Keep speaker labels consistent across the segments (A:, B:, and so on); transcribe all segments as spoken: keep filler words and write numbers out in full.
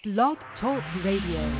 A: Blog Talk Radio.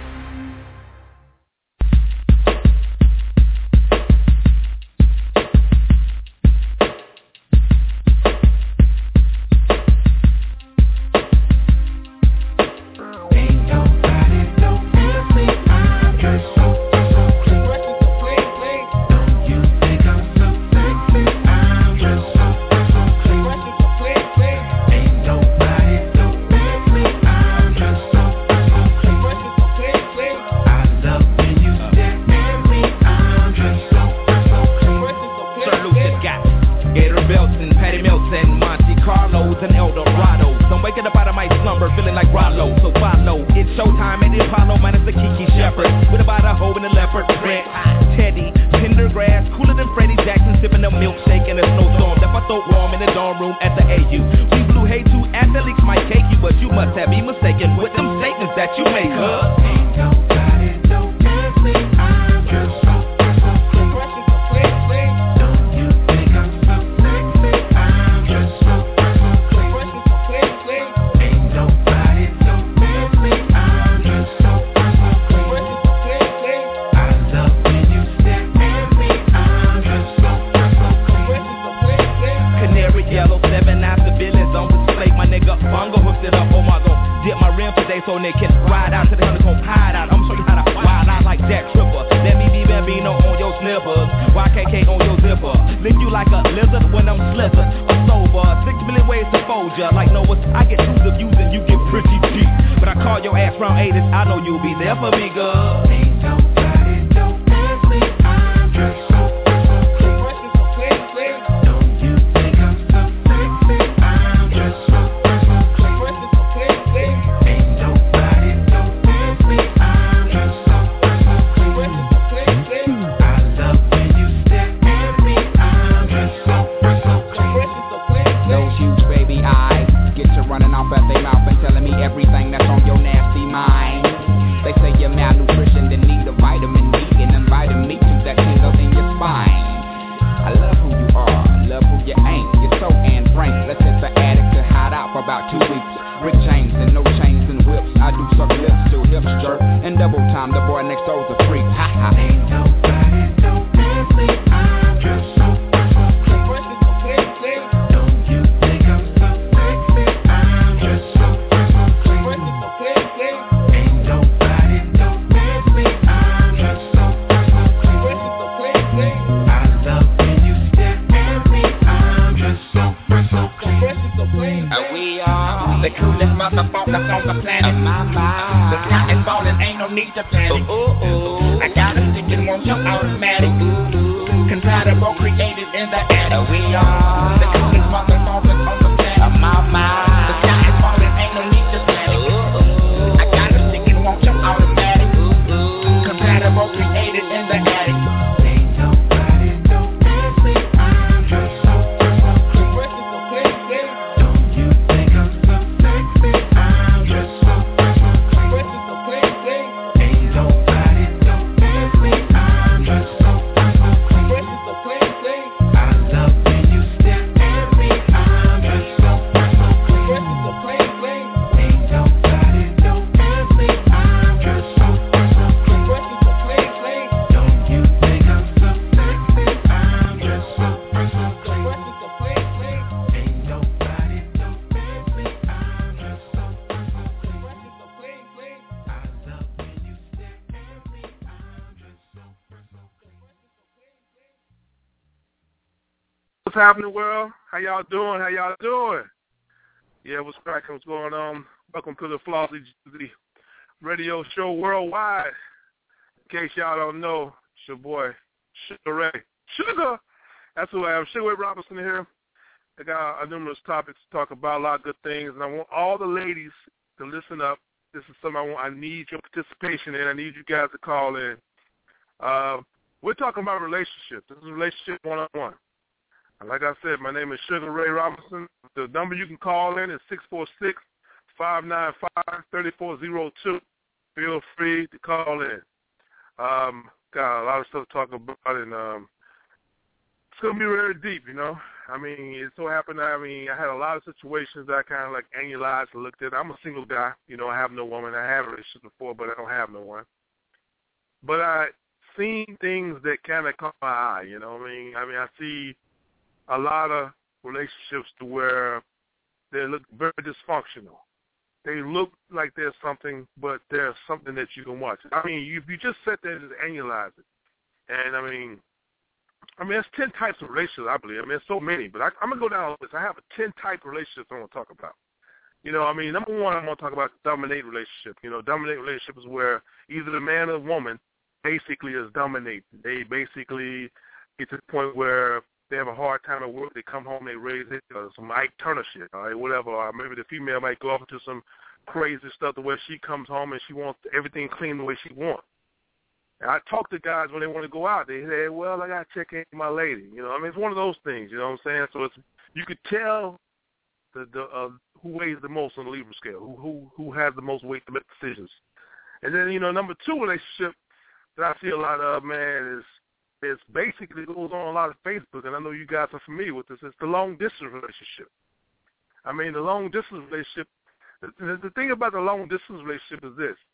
B: What's happening, world? How y'all doing? How y'all doing? Yeah, what's cracking? What's going on? Welcome to the Flawlessly Jersey radio show worldwide. In case y'all don't know, it's your boy, Sugar Ray. Sugar! That's who I am. Sugar Ray Robinson here. I got uh, numerous topics to talk about, a lot of good things, and I want all the ladies to listen up. This is something I want. I need your participation in. I need you guys to call in. Uh, we're talking about relationships. This is a relationship one-on-one. Like I said, my name is Sugar Ray Robinson. The number you can call in is six four six, five nine five, three four zero two. Feel free to call in. Um, got a lot of stuff to talk about, and um, it's going to be very deep, you know. I mean, it so happened, I mean, I had a lot of situations that I kind of like analyzed and looked at. I'm a single guy. You know, I have no woman. I have a relationship before, but I don't have no one. But I seen things that kind of caught my eye, you know what I mean? I mean, I see a lot of relationships to where they look very dysfunctional. They look like there's something, but there's something that you can watch. I mean, you, if you just sit there and just analyze it, and I mean, I mean, there's ten types of relationships, I believe. I mean, there's so many, but I, I'm going to go down the list. I have a ten-type relationships I want to talk about. You know, I mean, number one, I'm going to talk about the dominate relationship. You know, dominate relationship is where either the man or the woman basically is dominating. They basically get to the point where they have a hard time at work. They come home, they raise it, uh, some Ike Turner shit, all right, whatever. Or maybe the female might go off into some crazy stuff to where she comes home and she wants everything clean the way she wants. And I talk to guys when they want to go out. They say, well, I got to check in with my lady. You know, I mean, it's one of those things, you know what I'm saying? So it's you could tell the, the uh, who weighs the most on the Libra scale, who, who, who has the most weight to make decisions. And then, you know, number two relationship that I see a lot of, man, is is basically goes on a lot of Facebook, and I know you guys are familiar with this. It's the long-distance relationship. I mean, the long-distance relationship, the, the thing about the long-distance relationship is this.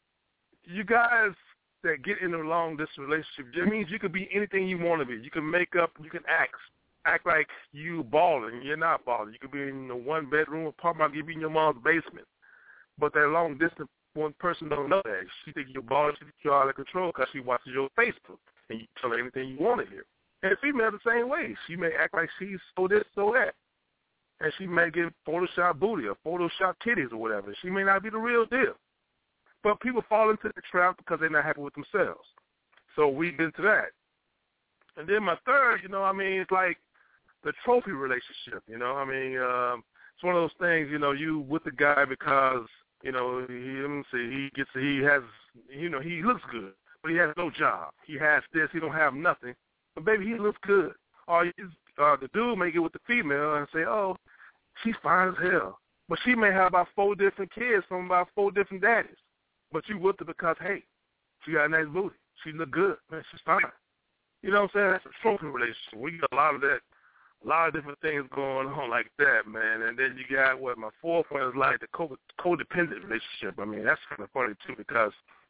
B: You guys that get in a long-distance relationship, it means you could be anything you want to be. You can make up, you can act, act like you balling. You're not balling. You could be in a one-bedroom apartment, you could be in your mom's basement. But that long-distance, one person don't know that. She think you're balling, she think you're out of control because she watches your Facebook. And you tell her anything you want to hear. And female the same way. She may act like she's so this, so that. And she may get Photoshop booty or Photoshop titties or whatever. She may not be the real deal. But people fall into the trap because they're not happy with themselves. So we get into that. And then my third, you know, I mean, it's like the trophy relationship, you know. I mean, um, it's one of those things, you know, you with the guy because, you know, he, let me see, he gets, he has, you know, he looks good. But he has no job. He has this. He don't have nothing. But, baby, he looks good. Or uh, the dude may get with the female and say, oh, she's fine as hell. But she may have about four different kids from about four different daddies. But you with her because, hey, she got a nice booty. She look good. Man, she's fine. You know what I'm saying? That's a trophy relationship. We got a lot of that, a lot of different things going on like that, man. And then you got, what, my fourth one is like the co- codependent relationship. I mean, that's kind of funny, too, because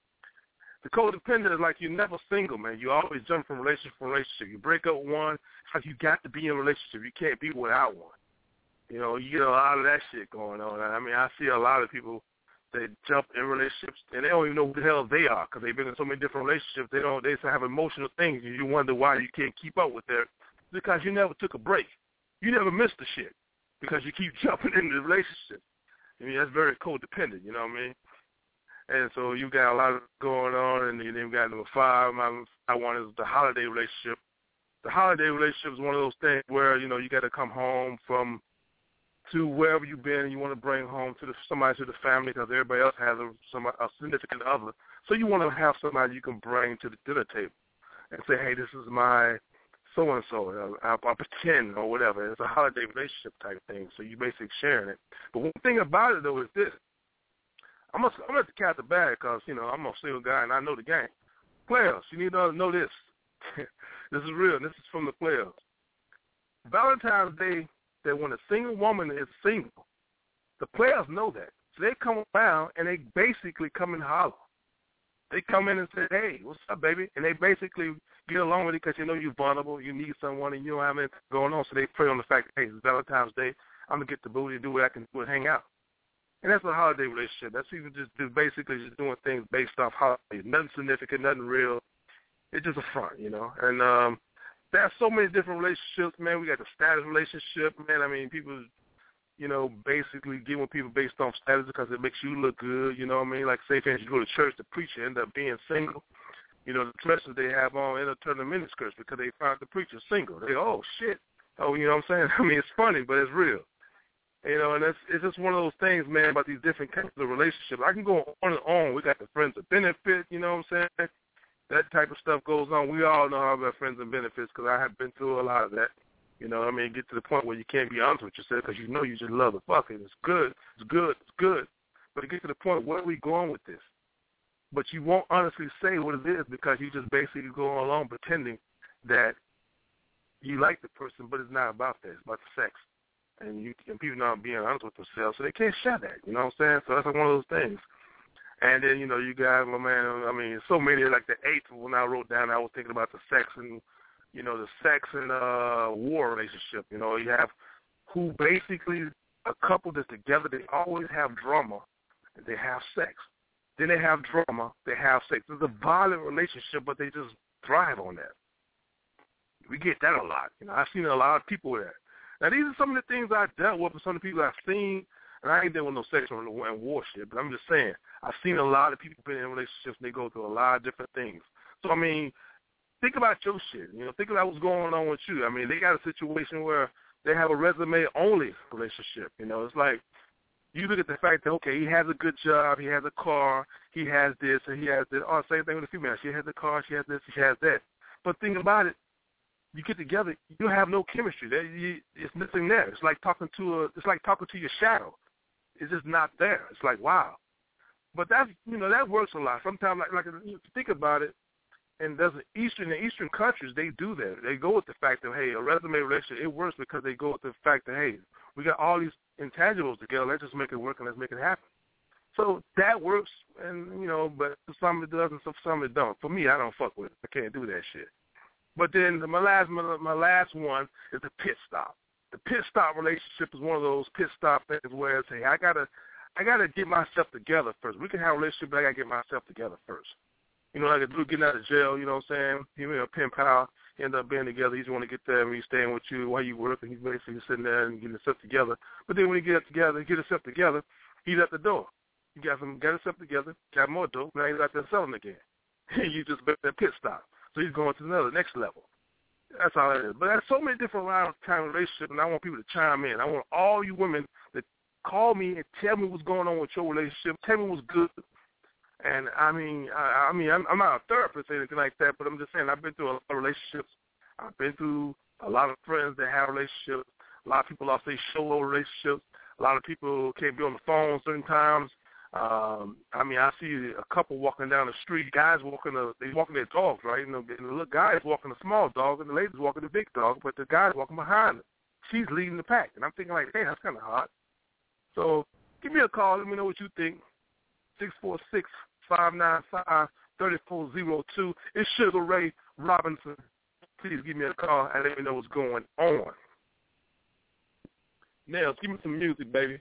B: the codependent is like you're never single, man. You always jump from relationship to relationship. You break up one, it's like you got to be in a relationship. You can't be without one. You know, you get a lot of that shit going on. I mean, I see a lot of people, they jump in relationships, and they don't even know who the hell they are because they've been in so many different relationships. They don't. They have emotional things, and you wonder why you can't keep up with that because you never took a break. You never missed the shit because you keep jumping into the relationship. I mean, that's very codependent, you know what I mean? And so you got a lot going on, and then you got number five. My, my one is the holiday relationship. The holiday relationship is one of those things where, you know, you got to come home from to wherever you've been, and you want to bring home to the, somebody to the family because everybody else has a, some, a significant other. So you want to have somebody you can bring to the dinner table and say, hey, this is my so-and-so. I'll, I'll pretend or whatever. It's a holiday relationship type thing, so you're basically sharing it. But one thing about it, though, is this. I'm going to let the cat the bag because, you know, I'm a single guy and I know the game. Players, you need to know this. This is real. This is from the players. Valentine's Day, that when a single woman is single, the players know that. So they come around and they basically come and holler. They come in and say, hey, what's up, baby? And they basically get along with it because you know you're vulnerable, you need someone, and you don't have anything going on. So they prey on the fact that, hey, it's Valentine's Day. I'm going to get the booty and do what I can do and hang out. And that's a holiday relationship. That's even just, just basically just doing things based off holidays. Nothing significant, nothing real. It's just a front, you know. And um, there's so many different relationships, man. We got the status relationship, man. I mean, people, you know, basically get with people based on status because it makes you look good, you know what I mean? Like, say, for instance, you go to church, the preacher end up being single. You know, the dresses they have on end up turning miniskirts because they found the preacher single. They, oh, shit. Oh, you know what I'm saying? I mean, it's funny, but it's real. You know, and it's, it's just one of those things, man, about these different kinds of relationships. I can go on and on. We got the friends of benefit, you know what I'm saying? That type of stuff goes on. We all know how about friends and benefits because I have been through a lot of that. You know what I mean? Get to the point where you can't be honest with yourself because you know you just love the fucking. It's good. It's good. It's good. But to get to the point, where are we going with this? But you won't honestly say what it is because you just basically go along pretending that you like the person, but it's not about that. It's about the sex. And you and people not being honest with themselves, so they can't share that. You know what I'm saying? So that's like one of those things. And then, you know, you got, my man, I mean, so many, like the eighth when I wrote down, I was thinking about the sex and, you know, the sex and uh, war relationship. You know, you have who basically, a couple that's together, they always have drama, and they have sex. Then they have drama, they have sex. It's a violent relationship, but they just thrive on that. We get that a lot. You know, I've seen a lot of people with that. Now, these are some of the things I've dealt with and some of the people I've seen, and I ain't dealing with no sexual and war shit, but I'm just saying, I've seen a lot of people been in relationships, and they go through a lot of different things. So, I mean, think about your shit. You know, think about what's going on with you. I mean, they got a situation where they have a resume-only relationship. You know, it's like you look at the fact that, okay, he has a good job, he has a car, he has this, and he has this. Oh, same thing with the female. She has a car, she has this, she has that. But think about it. You get together, you have no chemistry. There, you, it's nothing there. It's like talking to a. It's like talking to your shadow. It's just not there. It's like, wow. But that's, you know, that works a lot. Sometimes, like, like you think about it, and there's an Eastern, in Eastern countries, they do that. They go with the fact that, hey, a resume relationship, it works because they go with the fact that, hey, we got all these intangibles together. Let's just make it work and let's make it happen. So that works, and, you know, but for some it does and for some it don't. For me, I don't fuck with it. I can't do that shit. But then my last my, my last one is the pit stop. The pit stop relationship is one of those pit stop things where it's, hey, I gotta I gotta get myself together first. We can have a relationship, but I gotta get myself together first. You know, like a dude getting out of jail, you know what I'm saying? He and a pen pal end up being together. He's want to get there and he's staying with you while you work, and he's basically sitting there and getting himself together. But then when he gets together, get himself together, he's at the door. He got some, got himself together, got more dope. Now he's out there selling again. You just bet that pit stop. So he's going to another next level. That's all it is. But there's so many different kind of relationships, and I want people to chime in. I want all you women to call me and tell me what's going on with your relationship. Tell me what's good. And, I mean, I, I mean, I'm, I'm not a therapist or anything like that, but I'm just saying I've been through a lot of relationships. I've been through a lot of friends that have relationships. A lot of people lost their solo relationships. A lot of people can't be on the phone certain times. Um, I mean, I see a couple walking down the street, guys walking, a, they walking their dogs, right? You know, and the little guy's walking a small dog, and the lady's walking the big dog, but the guy's walking behind her. She's leading the pack. And I'm thinking like, hey, that's kind of hot. So give me a call. Let me know what you think. six four six, five nine five, three four zero two. It's Sugar Ray Robinson. Please give me a call and let me know what's going on. Nails, give me some music, baby.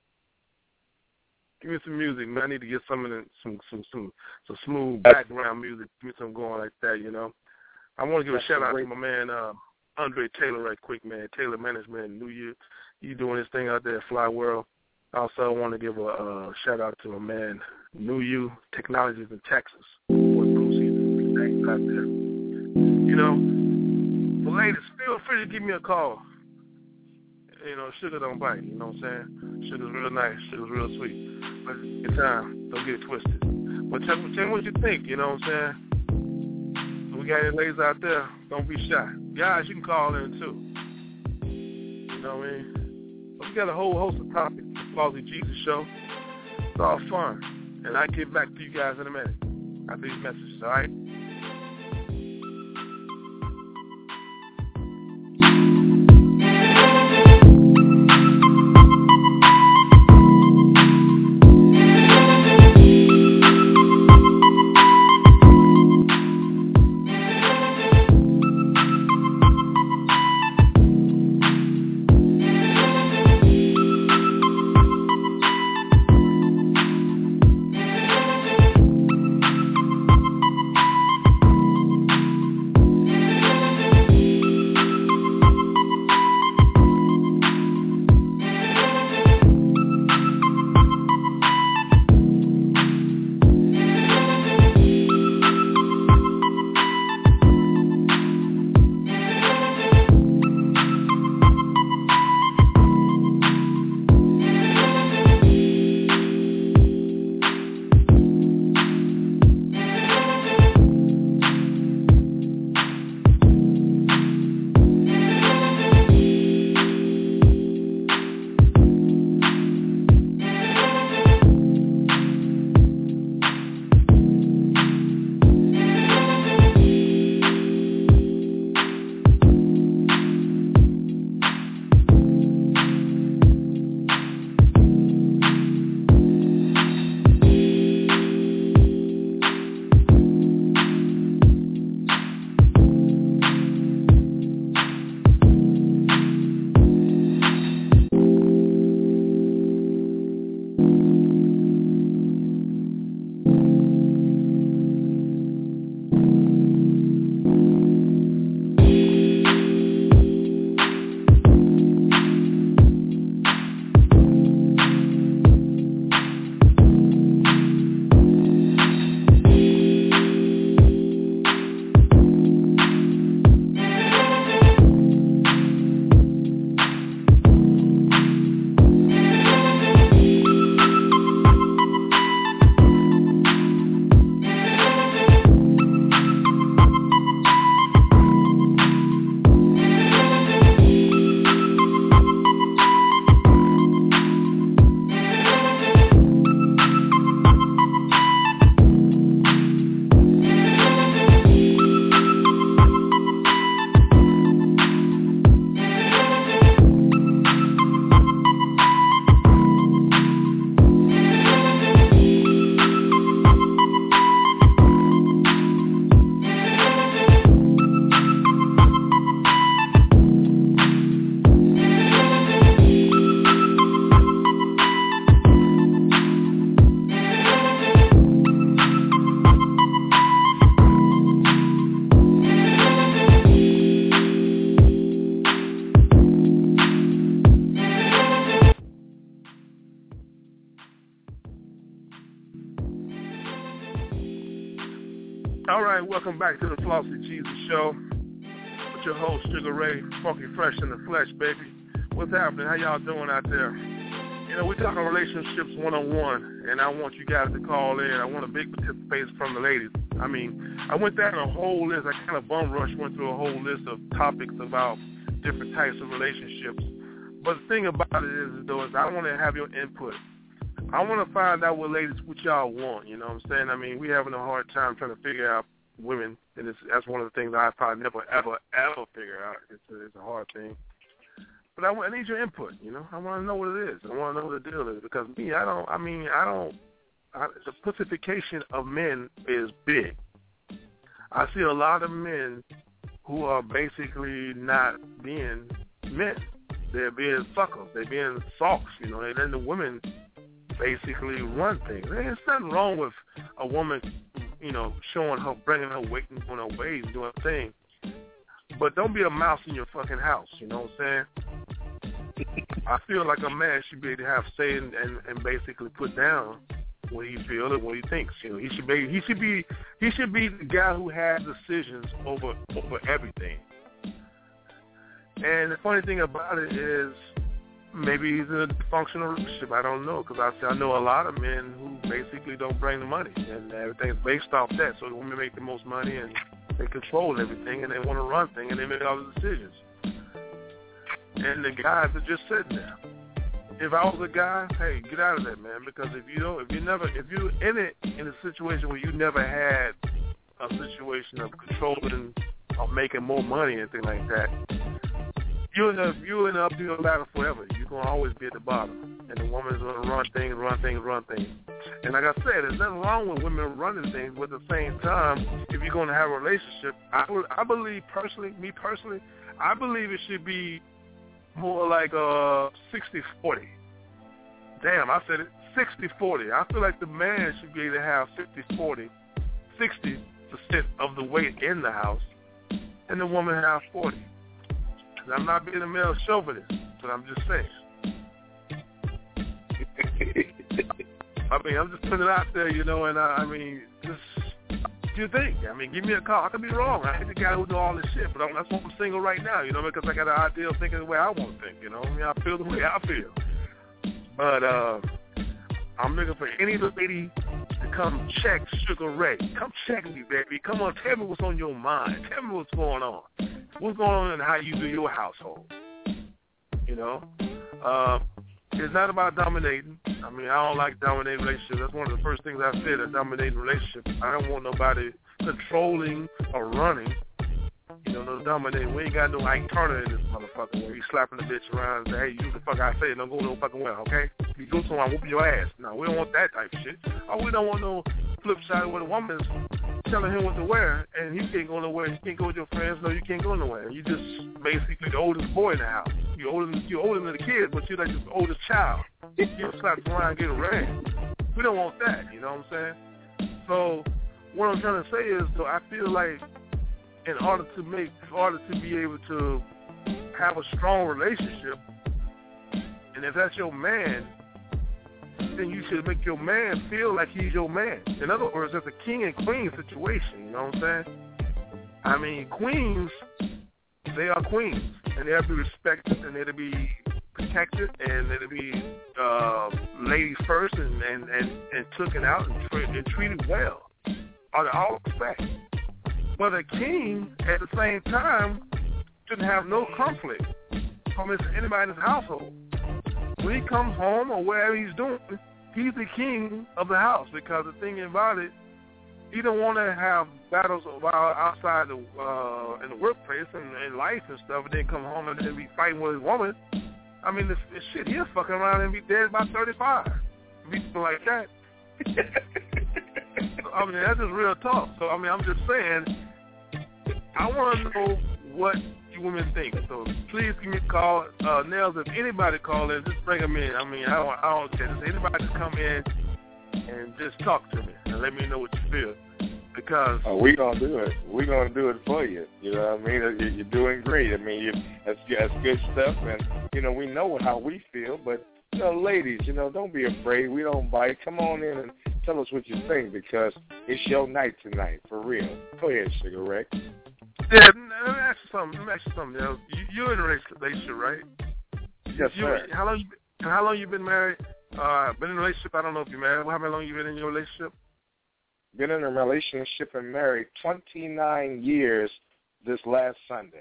B: Give me some music, man. I need to get some of the, some some some some smooth background music. Give me some going like that, you know. I want to give a shout out to my man uh, Andre Taylor right quick, man. Taylor Management, New Year. You doing this thing out there at Fly World. Also, I want to give a uh, shout out to my man New You Technologies in Texas. Boy, Brucey, things out there. You know, the ladies, feel free to give me a call. You know, sugar don't bite, you know what I'm saying? Sugar's real nice, sugar's real sweet. But it's time, don't get it twisted. But tell, tell me what you think, you know what I'm saying? So we got any ladies out there, don't be shy. Guys, you can call in too. You know what I mean? But we got a whole host of topics, the Flawsy Jesus Show. It's all fun. And I'll get back to you guys in a minute after these messages, all right? All right, welcome back to the Flossy Jesus Show with your host, Sugar Ray, funky fresh in the flesh, baby. What's happening? How y'all doing out there? You know, we're talking relationships one-on-one, and I want you guys to call in. I want a big participation from the ladies. I mean, I went down a whole list. I kind of bum rush went through a whole list of topics about different types of relationships. But the thing about it is, though, is I want to have your input. I want to find out what ladies, what y'all want, you know what I'm saying? I mean, we having a hard time trying to figure out women, and it's, that's one of the things I probably never, ever, ever figure out. It's a, it's a hard thing. But I, I need your input, you know? I want to know what it is. I want to know what the deal is. Because me, I don't, I mean, I don't, I, the pussification of men is big. I see a lot of men who are basically not being men. They're being suckers. They're being socks, you know? They letting the women basically run things. There's nothing wrong with a woman, you know, showing her, bringing her weight and on her ways and doing her thing. But don't be a mouse in your fucking house, you know what I'm saying? I feel like a man should be able to have say and, and, and basically put down what he feels and what he thinks. You know, he should be he should be he should be the guy who has decisions over over everything. And the funny thing about it is, maybe he's in a functional relationship. I don't know, because I, I know a lot of men who basically don't bring the money, and everything's based off that. So the women make the most money, and they control everything, and they want to run things, and they make all the decisions. And the guys are just sitting there. If I was a guy, hey, get out of that, man, because if you don't, if you never, if you're in it in a situation where you never had a situation of controlling or making more money and things like that, you're in a, you're in an uphill battle forever. You're going to always be at the bottom. And the woman's going to run things, run things, run things. And like I said, there's nothing wrong with women running things, but at the same time, if you're going to have a relationship, I, I believe personally, me personally, I believe it should be more like uh, sixty forty. Damn, I said it, sixty forty. I feel like the man should be able to have fifty forty, sixty percent of the weight in the house, and the woman have forty. I'm not being a male chauvinist, but I'm just saying. I mean, I'm just putting it out there, you know, and I, I mean, just, what do you think? I mean, give me a call. I could be wrong. I ain't the guy who do all this shit, but I'm, that's why I'm single right now, you know, because I got an idea of thinking the way I want to think, you know. I mean, I feel the way I feel. But uh, I'm looking for any lady to come check Sugar Ray. Come check me, baby. Come on, tell me what's on your mind. Tell me what's going on. What's going on and how you do your household, you know? Uh, it's not about dominating. I mean, I don't like dominating relationships. That's one of the first things I said, a dominating relationship. I don't want nobody controlling or running. You know, no dominating. We ain't got no Ike Turner in this motherfucker where he's slapping the bitch around and say, hey, you do the fuck I say, don't go no fucking well, okay? If you do something, I'm whooping your ass. No, we don't want that type of shit. Or we don't want no flip side where the woman's telling him what to wear, and he can't go nowhere. You can't go with your friends. No, you can't go nowhere. You just basically the oldest boy in the house. You're older than, you're older than the kid, but you're like the oldest child. You don't slap around and get around. We don't want that, you know what I'm saying? So what I'm trying to say is, though, I feel like in order to make, in order to be able to have a strong relationship, and if that's your man, then you should make your man feel like he's your man. In other words, it's a king and queen situation, you know what I'm saying? I mean, queens, they are queens, and they'll be respected, and they'll be protected, and they'll be uh, ladies first, and, and, and, and taken out and, tra- and treated well, out of all respect. But a king, at the same time, shouldn't have no conflict from his, anybody in his household. When he comes home or wherever he's doing, he's the king of the house, because the thing about it, he don't want to have battles outside the uh, in the workplace and in life and stuff, and then come home and then be fighting with his woman. I mean, this, this shit, he'll fucking around and be dead by thirty-five. Be something like that. I mean, that's just real talk. So, I mean, I'm just saying, I want to know what you women think. So please give me a call. Uh, Nels, if anybody call in, just bring them in. I mean, I don't, I don't care. Just anybody just come in and just talk to me and let me know what you feel. Because
C: oh, we're going to do it. We're going to do it for you. You know what I mean? You're doing great. I mean, you, that's, that's good stuff. And, you know, we know how we feel. But, you know, ladies, you know, don't be afraid. We don't bite. Come on in and tell us what you think, because it's your night tonight, for real. Go ahead, Sugar Ray.
B: Yeah, let me ask you something. Let me ask you something else. You, you're in a relationship, right?
C: Yes,
B: you,
C: sir.
B: How long you been, how long you been married? Uh, been in a relationship? I don't know if you're married. How long you been in your relationship?
C: Been in a relationship and married twenty-nine years this last Sunday.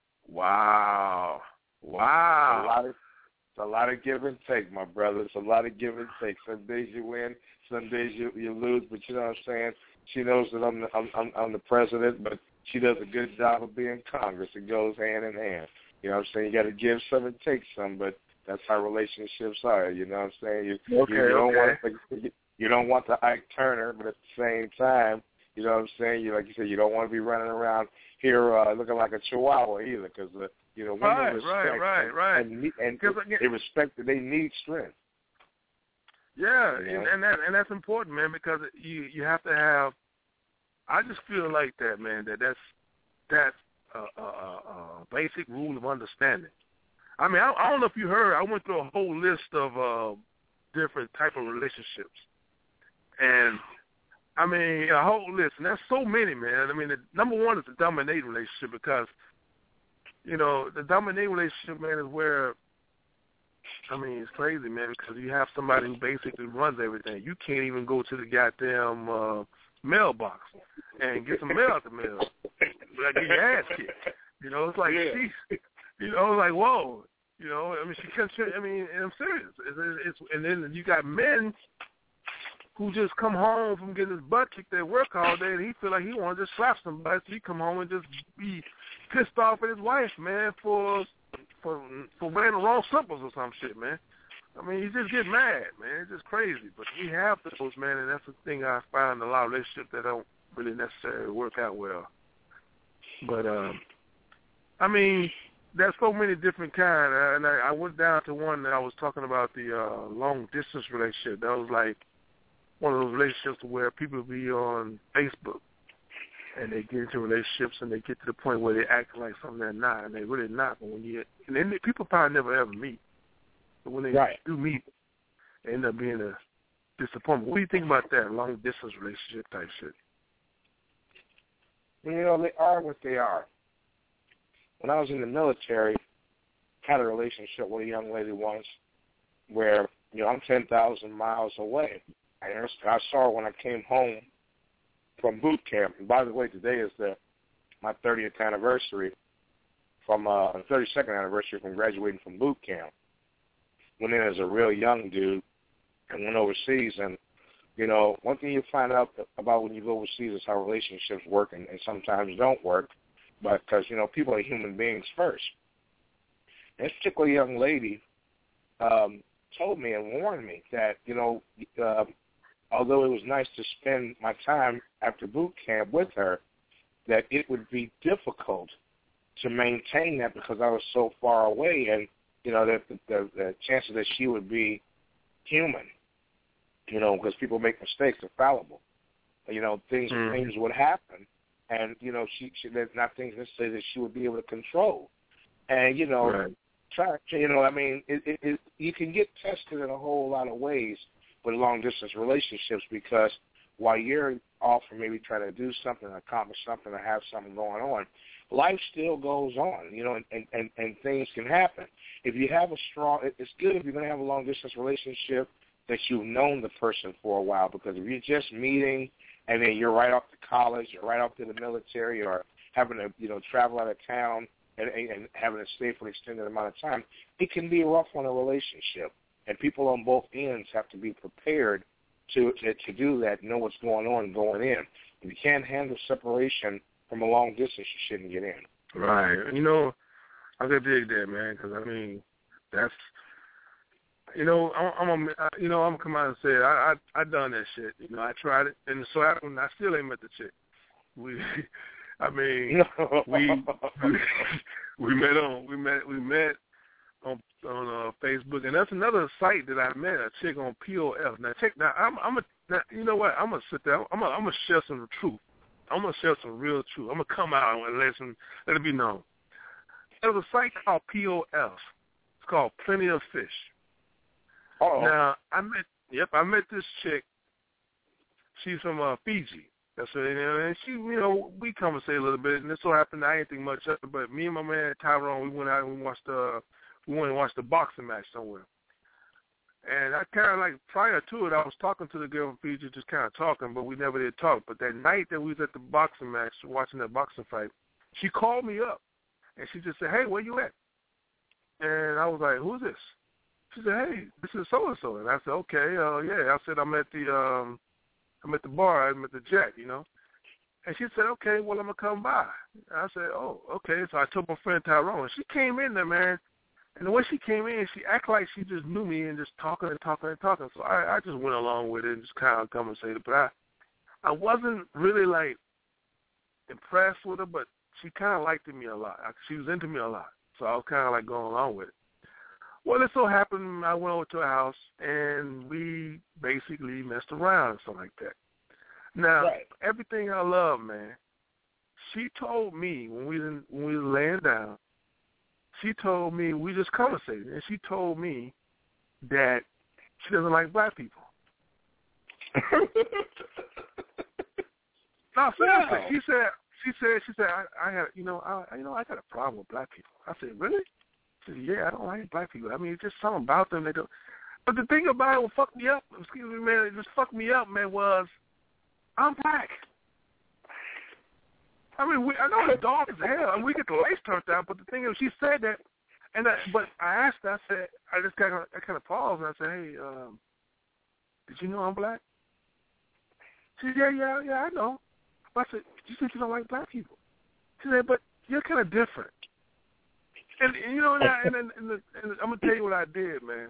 B: Wow. Wow.
C: A lot of, it's a lot of give and take, my brother. It's a lot of give and take. Some days you win, some days you, you lose, but you know what I'm saying? She knows that I'm the, I'm, I'm, I'm the president, but she does a good job of being Congress. It goes hand in hand. You know what I'm saying? You got to give some and take some, but that's how relationships are. You know what I'm saying? You,
B: okay,
C: you, you don't
B: okay.
C: want to, you don't want the Ike Turner, but at the same time, you know what I'm saying? You like you said, you don't want to be running around here uh, looking like a chihuahua either, because uh, you know women
B: right,
C: respect
B: right, right,
C: and,
B: right.
C: and, and,
B: and
C: they respect that they need strength.
B: Yeah,
C: you know?
B: and, and that and that's important, man, because you you have to have. I just feel like that, man. That that's that's a, a, a basic rule of understanding. I mean, I, I don't know if you heard. I went through a whole list of uh, different type of relationships, and I mean a whole list, and that's so many, man. I mean, the, number one is the dominating relationship, because you know the dominating relationship, man, is where I mean it's crazy, man, because you have somebody who basically runs everything. You can't even go to the goddamn uh, mailbox and get some mail out the mail. Like, get your ass kicked. You know, it's like,
C: yeah.
B: geez, you know, like, whoa. You know, I mean, she can't, I mean, and I'm serious. It's, it's, and then you got men who just come home from getting his butt kicked at work all day, and he feel like he want to just slap somebody, so he come home and just be pissed off at his wife, man, for for for wearing the wrong slippers or some shit, man. I mean, you just get mad, man. It's just crazy. But we have those, man, and that's the thing I find in a lot of relationships that don't really necessarily work out well. But, um, I mean, there's so many different kind, uh, and I, I went down to one that I was talking about, the uh, long-distance relationship. That was like one of those relationships where people be on Facebook, and they get into relationships, and they get to the point where they act like something they're not, and they're really not. But when you, and then people probably never ever meet. But when they
C: right.
B: do meet, they end up being a disappointment. What do you think about that long-distance relationship type shit?
C: You know, they are what they are. When I was in the military, I had a relationship with a young lady once where, you know, I'm ten thousand miles away. And I saw her when I came home from boot camp. And by the way, today is the my thirtieth anniversary from, uh, thirty-second anniversary from graduating from boot camp. Went in as a real young dude and went overseas. And, you know, one thing you find out about when you go overseas is how relationships work and, and sometimes don't work. But because, you know, people are human beings first. And this particular young lady um, told me and warned me that, you know, uh, although it was nice to spend my time after boot camp with her, that it would be difficult to maintain that because I was so far away, and, you know, that the, the, the chances that she would be human, you know, because people make mistakes, they're fallible. You know, things mm. things would happen, and, you know, she, she there's not things necessarily that she would be able to control. And, you know,
B: right.
C: try, you know, I mean, it, it, it, you can get tested in a whole lot of ways with long-distance relationships, because while you're off and maybe trying to do something, accomplish something, or have something going on, life still goes on, you know, and, and, and, and things can happen. If you have a strong, it's good if you're going to have a long-distance relationship that you've known the person for a while, because if you're just meeting and then you're right off to college, or right off to the military, or having to, you know, travel out of town and, and having to stay for an extended amount of time, it can be rough on a relationship. And people on both ends have to be prepared to, to to do that, know what's going on going in. If you can't handle separation from a long distance, you shouldn't get in.
B: Right. You know, I could dig that, man, because, I mean, that's, you know, I'm, I'm a, you know, I'm going to come out and say it. I, I, I done that shit. You know, I tried it, and so I, I still ain't met the chick. We, I mean, we, we, we met on, we met, we met, on on uh, Facebook, and that's another site that I met a chick on P O F. Now check now, I'm I'm a now, you know what? I'm gonna sit there. I'm gonna, I'm gonna share some truth. I'm gonna share some real truth. I'm gonna come out and let some let it be known. There's a site called P O F. It's called Plenty of Fish.
C: Uh-oh.
B: Now I met yep I met this chick she's from uh, Fiji. That's what, you know, and she, you know, we conversate a little bit, and it so happened I didn't think much of it, but me and my man Tyrone, we went out and we watched the, we went and watched the boxing match somewhere. And I kind of like, prior to it, I was talking to the girl from Fiji, just kind of talking, but we never did talk. But that night that we was at the boxing match, watching that boxing fight, she called me up, and she just said, hey, where you at? And I was like, who's this? She said, hey, this is so-and-so. And I said, okay, uh, yeah. I said, I'm at the, um, I'm at the bar, I'm at the Jack, you know. And she said, okay, well, I'm going to come by. And I said, oh, okay. So I took my friend Tyrone. And she came in there, man. And the way she came in, she acted like she just knew me and just talking and talking and talking. So I, I just went along with it and just kind of conversated. But I, I wasn't really, like, impressed with her, but she kind of liked me a lot. She was into me a lot. So I was kind of, like, going along with it. Well, it so happened I went over to her house, and we basically messed around and stuff like that. Now, right. Everything I love, man, she told me when we, when we were laying down, she told me, we just conversated, and she told me that she doesn't like black people. No, seriously. Wow. She said, she said, she said, I, I had, you know, I, you know, I got a problem with black people. I said, really? She said, yeah, I don't like black people. I mean, it's just something about them. They don't. But the thing about it, what fucked me up, excuse me, man, it just fucked me up, man, was I'm black. I mean, we, I know it's dark as hell, and we get the lights turned out. But the thing is, she said that, and I, but I asked her. I said, I just kind of, I kind of paused, and I said, hey, um, did you know I'm black? She said, yeah, yeah, yeah, I know. I said, you said you don't like black people. She said, but you're kind of different. And, and you know, and, I, and, and, and, the, and I'm gonna tell you what I did, man.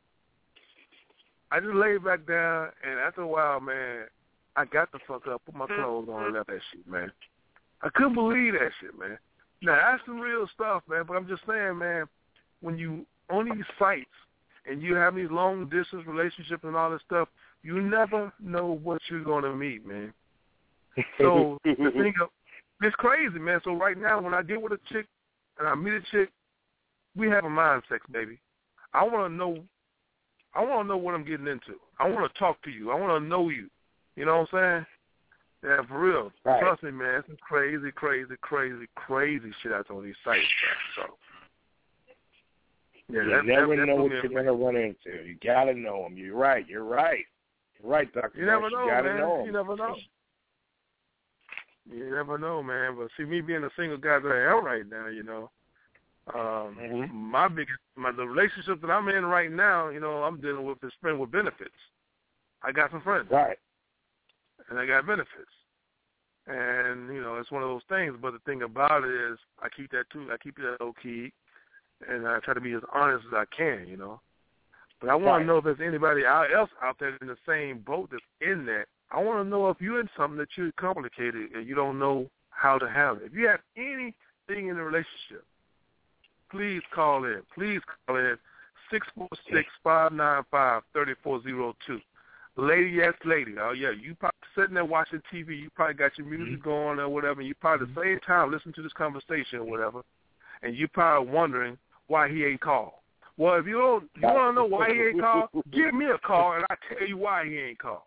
B: I just laid back down, and after a while, man, I got the fuck up, put my clothes on, and left that shit, man. I couldn't believe that shit, man. Now, that's some real stuff, man, but I'm just saying, man, when you on these sites and you have these long-distance relationships and all this stuff, you never know what you're going to meet, man. So the thing of, it's crazy, man. So right now, when I get with a chick and I meet a chick, we have a mind sex, baby. I want to know I want to know what I'm getting into. I want to talk to you. I want to know you. You know what I'm saying? Yeah, for real. Right. Trust me, man. It's crazy, crazy, crazy, crazy shit out on these sites, man. So, yeah,
C: you
B: that,
C: never
B: that,
C: know what you're going to run into. You got to know them. You're right. You're right. You're right, Doctor
B: You never know,
C: you gotta
B: man.
C: Know them.
B: You never know. You never know, man. But see, me being a single guy that I am right now, you know, um, mm-hmm. my biggest, my the relationship that I'm in right now, you know, I'm dealing with is friend with benefits. I got some friends,
C: right,
B: and I got benefits, and you know, it's one of those things. But the thing about it is, I keep that too. I keep that low key, and I try to be as honest as I can, you know. But I want
C: right.
B: to know if there's anybody else out there in the same boat that's in that. I want to know if you're in something that you're complicated and you don't know how to handle it. If you have anything in the relationship, please call in. Please call in six four six, five nine five, three four zero two. Lady, yes, lady. Oh, yeah, you probably sitting there watching T V. You probably got your music mm-hmm. going or whatever. And you probably at the same time listening to this conversation or whatever. And you probably wondering why he ain't called. Well, if you don't, you want to know why he ain't called, give me a call and I'll tell you why he ain't called.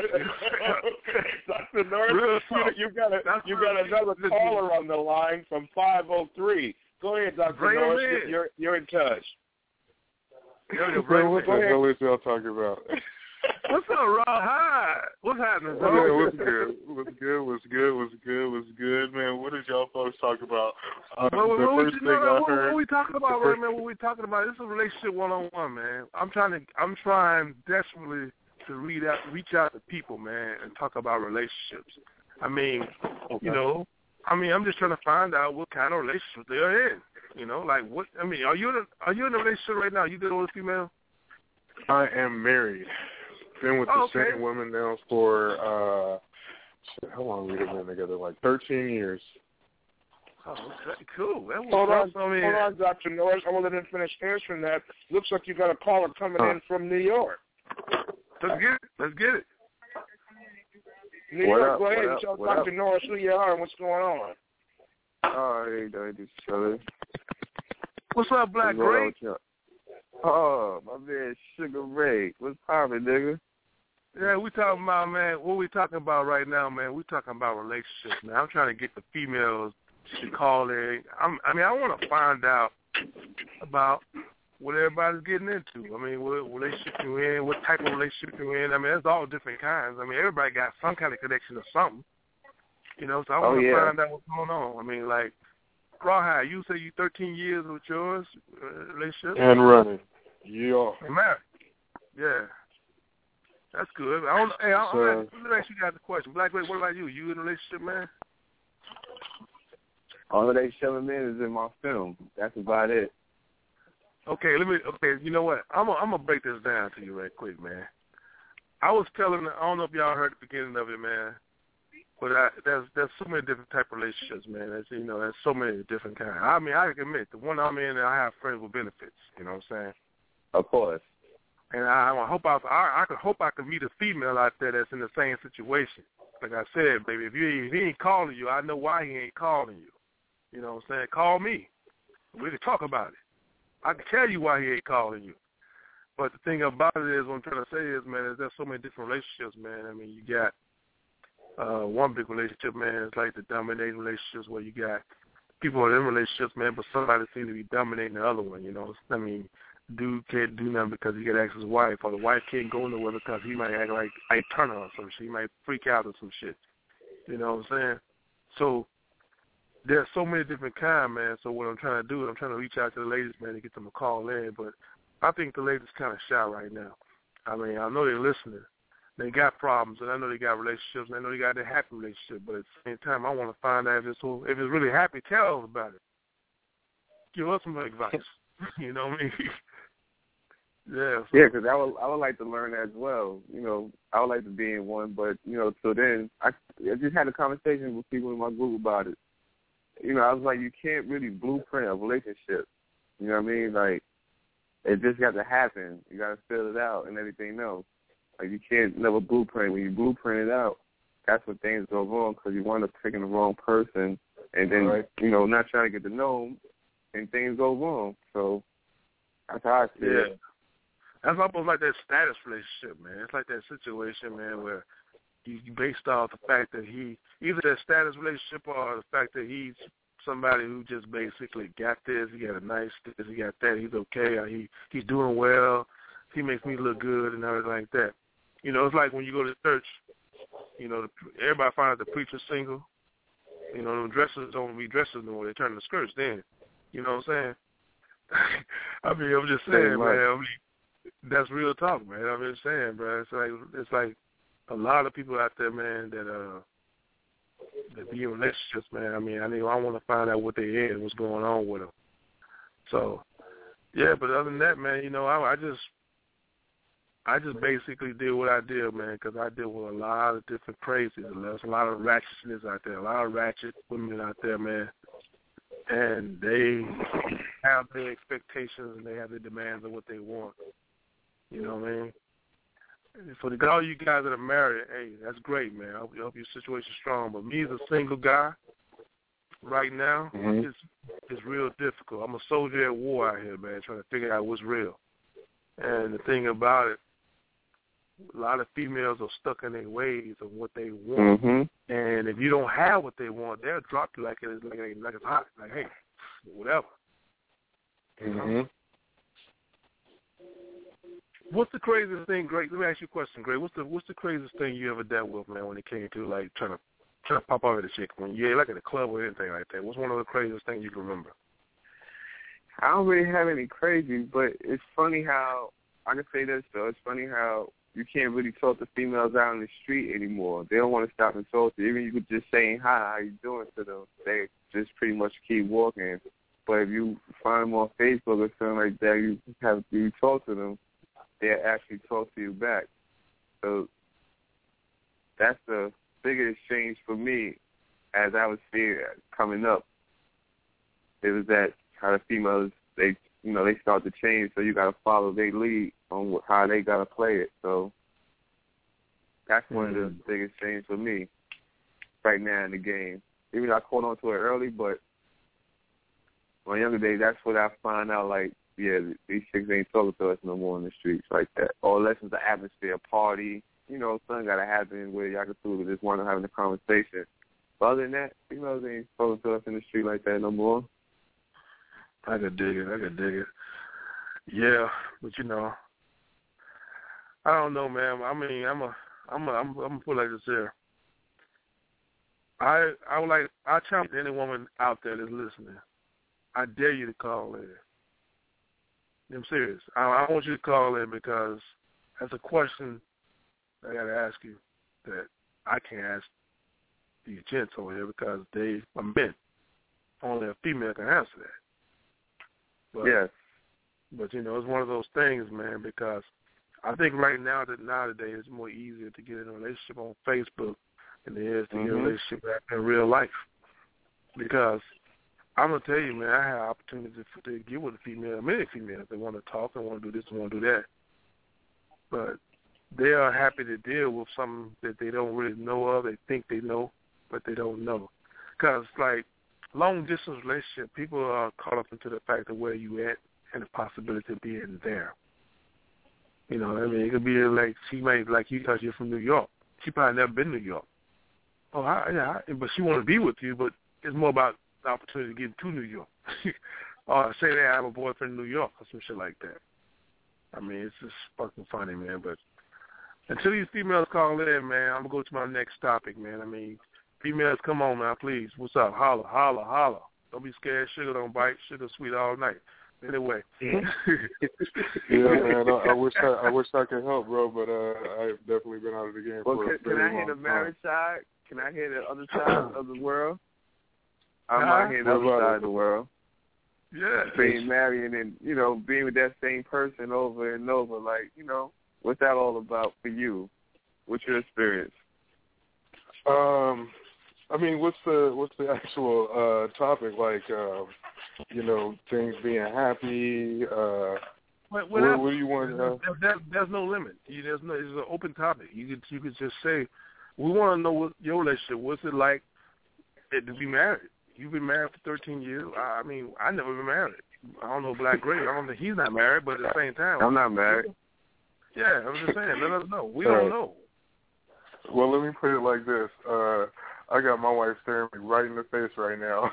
C: Doctor Norris, you, you got a, you got another caller on the line from five oh three. Go ahead, Doctor
B: Bring
C: Norris.
B: In.
C: You're you're in touch.
B: Yo, yo,
D: bro, what the hell is y'all talking about?
B: What's up, Rob? Hi. What's happening, bro?
D: Yeah, what's good? What's good? What's good? What's good? What's good, man? What did y'all folks talk about? Uh,
B: well,
D: the
B: what,
D: first
B: we,
D: thing
B: no, no,
D: I
B: what,
D: heard.
B: what we talking about,
D: first,
B: right, man? What we talking about? This is a relationship one on one, man. I'm trying to, I'm trying desperately to read out, reach out to people, man, and talk about relationships. I mean,
C: okay.
B: you know, I mean, I'm just trying to find out what kind of relationship they're in. You know, like what? I mean, are you in a, are you in a relationship right now? You good with a female?
D: I am married. Been with
B: oh,
D: the
B: okay.
D: same woman now for uh, how long have we been together? Like thirteen years.
B: Oh, okay, cool. That was
C: hold on,
B: I mean,
C: hold on, Doctor Norris. I want to let him finish answering that. Looks like you got a caller coming huh. in from New York.
B: Let's get it. Let's get it.
C: New
D: what
C: York,
D: up,
C: go ahead and
D: up,
C: tell Doctor
D: up?
C: Norris who you are and what's going on.
D: Oh, how you doing, this fella?
B: What's up, Black Gray?
D: Oh, my man, Sugar Ray. What's poppin', nigga?
B: Yeah, we talking about, man, what we talking about right now, man, we talking about relationships, man. I'm trying to get the females to call in. I'm, I mean, I want to find out about what everybody's getting into. I mean, what relationship you're in, what type of relationship you're in. I mean, there's all different kinds. I mean, everybody got some kind of connection to something, you know, so I want to
C: oh, yeah.
B: find out what's going on. I mean, like, Rawhide, you say you thirteen years with yours uh, relationship?
D: And running. Yeah.
B: And married. Yeah. That's good. I don't. Hey, I,
D: so,
B: I'm ask, let me ask you guys a question. Black Ray, what about you? You in a relationship, man?
E: All they showing me is in my film. That's about it.
B: Okay, let me. Okay, you know what? I'm gonna I'm gonna break this down to you right quick, man. I was telling. I don't know if y'all heard the beginning of it, man. But I, there's there's so many different type of relationships, man. There's, you know, there's so many different kinds. I mean, I can admit the one I'm in, I have friends with benefits. You know what I'm saying?
E: Of course.
B: And I, I hope I, I, I could hope I could meet a female out there that's in the same situation. Like I said, baby, if, you, if he ain't calling you, I know why he ain't calling you. You know what I'm saying? Call me. We can talk about it. I can tell you why he ain't calling you. But the thing about it is, what I'm trying to say is, man, is there's so many different relationships, man. I mean, you got uh, one big relationship, man. It's like the dominating relationships where you got people in relationships, man, but somebody seems to be dominating the other one, you know. I mean, dude can't do nothing because he got to ask his wife, or the wife can't go nowhere because he might act like Ike Turner or some shit. He might freak out or some shit. You know what I'm saying? So there's so many different kinds, man. So what I'm trying to do is I'm trying to reach out to the ladies, man, to get them to call in. But I think the ladies kind of shy right now. I mean, I know they're listening. They got problems, and I know they got relationships, and I know they got their happy relationship. But at the same time, I want to find out if it's, so, if it's really happy, tell us about it. Give us some advice. You know what I mean? Yeah. So.
E: Yeah, because I would, I would like to learn as well. You know, I would like to be in one, but, you know, so then I, I just had a conversation with people in my group about it. You know, I was like, you can't really blueprint a relationship. You know what I mean? Like, it just got to happen. You got to fill it out and everything else. Like, you can't never blueprint. When you blueprint it out, that's when things go wrong because you wind up picking the wrong person and then, right. you know, not trying to get to know them, and things go wrong. So that's how I see
B: yeah.
E: it.
B: That's almost like that status relationship, man. It's like that situation, man, where you based off the fact that he, either that status relationship or the fact that he's somebody who just basically got this, he got a nice this, he got that, he's okay, or he, he's doing well, he makes me look good and everything like that. You know, it's like when you go to church, you know, the, everybody finds out the preacher's single. You know, the dressers don't be dressers no more. They turn the skirts then. You know what I'm saying? I mean, I'm just saying, man. I mean, that's real talk, man. I'm just saying, bro. It's like it's like a lot of people out there, man, that uh that be in relationships, man. I mean, I mean, I want to find out what they in, what's going on with them. So, yeah. But other than that, man, you know, I, I just I just basically did what I did, man, because I deal with a lot of different crazies. There's a lot of ratchetness out there, a lot of ratchet women out there, man. And they have their expectations and they have their demands of what they want. You know what I mean? For the all you guys that are married, hey, that's great, man. I hope, I hope your situation's strong. But me as a single guy, right now,
E: mm-hmm.
B: it's, it's real difficult. I'm a soldier at war out here, man, trying to figure out what's real. And the thing about it, a lot of females are stuck in their ways of what they want.
E: Mm-hmm.
B: And if you don't have what they want, they'll drop you like it's, like, like it's hot. Like, hey, whatever.
E: Mm-hmm.
B: What's the craziest thing, Greg? Let me ask you a question, Greg. What's the what's the craziest thing you ever dealt with, man, when it came to, like, trying to trying to pop out at a chick? When you're, like, at a club or anything like that, what's one of the craziest things you can remember?
E: I don't really have any crazy, but it's funny how, I can say this, though. It's funny how you can't really talk to females out on the street anymore. They don't want to stop and talk to you. Even you could just say, hi, how you doing to them. They just pretty much keep walking. But if you find them on Facebook or something like that, you have you talk to them, they'll actually talk to you back. So that's the biggest change for me as I was seeing coming up. It was that how the females, they you know, they start to change, so you got to follow their lead on how they got to play it. So that's one mm-hmm. of the biggest changes for me right now in the game. Even though I caught on to it early, but my younger days, that's what I find out, like, yeah, these chicks ain't talking to us no more in the streets like that. Or unless it's an atmosphere, a party, you know, something got to happen where y'all can prove it. Just want to having a conversation. But other than that, females ain't supposed to us in the street like that no more.
B: I could dig it. I could dig it. Yeah, but you know, I don't know, man. I mean, I'm a, I'm a, I'm, I'm gonna put it like this here. I, I would like, I challenge any woman out there that's listening. I dare you to call in. I'm serious. I, I want you to call in because that's a question I got to ask you that I can't ask the gents over here because they are men. Only a female can answer that. But,
E: yes.
B: But, you know, it's one of those things, man, because I think right now that nowadays it's more easier to get in a relationship on Facebook than it is to mm-hmm. get a relationship in real life. Because I'm going to tell you, man, I have opportunities to get with a female, many females that want to talk and want to do this and want to do that. But they are happy to deal with something that they don't really know of. They think they know, but they don't know. Because, like, long-distance relationship, people are caught up into the fact of where you at and the possibility of being there. You know, I mean, it could be like she might like you because you're from New York. She probably never been to New York. Oh, I, yeah, I, but she want to be with you, but it's more about the opportunity to get to New York. Or say that I have a boyfriend in New York or some shit like that. I mean, it's just fucking funny, man. But until these females call in, man, I'm going to go to my next topic, man. I mean, females, come on now, please. What's up? Holla, holla, holla. Don't be scared. Sugar don't bite. Sugar sweet all night. Anyway.
D: Yeah, man. I, I wish I, I wish I could help, bro, but uh, I've definitely been out of the game
E: well,
D: for
E: can,
D: a very
E: can I hear
D: long
E: the married
D: time.
E: side? Can I hear the other side of the world? I'm out here the other side of the world.
B: Yeah.
E: Being married and, you know, being with that same person over and over. Like, you know, what's that all about for you? What's your experience?
D: Um, I mean, what's the what's the actual uh, topic? Like, uh, you know, things being happy. Uh, what, what, what do you want?
B: Uh, there, there, there's no limit. You, there's no. It's an open topic. You could you could just say, we want to know what your relationship. What's it like to be married? You've been married for thirteen years. I mean, I never been married. I don't know Black Gray. I don't think he's not married, but at the same time,
E: I'm not married.
B: Yeah, I was just saying. Let us know. We don't know.
D: Well, let me put it like this. Uh, I got my wife staring me right in the face right now.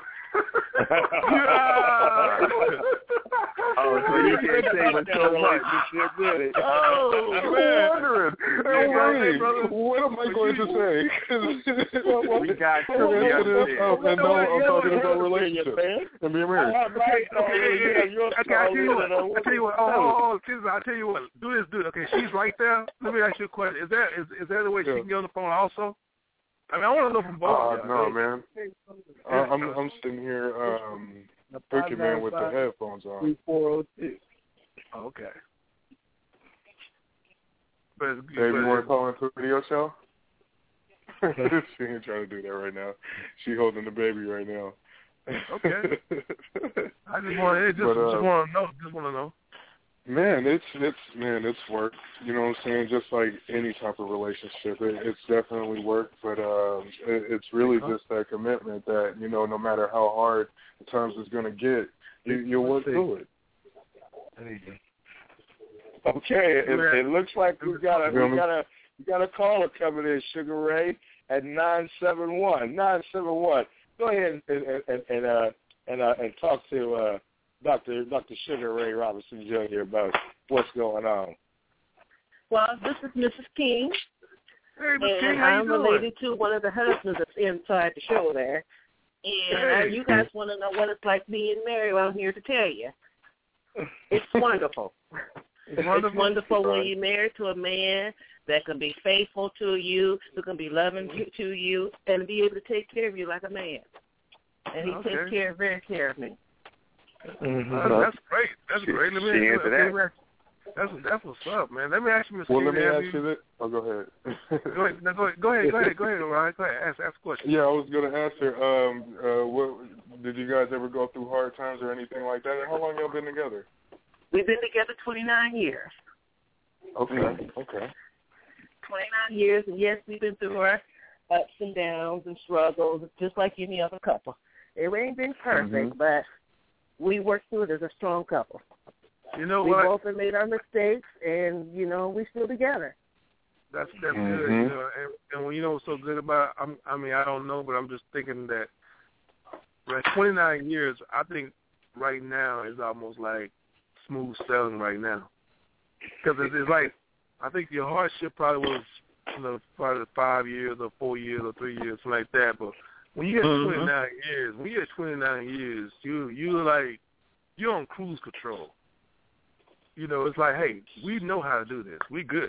E: Yeah. Oh, so you can't say but so much. You should get it.
D: Oh, man. I'm wondering. I'm wondering. What am I going to say?
E: We got
D: to um, and now I'm talking about relationships and being married.
B: Okay, okay, okay, I'll tell you what. I'll tell you what. Oh, oh, oh, I'll tell you what. Do this, do it. Okay, she's right there. Let me ask you a question. Is that is, is that the way yeah. she can get on the phone also? I mean, I want to know from both.
D: Oh,
B: uh,
D: no, man. I, I'm I'm sitting here, um, cooking, man, with the headphones on.
B: Okay. But,
D: hey, but, you want to call into a video show? She ain't trying to do that right now. She holding the baby right now.
B: Okay. I just want to just, uh, just want to know. Just want to know.
D: Man, it's it's man, it's work. You know what I'm saying? Just like any type of relationship, it, it's definitely work. But um, it, it's really just that commitment that, you know, no matter how hard the times is going to get, you, you'll work through it.
C: Okay, it, it looks like we got a we got a we got a caller coming in, Sugar Ray, at nine seven one nine seven one. Go ahead and and and uh, and, uh, and talk to. Uh, Doctor Doctor Sugar Ray Robinson Junior about what's going on.
F: Well, this is Missus King,
B: hey, Miz
F: and
B: King, how
F: I'm
B: you
F: related to one of the husbands that's inside the show there. And
B: hey.
F: uh, you guys want to know what it's like being married? Well, I'm here to tell you. It's wonderful.
B: It's wonderful,
F: it's wonderful when you're married to a man that can be faithful to you, who can be loving to you, and be able to take care of you like a man. And he
B: okay.
F: takes care, very care of me.
B: Mm-hmm. Uh, that's great. That's great. Let me
E: she
B: ask you,
E: that.
B: okay, that's that's what's up, man. Let me ask you, Mister
D: Well, let me ask
B: you,
D: you this. Oh, go ahead.
B: go ahead. No, go ahead. Go ahead. Go ahead. Go ahead. Ryan. Go ahead. Ask ask a question.
D: Yeah, I was going to ask her. Um, uh, what did you guys ever go through hard times or anything like that? And how long y'all been together?
F: We've been together twenty-nine years.
D: Okay. Okay.
F: twenty-nine years, and yes, we've been through our ups and downs and struggles, just like any other couple. It ain't been perfect, mm-hmm. but we work through it as a strong couple.
B: You know
F: we
B: what?
F: We both have made our mistakes, and, you know, we're still together.
B: That's that's
D: mm-hmm.
B: good. You know, and, and when you know what's so good about, I'm, I mean, I don't know, but I'm just thinking that right, twenty-nine years, I think right now is almost like smooth sailing right now, because it's, it's like I think your hardship probably was, you know, probably five years or four years or three years, something like that. But when you get mm-hmm. twenty-nine years, when you get twenty-nine years, you you like you're on cruise control. You know, it's like, hey, we know how to do this. We good.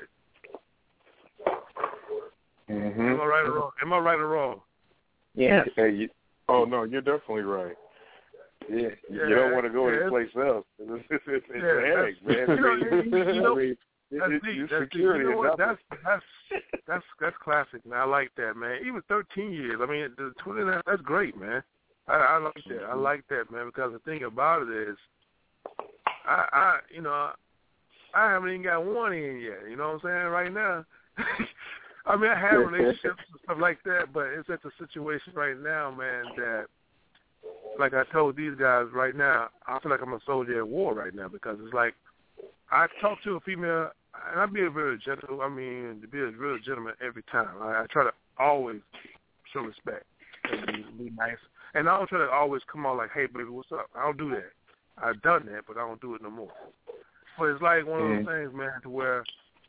D: Mm-hmm.
B: Am I right or wrong? Am I right or wrong?
C: Yeah. Hey, you,
D: oh no, you're definitely right.
C: Yeah,
B: yeah
C: you don't want to go
B: yeah,
C: anyplace else. It's, it's, it's
B: yeah,
C: a headache, man.
B: You know, you know,
C: I mean,
B: that's
C: it,
B: deep.
C: It's
B: That's
C: security
B: deep. You know what?
C: enough.
B: That's that's that's that's classic, man. I like that, man. Even thirteen years. I mean, the twenty-nine. That's great, man. I, I like that. I like that, man. Because the thing about it is, I, I you know, I haven't even got one in yet. You know what I'm saying? Right now. I mean, I have relationships and stuff like that, but it's at the situation right now, man, that, like I told these guys right now, I feel like I'm a soldier at war right now, because it's like I talk to a female, and I be a very gentle, I mean, to be a real gentleman every time. I, I try to always show respect and be, be nice. And I don't try to always come out like, hey, baby, what's up? I don't do that. I've done that, but I don't do it no more. But it's like one of those mm. things, man, to where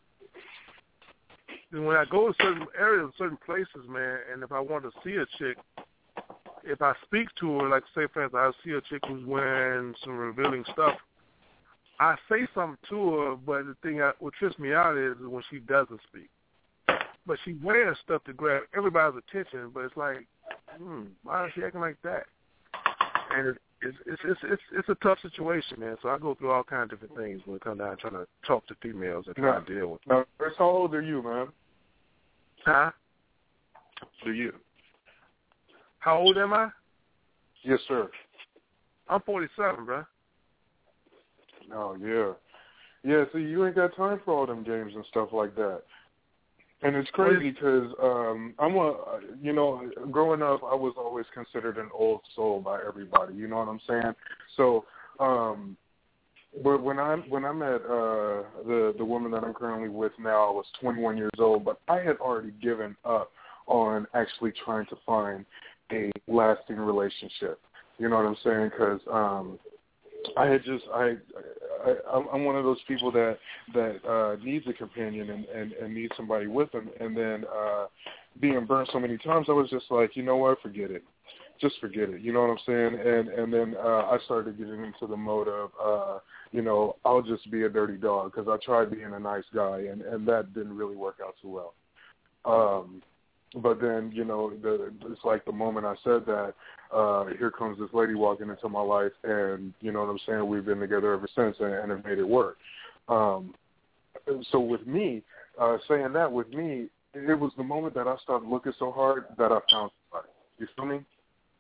B: when I go to certain areas, certain places, man, and if I want to see a chick, if I speak to her, like say, for instance, I see a chick who's wearing some revealing stuff, I say something to her, but the thing that what trips me out is when she doesn't speak. But she wears stuff to grab everybody's attention, but it's like, hmm, why is she acting like that? And it's it's it's it's it's, it's a tough situation, man. So I go through all kinds of different things when it comes down to trying to talk to females and try
D: no,
B: to deal with them.
D: No, Chris, how old are you, man?
B: Huh?
D: Do you?
B: How old am I?
D: Yes, sir.
B: I'm forty-seven, bro.
D: Oh, yeah. Yeah, see, you ain't got time for all them games and stuff like that. And it's crazy because um, I'm a, you know, growing up, I was always considered an old soul by everybody. You know what I'm saying? So, um, but when I when I met uh, the the woman that I'm currently with now, I was twenty-one years old. But I had already given up on actually trying to find a lasting relationship. You know what I'm saying? Because um, I had just I. I, I'm one of those people that that uh, needs a companion and, and, and needs somebody with them. And then uh, being burnt so many times, I was just like, you know what, forget it. Just forget it. You know what I'm saying? And and then uh, I started getting into the mode of, uh, you know, I'll just be a dirty dog because I tried being a nice guy, and, and that didn't really work out too well. Um, but then, you know, the, it's like the moment I said that, uh, here comes this lady walking into my life, and, you know what I'm saying, we've been together ever since and, and have made it work. Um, so with me, uh, saying that with me, it was the moment that I started looking so hard that I found somebody. You feel me?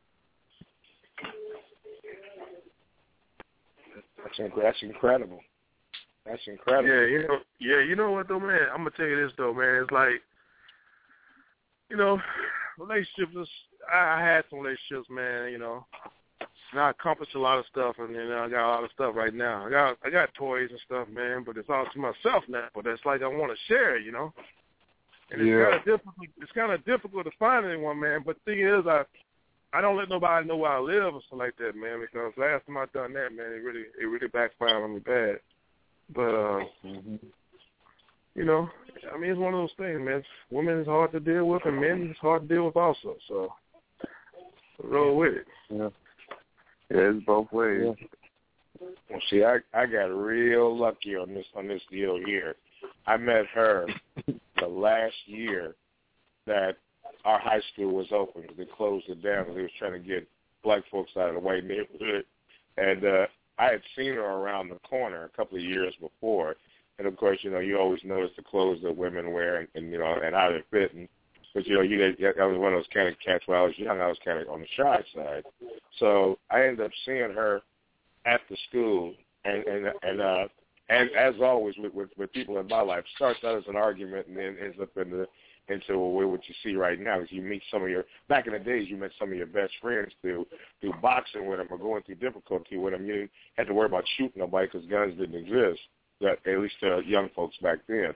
C: That's, that's incredible. That's incredible.
B: Yeah, you know, yeah, you know what though, man? I'm gonna tell you this though, man. It's like, you know, relationships. I, I had some relationships, man. You know, and I accomplished a lot of stuff, and then I got a lot of stuff right now. I got I got toys and stuff, man, but it's all to myself now. But that's like I want to share, you know. And it's
D: yeah.
B: kind of difficult. It's kind of difficult to find anyone, man. But the thing is, I I don't let nobody know where I live or something like that, man. Because last time I done that, man, it really it really backfired on me bad. But uh, mm-hmm. you know, I mean, it's one of those things, man. Women is hard to deal with, and men is hard to deal with also. So roll with it.
E: Yeah, yeah, it's both ways.
C: Yeah. Well, see, I I got real lucky on this on this deal here. I met her the last year that our high school was open because they closed it down because they was trying to get black folks out of the white neighborhood. And uh, I had seen her around the corner a couple of years before. And, of course, you know, you always notice the clothes that women wear and, and you know, and how they're fitting. But, you know, you I was one of those kind of cats when I was young. I was kind of on the shy side. So I ended up seeing her at the school. And, and, and uh, as, as always with, with, with people in my life, starts out as an argument and then ends up in the into what you see right now is you meet some of your, back in the days, you met some of your best friends through through boxing with them or going through difficulty with them. You didn't have to worry about shooting nobody because guns didn't exist, that, at least to young folks back then.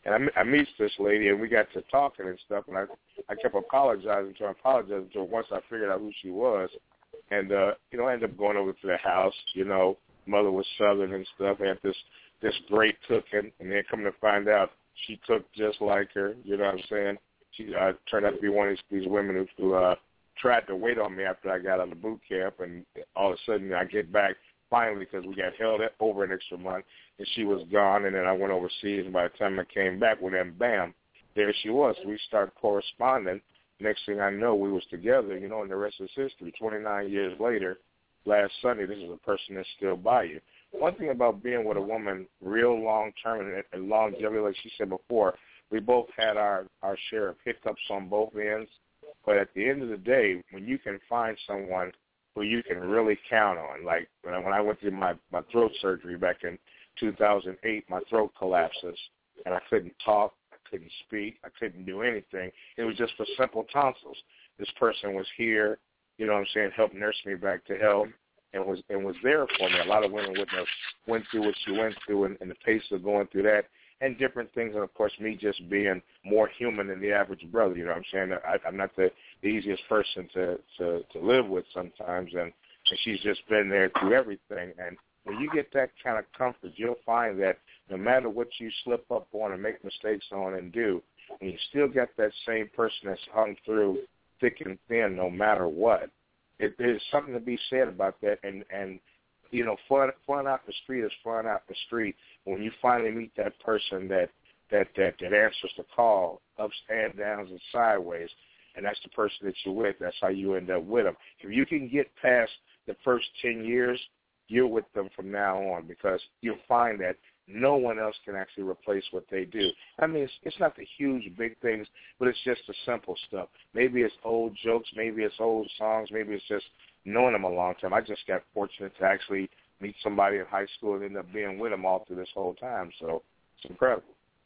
C: And I, I meet this lady, and we got to talking and stuff, and I, I kept apologizing to her, apologizing to her once I figured out who she was. And, uh, you know, I ended up going over to the house, you know, mother was Southern and stuff, had this, this great cooking, and then come to find out she cooked just like her, you know what I'm saying? She uh, turned out to be one of these, these women who, who uh, tried to wait on me after I got out of boot camp, and all of a sudden I get back finally because we got held over an extra month, and she was gone, and then I went overseas, and by the time I came back, well, then, bam, there she was. We started corresponding. Next thing I know, we was together, you know, and the rest is history. twenty-nine years later, last Sunday, this is a person that's still by you. One thing about being with a woman real long-term and, and longevity, like she said before, we both had our, our share of hiccups on both ends. But at the end of the day, when you can find someone who you can really count on, like when I, when I went through my, my throat surgery back in two thousand eight, my throat collapses, and I couldn't talk, I couldn't speak, I couldn't do anything. It was just for simple tonsils. This person was here, you know what I'm saying, helped nurse me back to health, and was and was there for me. A lot of women wouldn't have went through what she went through, and, and the pace of going through that, and different things, and, of course, me just being more human than the average brother, you know what I'm saying? I, I'm not the, the easiest person to, to, to live with sometimes, and, and she's just been there through everything. And when you get that kind of comfort, you'll find that no matter what you slip up on and make mistakes on and do, and you still get that same person that's hung through thick and thin no matter what, it, there's something to be said about that. And, and you know, fun, fun out the street is fun out the street. When you finally meet that person that, that, that, that answers the call, ups and downs and sideways, and that's the person that you're with, that's how you end up with them. If you can get past the first ten years, you're with them from now on, because you'll find that no one else can actually replace what they do. I mean, it's, it's not the huge, big things, but it's just the simple stuff. Maybe it's old jokes, maybe it's old songs, maybe it's just knowing them a long time. I just got fortunate to actually meet somebody in high school and end up being with them all through this whole time. So it's incredible.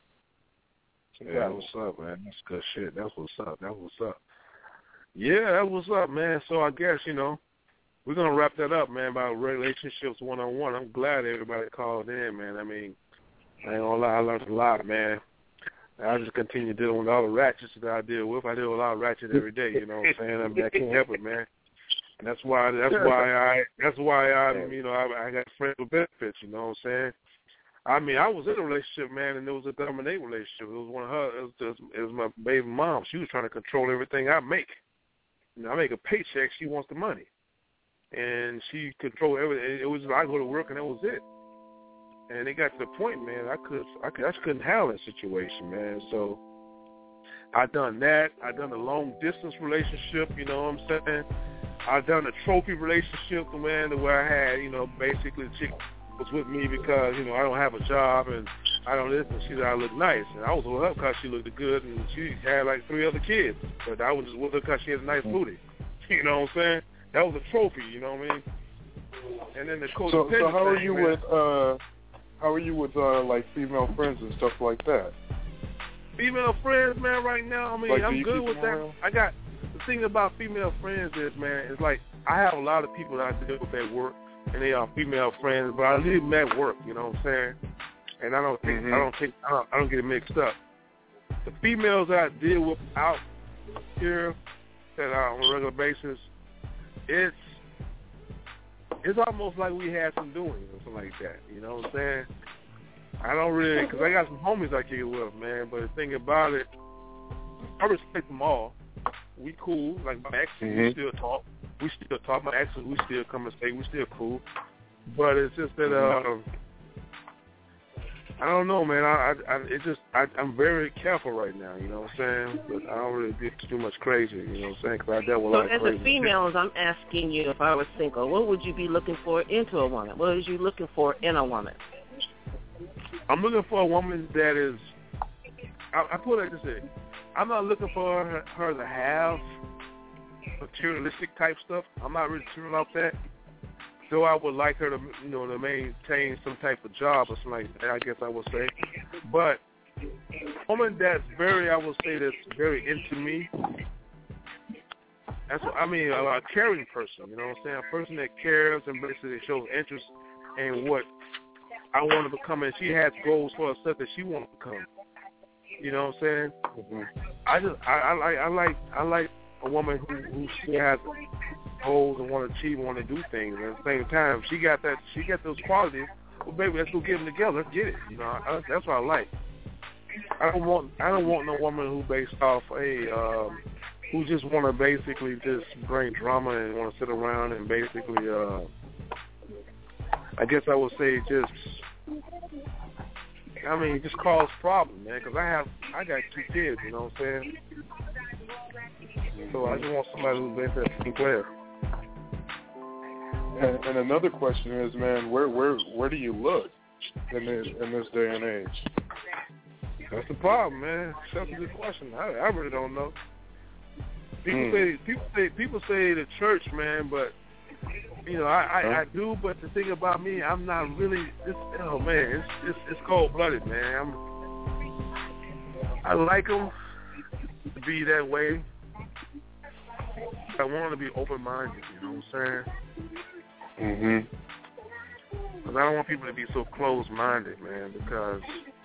C: It's incredible.
B: Yeah, what's up, man? That's good shit. That's what's up. That's what's up. Yeah, that's what's up, man. So I guess, you know, we're going to wrap that up, man, about relationships one-on-one. I'm glad everybody called in, man. I mean, I ain't going to lie, I learned a lot, man. I just continue dealing with all the ratchets that I deal with. I deal with a lot of ratchet every day, you know what I'm saying? I mean, I can't help it, man. And that's why that's why I that's why I'm you know I, I got friends with benefits, you know what I'm saying? I mean, I was in a relationship, man, and it was a dominate relationship. It was one of her. It was, just, it was my baby mom. She was trying to control everything I make. You know, I make a paycheck. She wants the money, and she controlled everything. It was I go to work, and that was it. And it got to the point, man. I could I could I just couldn't handle that situation, man. So I done that. I done a long distance relationship. You know what I'm saying? I've done a trophy relationship, man, where I had, you know, basically the chick was with me because, you know, I don't have a job and I don't listen. She said I look nice. And I was with her because she looked good and she had like three other kids. But I was just with her because she had a nice booty. You know what I'm saying? That was a trophy, you know what I mean? And then the coach.
D: So, so how are you
B: man,
D: with, uh, how are you with, uh, like, female friends and stuff like that?
B: Female friends, man, right now, I mean,
D: like,
B: I'm good with that.
D: Around?
B: I got. The thing about female friends is, man, it's like I have a lot of people that I deal with at work, and they are female friends, but I leave them at work. You know what I'm saying? And I don't think mm-hmm. I don't think I don't, I don't get it mixed up. The females that I deal with out here that are on a regular basis, it's it's almost like we had some doing or something like that. You know what I'm saying? I don't really, because I got some homies I kick it with, man. But the thing about it, I respect them all. We cool, like my exes, mm-hmm. we still talk. We still talk. My exes, we still come and stay. We still cool. But it's just that uh, I don't know, man. I, I, I it just I, I'm very careful right now. You know what I'm saying? But I don't really get too much crazy. You know what I'm saying? Because I dealt with a lot of crazy.
F: So as a female, I'm asking you, if I was single, what would you be looking for into a woman? What are you looking for in a woman?
B: I'm looking for a woman that is. I, I put it like this: I'm not looking for her, her to have materialistic type stuff. I'm not really sure about that. Though I would like her to, you know, to maintain some type of job or something like that, I guess I would say. But a woman that's very, I would say, that's very into me. That's what I mean, a, a caring person. You know what I'm saying? A person that cares and basically shows interest in what I want to become, and she has goals for herself that she wants to become. You know what I'm saying?
D: Mm-hmm.
B: I just I, I like I like I like a woman who who still has goals and want to achieve, want to do things. And at the same time, she got that she got those qualities. Well, baby, let's go get them together. Let's get it. You know, I, that's what I like. I don't want I don't want no woman who based off a um, who just want to basically just bring drama and want to sit around and basically uh, I guess I would say just I mean just cause problems, man. Because I have I got two kids. You know what I'm saying? So I just want somebody who's basically a team player.
D: And, and another question is, man, where where where do you look in this in this day and age?
B: That's the problem, man. That's a good question. I, I really don't know. People
D: mm.
B: say people say people say the church, man, but you know I, I,
D: huh?
B: I do. But the thing about me, I'm not really. It's, oh man, it's it's, it's cold blooded, man. I'm, I like them to be that way. I want to be open minded. You know what I'm saying?
D: Mhm.
B: Because I don't want people to be so closed minded, man. Because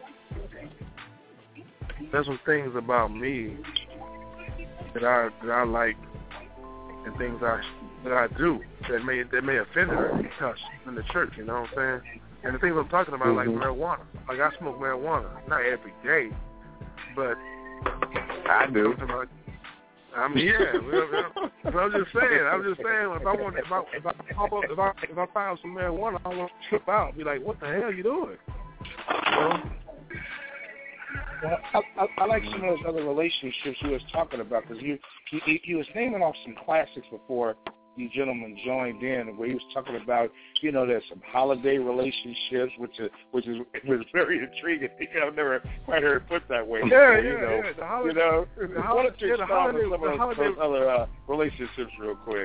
B: there's some things about me that I that I like, and things I that I do that may that may offend her because she's in the church. You know what I'm saying? And the things I'm talking about,
D: mm-hmm.
B: like marijuana. Like I smoke marijuana, not every day, but
E: I do.
B: I mean, yeah. Well, well, I'm just saying. I'm just saying. If I want, if I, if I pop up, if I, if I find some marijuana, I want to trip out. Be like, what the hell are you doing? You know?
C: Well, I, I, I like some of those other relationships you was talking about because you, you you was naming off some classics before you gentlemen joined in, where he was talking about, you know, there's some holiday relationships, which is which is was very intriguing. I've never quite heard it put that way.
B: Yeah,
C: before,
B: yeah,
C: you know,
B: yeah. The holiday,
C: you know,
B: the
C: why don't you
B: yeah, the
C: start
B: holiday,
C: with some
B: the
C: of
B: holiday,
C: those other uh, relationships real quick?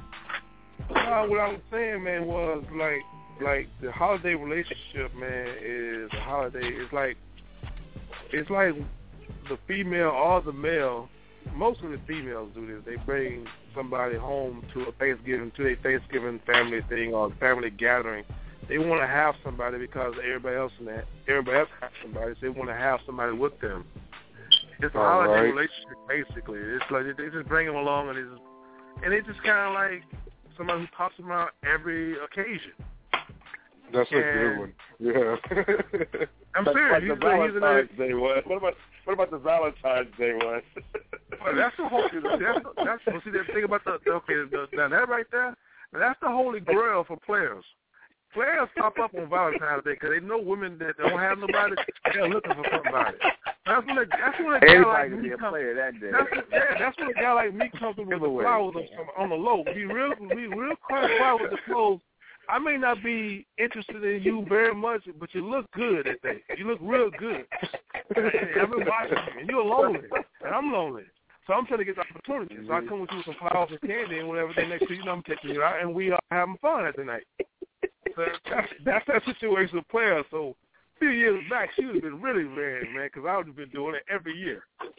B: Uh, what I was saying, man, was like like the holiday relationship, man, is a holiday. It's like it's like the female or the male. Most of the females do this. They bring somebody home to a Thanksgiving, to a Thanksgiving family thing or family gathering. They want to have somebody because everybody else in that, everybody else has somebody. So they want to have somebody with them. It's a
D: All
B: holiday
D: right.
B: relationship, basically. It's like they just bring them along, and it's and it's just kind of like somebody who talks about every occasion.
D: That's a
B: and
D: good one. Yeah.
B: I'm
C: That's
B: serious.
C: like
B: He's,
C: the Valentine's
B: he's
C: Day one. What about what about the Valentine's Day one?
B: Well, that's the whole. That's that's well, see that thing about the okay. The, now that right there, that's the holy grail for players. Players pop up on Valentine's Day because they know women that don't have nobody. They're looking for somebody. That's when a, that's when a guy
E: Anybody
B: like
E: can
B: me
E: be a
B: comes.
E: player that day.
B: That's, yeah, that's when a guy like me comes in with the flowers on the low. Be real, be real quiet with the clothes. I may not be interested in you very much, but you look good that day. You look real good. I've been watching you, and you're lonely, and I'm lonely. So I'm trying to get the opportunity. So I come with you with some flowers and candy and whatever. Then next thing you know, I'm taking you out, and we are having fun at the night. So that's, that's that situation with players. So a few years back, she would have been really mad, man, because I would have been doing it every year.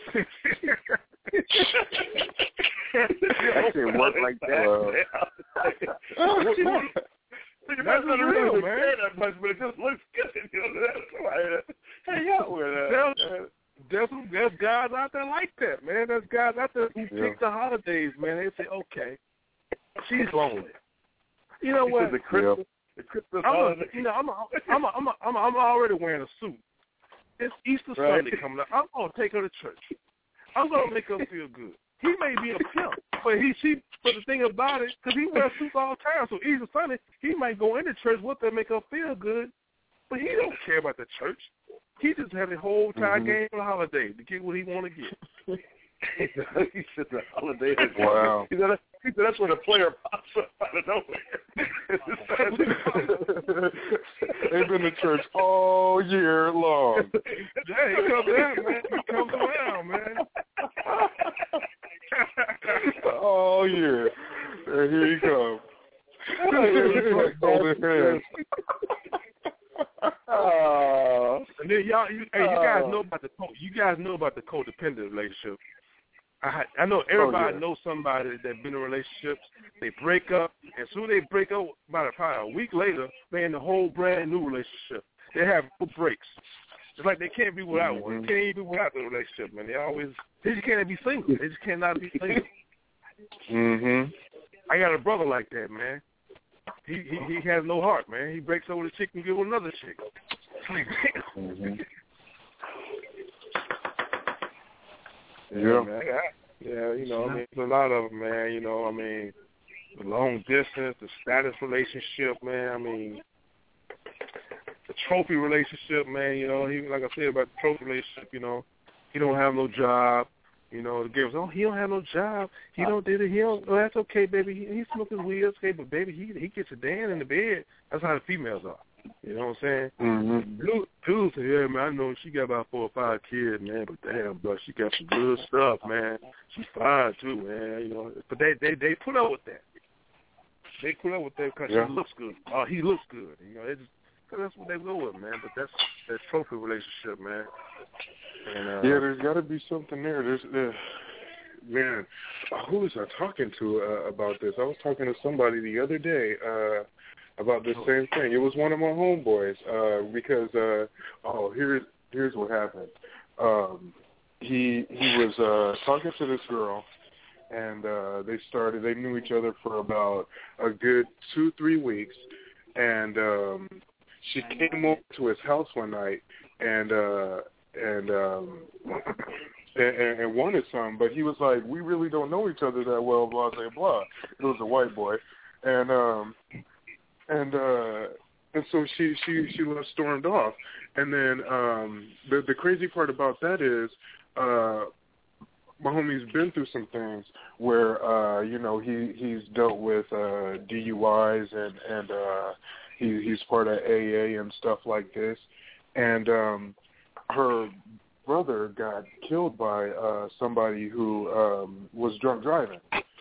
E: That shit work like that.
C: Well,
B: That's
C: not
B: real,
C: really
B: man.
C: care that much, but it just looks good. You know, that's why. Hang out with her.
B: There's, there's, there's guys out there like that, man. There's guys out there who
D: Yeah.
B: pick the holidays, man. They say, okay, she's lonely. You know what?
C: The Christmas,
D: Yep.
C: the Christmas
B: I'm a,
C: holiday.
B: you know, I'm a, I'm a, I'm a, I'm a, I'm already wearing a suit. It's Easter
C: Right.
B: Sunday coming up. I'm gonna take her to church. I'm gonna make her feel good. He may be a pimp, but he she. But the thing about it, because he wears suits all the time, so Easter Sunday he might go into church with her and make her feel good, but he don't care about the church. He just had the whole time
D: Mhm.
B: game for the holiday to get what he want to get.
C: He said the holiday. Is
D: Wow.
C: He said, he said that's when a player pops up out of nowhere.
D: They've been to church all year long.
B: Yeah, he comes down, man. He comes around, man.
D: All year. And here you come. Holding hands.
C: Oh.
B: And then y'all, you, hey, you guys know about the co- you guys know about the codependent relationship. I I know everybody
D: Oh, yeah.
B: knows somebody that been in relationships. They break up, and soon they break up. About a, probably a week later, they in a whole brand new relationship. They have no breaks. It's like they can't be without mm-hmm. one. They can't even be without the relationship, man. They always, they just can't be single. They just cannot be single.
D: Mhm.
B: I got a brother like that, man. He he he has no heart, man. He breaks over the chick and give another chick. Like, damn.
D: Mm-hmm.
B: Yeah, man. Yeah, you know, I mean, there's a lot of them, man. You know, I mean, the long distance, the status relationship, man. I mean, the trophy relationship, man. You know, he like I said about the trophy relationship. You know, he don't have no job. You know, the girls, oh, he don't have no job. He don't do it. He don't. Oh, that's okay, baby. He, he smokes his weed, okay, but baby, he he gets a Dan in the bed. That's how the females are. You know what I'm saying?
D: Mm-hmm.
B: Dude, dude say, yeah, man, I know she got about four or five kids, man, but damn, bro, she got some good stuff, man. She's fine too, man. You know, but they they they put up with that. They put up with that because
D: yeah.
B: she looks good. Oh, he looks good. You know, they just cause that's what they go with, man. But that's that trophy relationship, man. And, uh,
D: yeah, there's got to be something there. There's, uh, man, who was I talking to uh, about this? I was talking to somebody the other day uh, about this same thing. It was one of my homeboys uh, because, uh, oh, here's here's what happened. Um, he he was uh, talking to this girl, and uh, they started. They knew each other for about a good two three weeks, and um, she came over to his house one night, and. Uh, and um and, and wanted some, but he was like, we really don't know each other that well, blah blah blah. It was a white boy, and um and uh and so she she she left, stormed off, and then um the the crazy part about that is uh my homie's been through some things where uh you know he he's dealt with uh D U Is and and uh he he's part of A A and stuff like this, and um her brother got killed by uh, somebody who um, was drunk driving.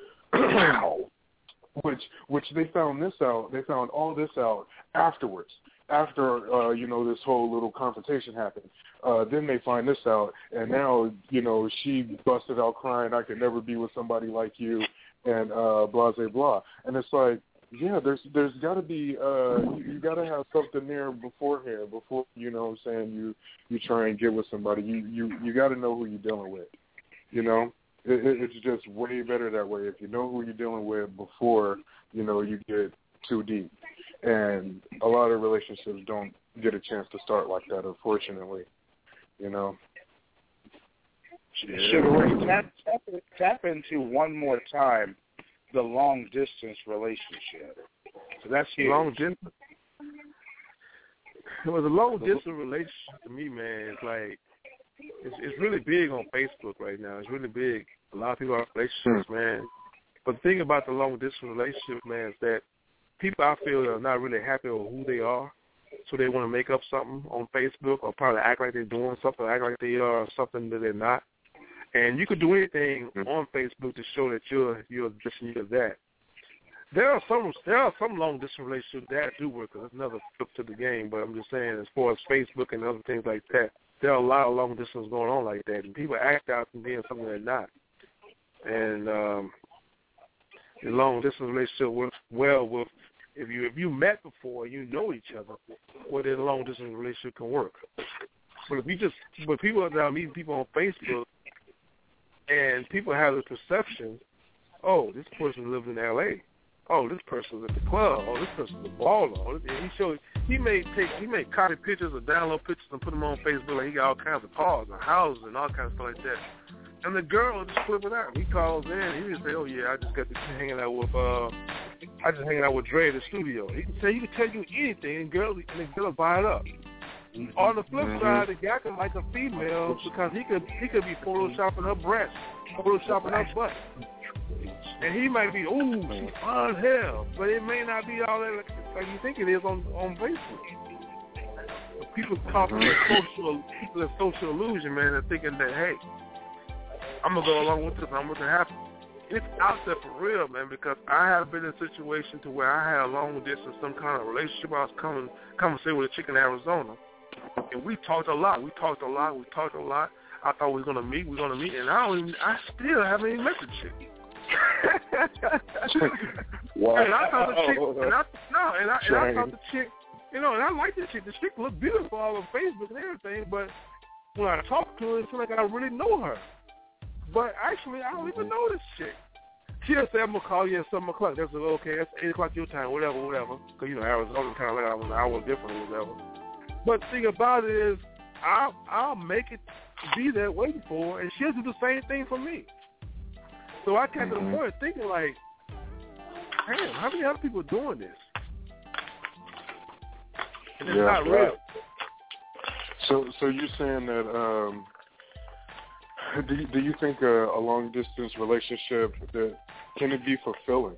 D: which which they found this out. They found all this out afterwards. After uh, you know this whole little confrontation happened, uh, then they find this out, and now you know she busted out crying. I could never be with somebody like you, and uh, blah blah blah. And it's like. Yeah, there's there's got to be uh, you, you got to have something there beforehand before you know what I'm saying you you try and get with somebody. You you you got to know who you're dealing with. You know, it, it, it's just way better that way if you know who you're dealing with before you know you get too deep. And a lot of relationships don't get a chance to start like that, unfortunately. You know.
C: Sugar Ray, tap, tap, tap into one more time. The long distance relationship. So that's huge.
B: Long distance. It was a long distance relationship to me, man. It's like it's, it's really big on Facebook right now. It's really big. A lot of people are in relationships, man. But the thing about the long distance relationship, man, is that people I feel are not really happy with who they are, so they want to make up something on Facebook or probably act like they're doing something, act like they are something that they're not. And you could do anything on Facebook to show that you're you're this and you're that. There are some there are some long distance relationships that do work. Cause that's another flip to the game. But I'm just saying, as far as Facebook and other things like that, there are a lot of long distance going on like that, and people act out and being something they're not. And um, the long distance relationship works well with if you if you met before, you know each other. Well, then a long distance relationship can work. But if you just but people are now meeting people on Facebook. And people have the perception, oh, this person lives in L A. Oh, this person's at the club. Oh, this person's a baller. And he showed he may take he may copy pictures or download pictures and put them on Facebook. Like he got all kinds of cars and houses and all kinds of stuff like that. And the girl will just flip it out. He calls in. He just say, oh yeah, I just got to hanging out with uh, I just hanging out with Dre at the studio. He can say he can tell you anything, and girl and the girl buy it up. On the flip
D: mm-hmm.
B: side, the guy can like a female because he could he could be photoshopping her breast, photoshopping her butt, and he might be, ooh, she's fine as hell, but it may not be all that like, like you think it is on on Facebook. People call it social people a social illusion, man, and thinking that hey, I'm gonna go along with this, I'm gonna happen. It's out there for real, man, because I have been in a situation to where I had a long distance, some kind of relationship. I was coming conversating with a chick in Arizona. And we talked a lot. We talked a lot. We talked a lot. I thought we were gonna meet. We are gonna meet, and I don't even. I still haven't even met the chick.
C: Wow.
B: And I thought the chick. And I no. And I, and I thought the chick. You know, and I like this chick. The chick look beautiful all over Facebook and everything, but when I talk to her, it feels like I really know her. But actually, I don't even know this chick. She'll say, I'm going to call you at seven o'clock. That's okay, that's eight o'clock your time, whatever, whatever. Because, you know, Arizona kind of like I was an hour different or whatever. But the thing about it is, I'll, I'll make it be there waiting for her, and she'll do the same thing for me. So I got to the point of thinking, like, damn, how many other people are doing this? And it's
D: yeah,
B: not real.
D: right. So, so you're saying that, um, do you, do you think a, a long distance relationship that can it be fulfilling?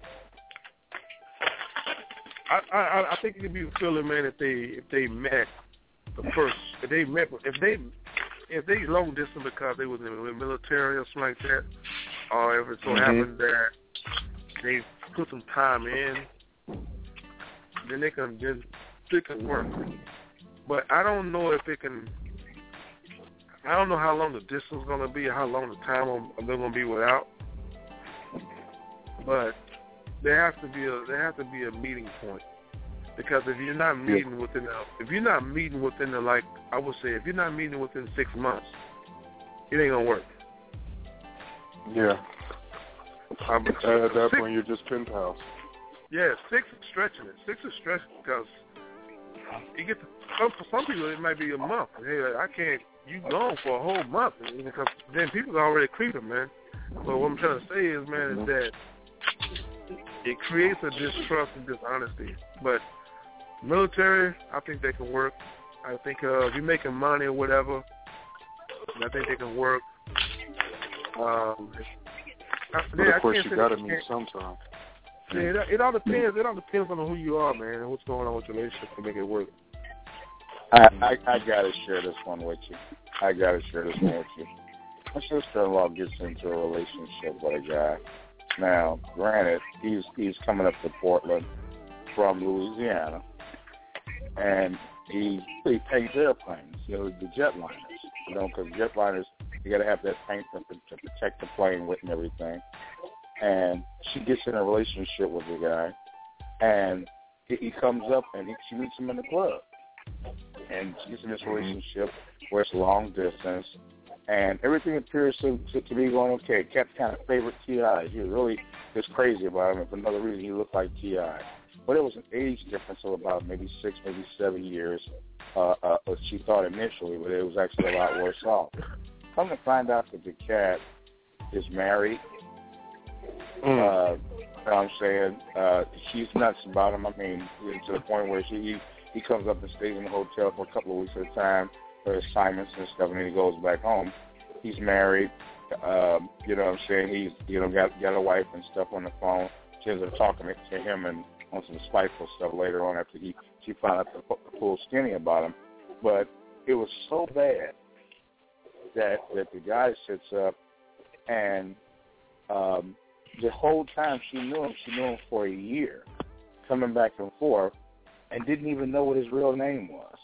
B: I, I, I think it can be fulfilling, man, if they if they met the first, if they met, if they if they long distance because they was in the military or something like that, or if it so mm-hmm. happened that they put some time in, then they can just it can work. But I don't know if it can. I don't know how long the distance is going to be, or how long the time they're going to be without. But there has to be a there has to be a meeting point, because if you're not meeting yeah. within a, if you're not meeting within the, like I would say, if you're not meeting within six months, it ain't gonna work.
D: Yeah.
B: Um,
D: At that
B: six,
D: point, you're just pen pals.
B: Yeah, six is stretching it. Six is stretching because you get to, some, for some people it might be a month. Hey, I can't. You gone for a whole month because then people are already creeping, man. But what I'm trying to say is, man, is that it creates a distrust and dishonesty. But military, I think they can work. I think uh, if you're making money or whatever, I think they can work. Um,
D: but
B: yeah,
D: of course, you got to meet sometime.
B: Yeah, it, it all depends. It all depends on who you are, man, and what's going on with your relationship to make it work.
G: I, I, I got to share this one with you. I got to share this one with you. My sister-in-law gets into a relationship with a guy. Now, granted, he's he's coming up to Portland from Louisiana, and he he paints airplanes, you know, the jetliners, you know, because jetliners, you got to have that paint to, to protect the plane with and everything. And she gets in a relationship with the guy, and he, he comes up and he, she meets him in the club. And she gets in this relationship where it's long distance, and everything appears to, to, to be going okay. Kept kind of favorite T I He was really just crazy about him, and for another reason, he looked like T I But it was an age difference of about maybe six, maybe seven years, uh, uh, she thought initially, but it was actually a lot worse off. Come to find out that the cat is married. Mm. Uh, you know what I'm saying? Uh, she's nuts about him. I mean, to the point where she... He, He comes up and stays in the hotel for a couple of weeks at a time for assignments and stuff, and then he goes back home. He's married. Um, you know what I'm saying? He's, you know, got got a wife and stuff on the phone. She ends up talking to him and on some spiteful stuff later on after he she found out the full skinny about him. But it was so bad that that the guy sits up and um, the whole time she knew him, she knew him for a year, coming back and forth, and didn't even know what his real name was.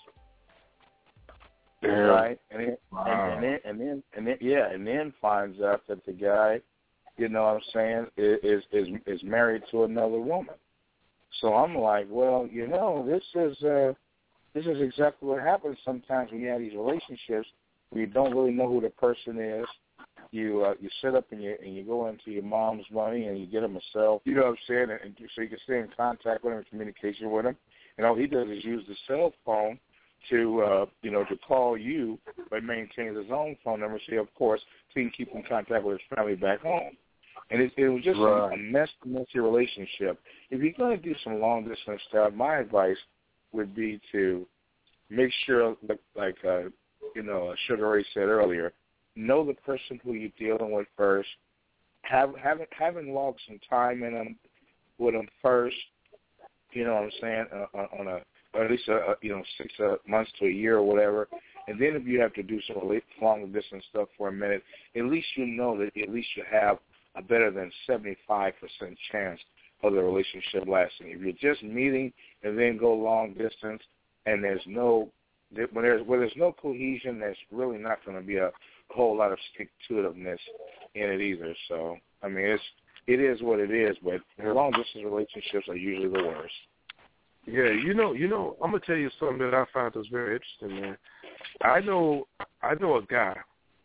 D: Damn.
G: Right? And then, wow. and, and then and then and then yeah, and then finds out that the guy, you know what I'm saying, is is is married to another woman. So I'm like, well, you know, this is uh, this is exactly what happens sometimes when you have these relationships where you don't really know who the person is. You uh, you sit up and you and you go into your mom's money and you get him a cell, you know what I'm saying, and, and so you can stay in contact with him, in communication with him. And all he does is use the cell phone to, uh, you know, to call you, but maintains his own phone number, so of course, so he can keep in contact with his family back home. And it, it was just right. a, a messy, messy relationship. If you're going to do some long-distance stuff, my advice would be to make sure, like, like uh, you know, Sugar Ray said earlier, know the person who you're dealing with first. Have, having, having logged some time in them, with them first, you know what I'm saying, uh, on a, or at least, a, a, you know, six uh, months to a year or whatever. And then if you have to do some long-distance stuff for a minute, at least you know that at least you have a better than seventy-five percent chance of the relationship lasting. If you're just meeting and then go long distance and there's no, when there's, where there's no cohesion, there's really not going to be a whole lot of stick-to-itiveness in it either. So, I mean, it's, it is what it is, but long-distance relationships are usually the worst.
B: Yeah, you know, you know, I'm gonna tell you something that I found was very interesting, man. I know, I know a guy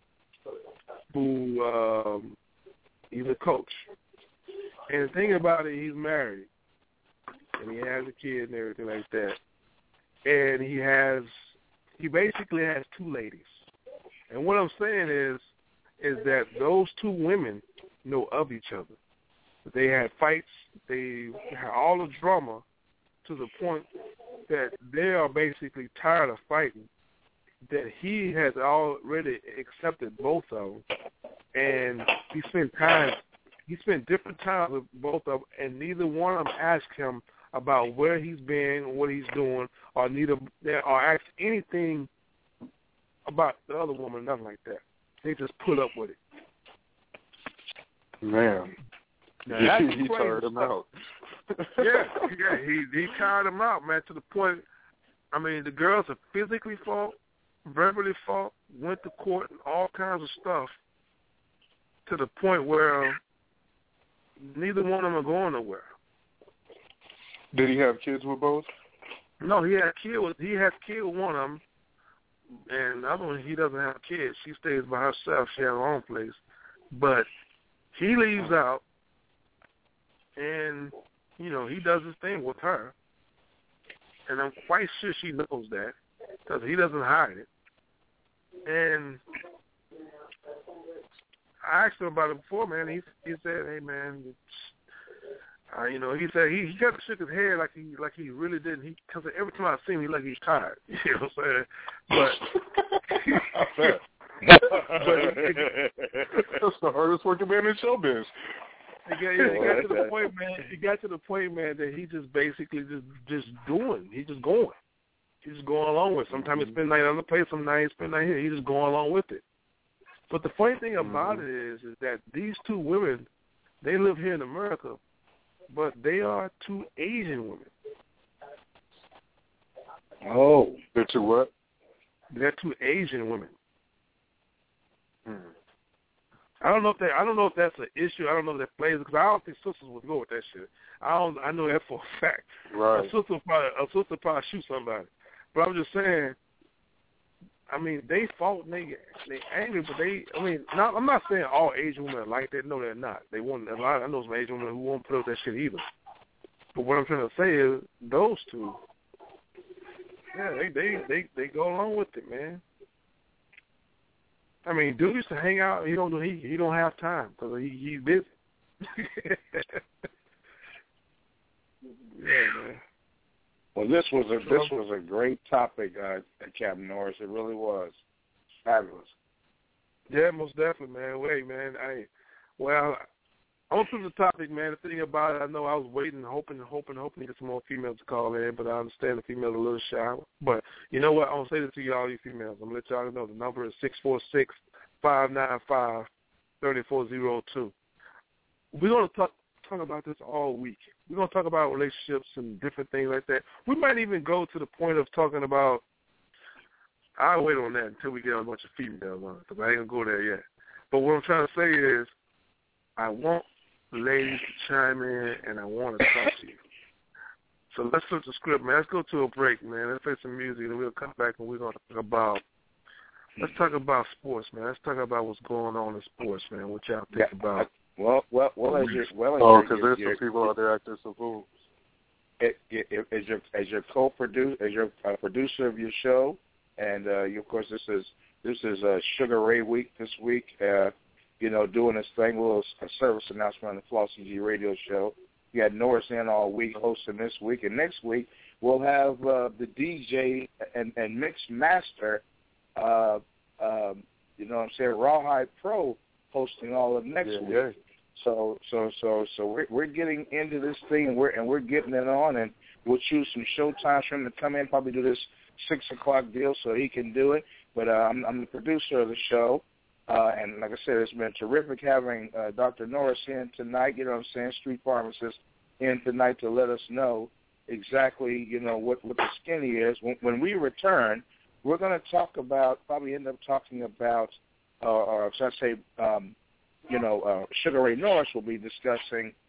B: who um, he's a coach, and the thing about it, he's married, and he has a kid and everything like that, and he has, he basically has two ladies, and what I'm saying is, is that those two women know of each other. They had fights, they had all the drama, to the point that they are basically tired of fighting, that he has already accepted both of them, and he spent time, he spent different times with both of them, and neither one of them asked him about where he's been, what he's doing, or neither, or asked anything about the other woman, nothing like that. They just put up with it.
D: Man,
B: now,
D: he, he tired him out.
B: yeah, yeah, he he tired him out, man, to the point, I mean, the girls have physically fought, verbally fought, went to court, and all kinds of stuff, to the point where neither one of them are going nowhere.
D: Did he have kids with both?
B: No, he had kid with, he has kid with one of them, and the other one, he doesn't have kids. She stays by herself. She has her own place. But he leaves out, and, you know, he does his thing with her. And I'm quite sure she knows that, because he doesn't hide it. And I asked him about it before, man. He he said, "Hey, man, uh, you know," he said he he kind of shook his head like he like he really didn't. He because every time I see him, he like he's tired. You know what I'm saying? But
D: that's the hardest working man in showbiz.
B: He got, yeah, he got to the point, man. He got to the point, man, that he just basically just just doing. He's just going. He's just going along with it. Sometimes he spend night on the place, some night he spend night here. He's just going along with it. But the funny thing about mm-hmm. it is, is that these two women, they live here in America, but they are two Asian women.
C: Oh,
D: they're two what?
B: They're two Asian women.
D: Hmm.
B: I don't know if that. I don't know if that's an issue. I don't know if that plays because I don't think sisters would go with that shit. I don't. I know that for a fact.
D: Right.
B: A sister probably. A sister probably shoot somebody. But I'm just saying. I mean, they fought and they they angry, but they. I mean, not, I'm not saying all Asian women are like that. No, they're not. They want a lot. I know some Asian women who won't put up with that shit either. But what I'm trying to say is those two. Yeah, they they they, they go along with it, man. I mean, dude used to hang out. He don't. He he don't have time because he he's busy. Yeah, man.
C: Well, this was a this was a great topic, uh, Captain Norris. It really was fabulous.
B: Yeah, most definitely, man. Wait, man. I well, on to the topic, man. The thing about it, I know I was waiting, hoping, hoping, hoping to get some more females to call in, but I understand the females are a little shy. But you know what? I'm gonna say this to y'all, you females. I'm gonna let y'all know the number is six four six, five nine five, three four zero two. We're gonna talk talk about this all week. We're gonna talk about relationships and different things like that. We might even go to the point of talking about. I'll wait on that until we get a bunch of females on it, because I ain't gonna go there yet. But what I'm trying to say is, I want ladies to chime in, and I want to talk to you. So let's flip the script, man. Let's go to a break, man. Let's play some music, and we'll come back, and we're going to talk about, let's talk about sports, man. Let's talk about what's going on in sports, man, what y'all think
C: yeah.
B: about.
C: Well, well, well, as your, well, as
D: oh, because
C: your,
D: there's
C: your,
D: some people out there acting so cool.
C: It, it, it, as your as your co-producer, as your uh, producer of your show, and uh, you, of course, this is this is uh, Sugar Ray Week this week. Uh, you know, doing this thing, a little a service announcement on the Flossy G Radio Show. You had Norris in all week hosting this week, and next week we'll have uh, the D J and, and mix master, uh, um, you know what I'm saying, Rawhide Pro hosting all of next
D: yeah,
C: week.
D: Yeah.
C: So so so so we're we're getting into this thing, and we're and we're getting it on, and we'll choose some show times for him to come in. Probably do this six o'clock deal so he can do it. But uh, I'm, I'm the producer of the show. Uh, and like I said, it's been terrific having uh, Doctor Norris in tonight, you know what I'm saying, street pharmacist in tonight to let us know exactly, you know, what, what the skinny is. When, when we return, we're going to talk about, probably end up talking about, uh, or should I say, um, you know, uh, Sugar Ray Norris will be discussing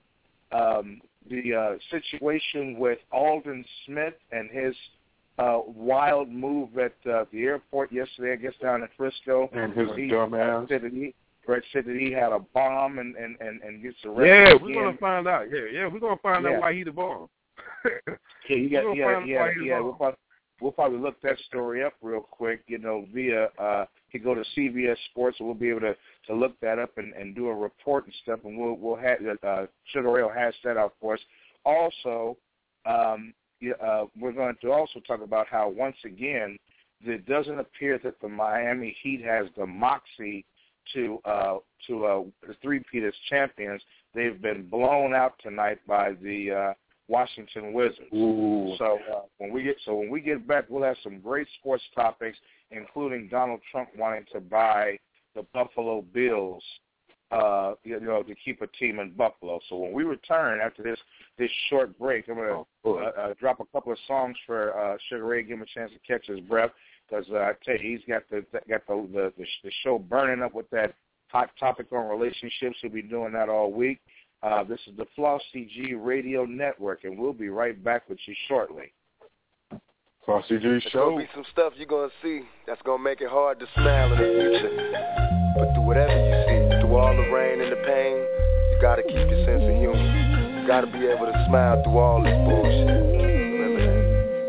C: um, the uh, situation with Alden Smith and his uh, wild move at uh, the airport yesterday, I guess down in Frisco.
D: And his
C: he,
D: dumb ass.
C: Uh, said that he, Brett said that he had a bomb and, and, and, and gets arrested.
B: Yeah,
C: again.
B: we're going to find out. Yeah, yeah, we're going to find
C: yeah.
B: out why he the bomb.
C: yeah, you got, yeah, yeah, yeah. We'll probably, we'll probably look that story up real quick, you know, via, uh, you go to C B S Sports, and we'll be able to, to look that up and, and do a report and stuff, and we'll, we'll have, uh, Sugar Ray will hash that out for us. Also, um, uh, we're going to also talk about how, once again, it doesn't appear that the Miami Heat has the moxie to, uh, to, uh, three-peat as champions. They've been blown out tonight by the, uh, Washington Wizards.
D: Ooh.
C: So uh, when we get so when we get back, we'll have some great sports topics, including Donald Trump wanting to buy the Buffalo Bills, uh, you know, to keep a team in Buffalo. So when we return after this this short break, I'm gonna oh, uh, uh, drop a couple of songs for uh, Sugar Ray, give him a chance to catch his breath, because uh, I tell you, he's got the got the, the the the show burning up with that hot topic on relationships. He'll be doing that all week. Uh, this is the Flossy G Radio Network, and we'll be right back with you shortly.
D: Flossy G
H: There's
D: Show.
H: There's going to be some stuff you're going to see that's going to make it hard to smile in the future. But through whatever you see, through all the rain and the pain, you got to keep your sense of humor. You got to be able to smile through all this bullshit. Remember that.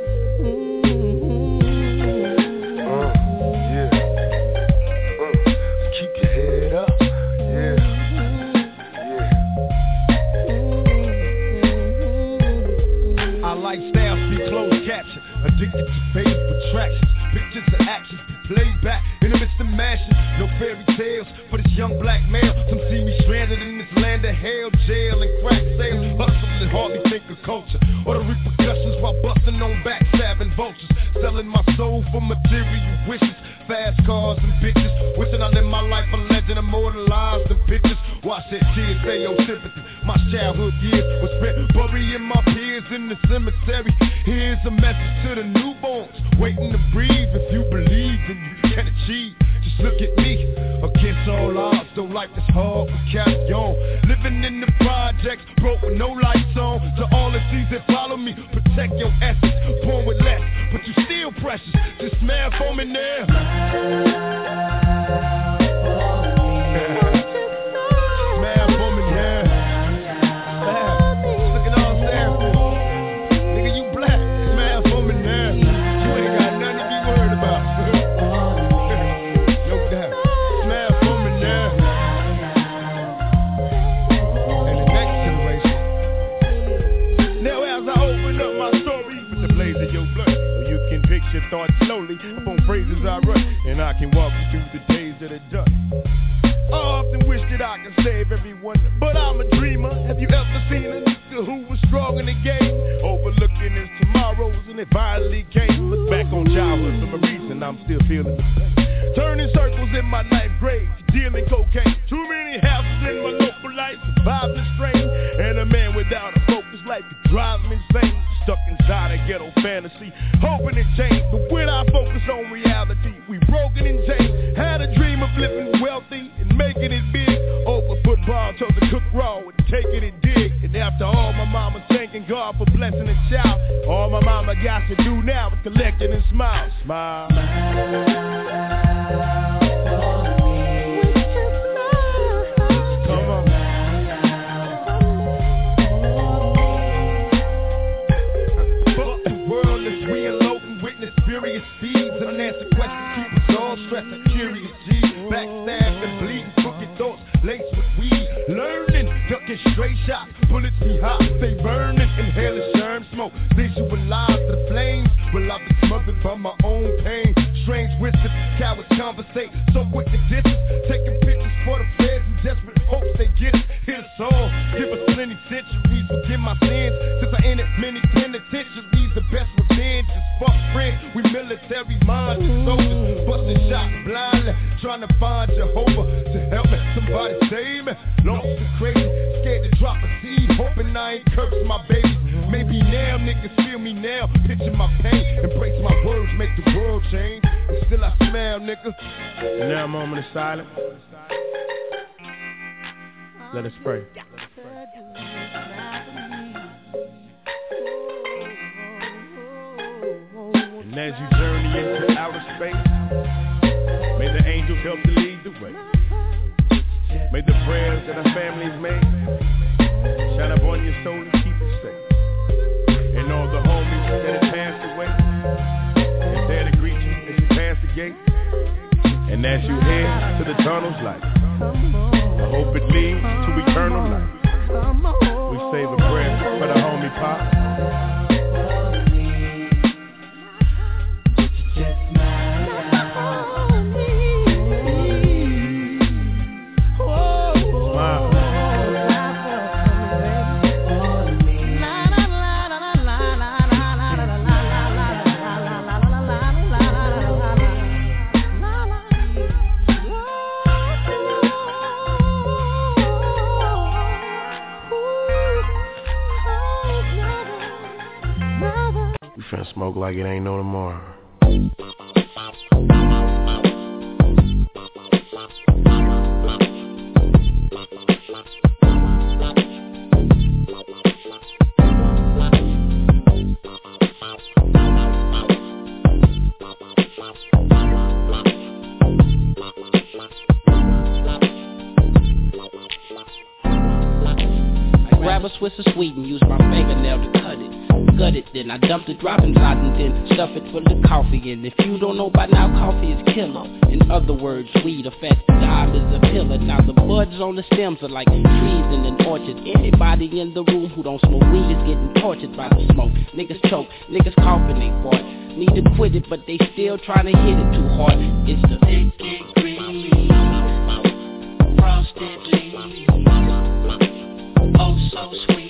H: Uh, yeah. Uh, keep your head up. Yeah.
I: Lifestyles be closed caption, addicted to fame attractions, pictures of actions played back in the midst of mashing. No fairy tales for this young black male. Some see me stranded in this land of hell, jail and crack sales. Hustle and hardly think of culture or the repercussions while busting on backstabbing vultures, selling my soul for material wishes. Fast cars and bitches, wishing I lived my life a legend, immortalized in pictures. Watch that tears say your sympathy. My childhood years was spent burying my peers in the cemetery. Here's a message to the newborns, waiting to breathe. If you believe, then you can achieve. Just look at me, against all odds. Though life is hard, we carry on. Living in the projects, broke with no lights on. To all the seas that follow me, protect your essence. Born with less, but you still precious. Just smile for me now. Your thoughts slowly upon phrases I write, and I can walk you through the days that are done. I often wish that I could save everyone, but I'm a dreamer. Have you ever seen a nigga who was strong in the game, overlooking his tomorrows, and it finally came? Look back on childhood for a reason, I'm still feeling the pain. Turning circles in my ninth grade, dealing cocaine. Too many houses in my local life, surviving the strain, and a man without a focus life could drive him insane. Stuck inside a ghetto fantasy, hoping it changed. But when I focus on reality, we broken and changed. Had a dream of living wealthy and making it big. Over football, chose to cook raw and taking it dig. And after all, my mama thanking God for blessing a child. All my mama got to do now is collect it and smile. Smile. Serious seeds, unanswered questions keep us all stressed and curious. G, backstabbed and bleeding, crooked thoughts laced with weed. Learning, ducking straight shots, bullets be hot, stay burning, inhaling germ smoke. Visualize the flames. Well, I've been smothered by my own pain. Strange wisdom, cowards conversate, so quick to distance. Taking pictures for the feds in desperate hopes they get us. Hit us all, give us plenty centuries, forgive my sins. Since I entered many penitentiaries, the best revenge is fuck friends. We military minded soldiers, busting shots blindly, trying to find Jehovah to help me. Somebody save me. Lost and crazy, scared to drop a seed, hoping I ain't cursed my baby. Maybe now niggas feel me now, picture my pain, embrace my words, make the world change. And still I smile, nigga. And now a moment of silence. Let us pray. Let us pray. as you journey into outer space. May the angels help to lead the way. May the prayers that our families made shine up on your soul and keep it safe. And all the homies that have passed away, is there to greet you as you pass the gate. And as you head to the tunnel's light, I hope it leads to eternal life. We save a prayer for the homie Pop. Smoke like it ain't no tomorrow.
J: I grab a Swiss of sweet and use my fingernail to cut it. Gut it, then I dump the droppings out and then stuff it full of coffee. And if you don't know by now, coffee is killer. In other words, weed, a fat dime is a pillar. Now the buds on the stems are like trees in an orchard. Anybody in the room who don't smoke weed is getting tortured by the smoke. Niggas choke, niggas coughing, they fart. Need to quit it, but they still trying to hit it too hard. It's the thick green, frosted leaves, oh so sweet.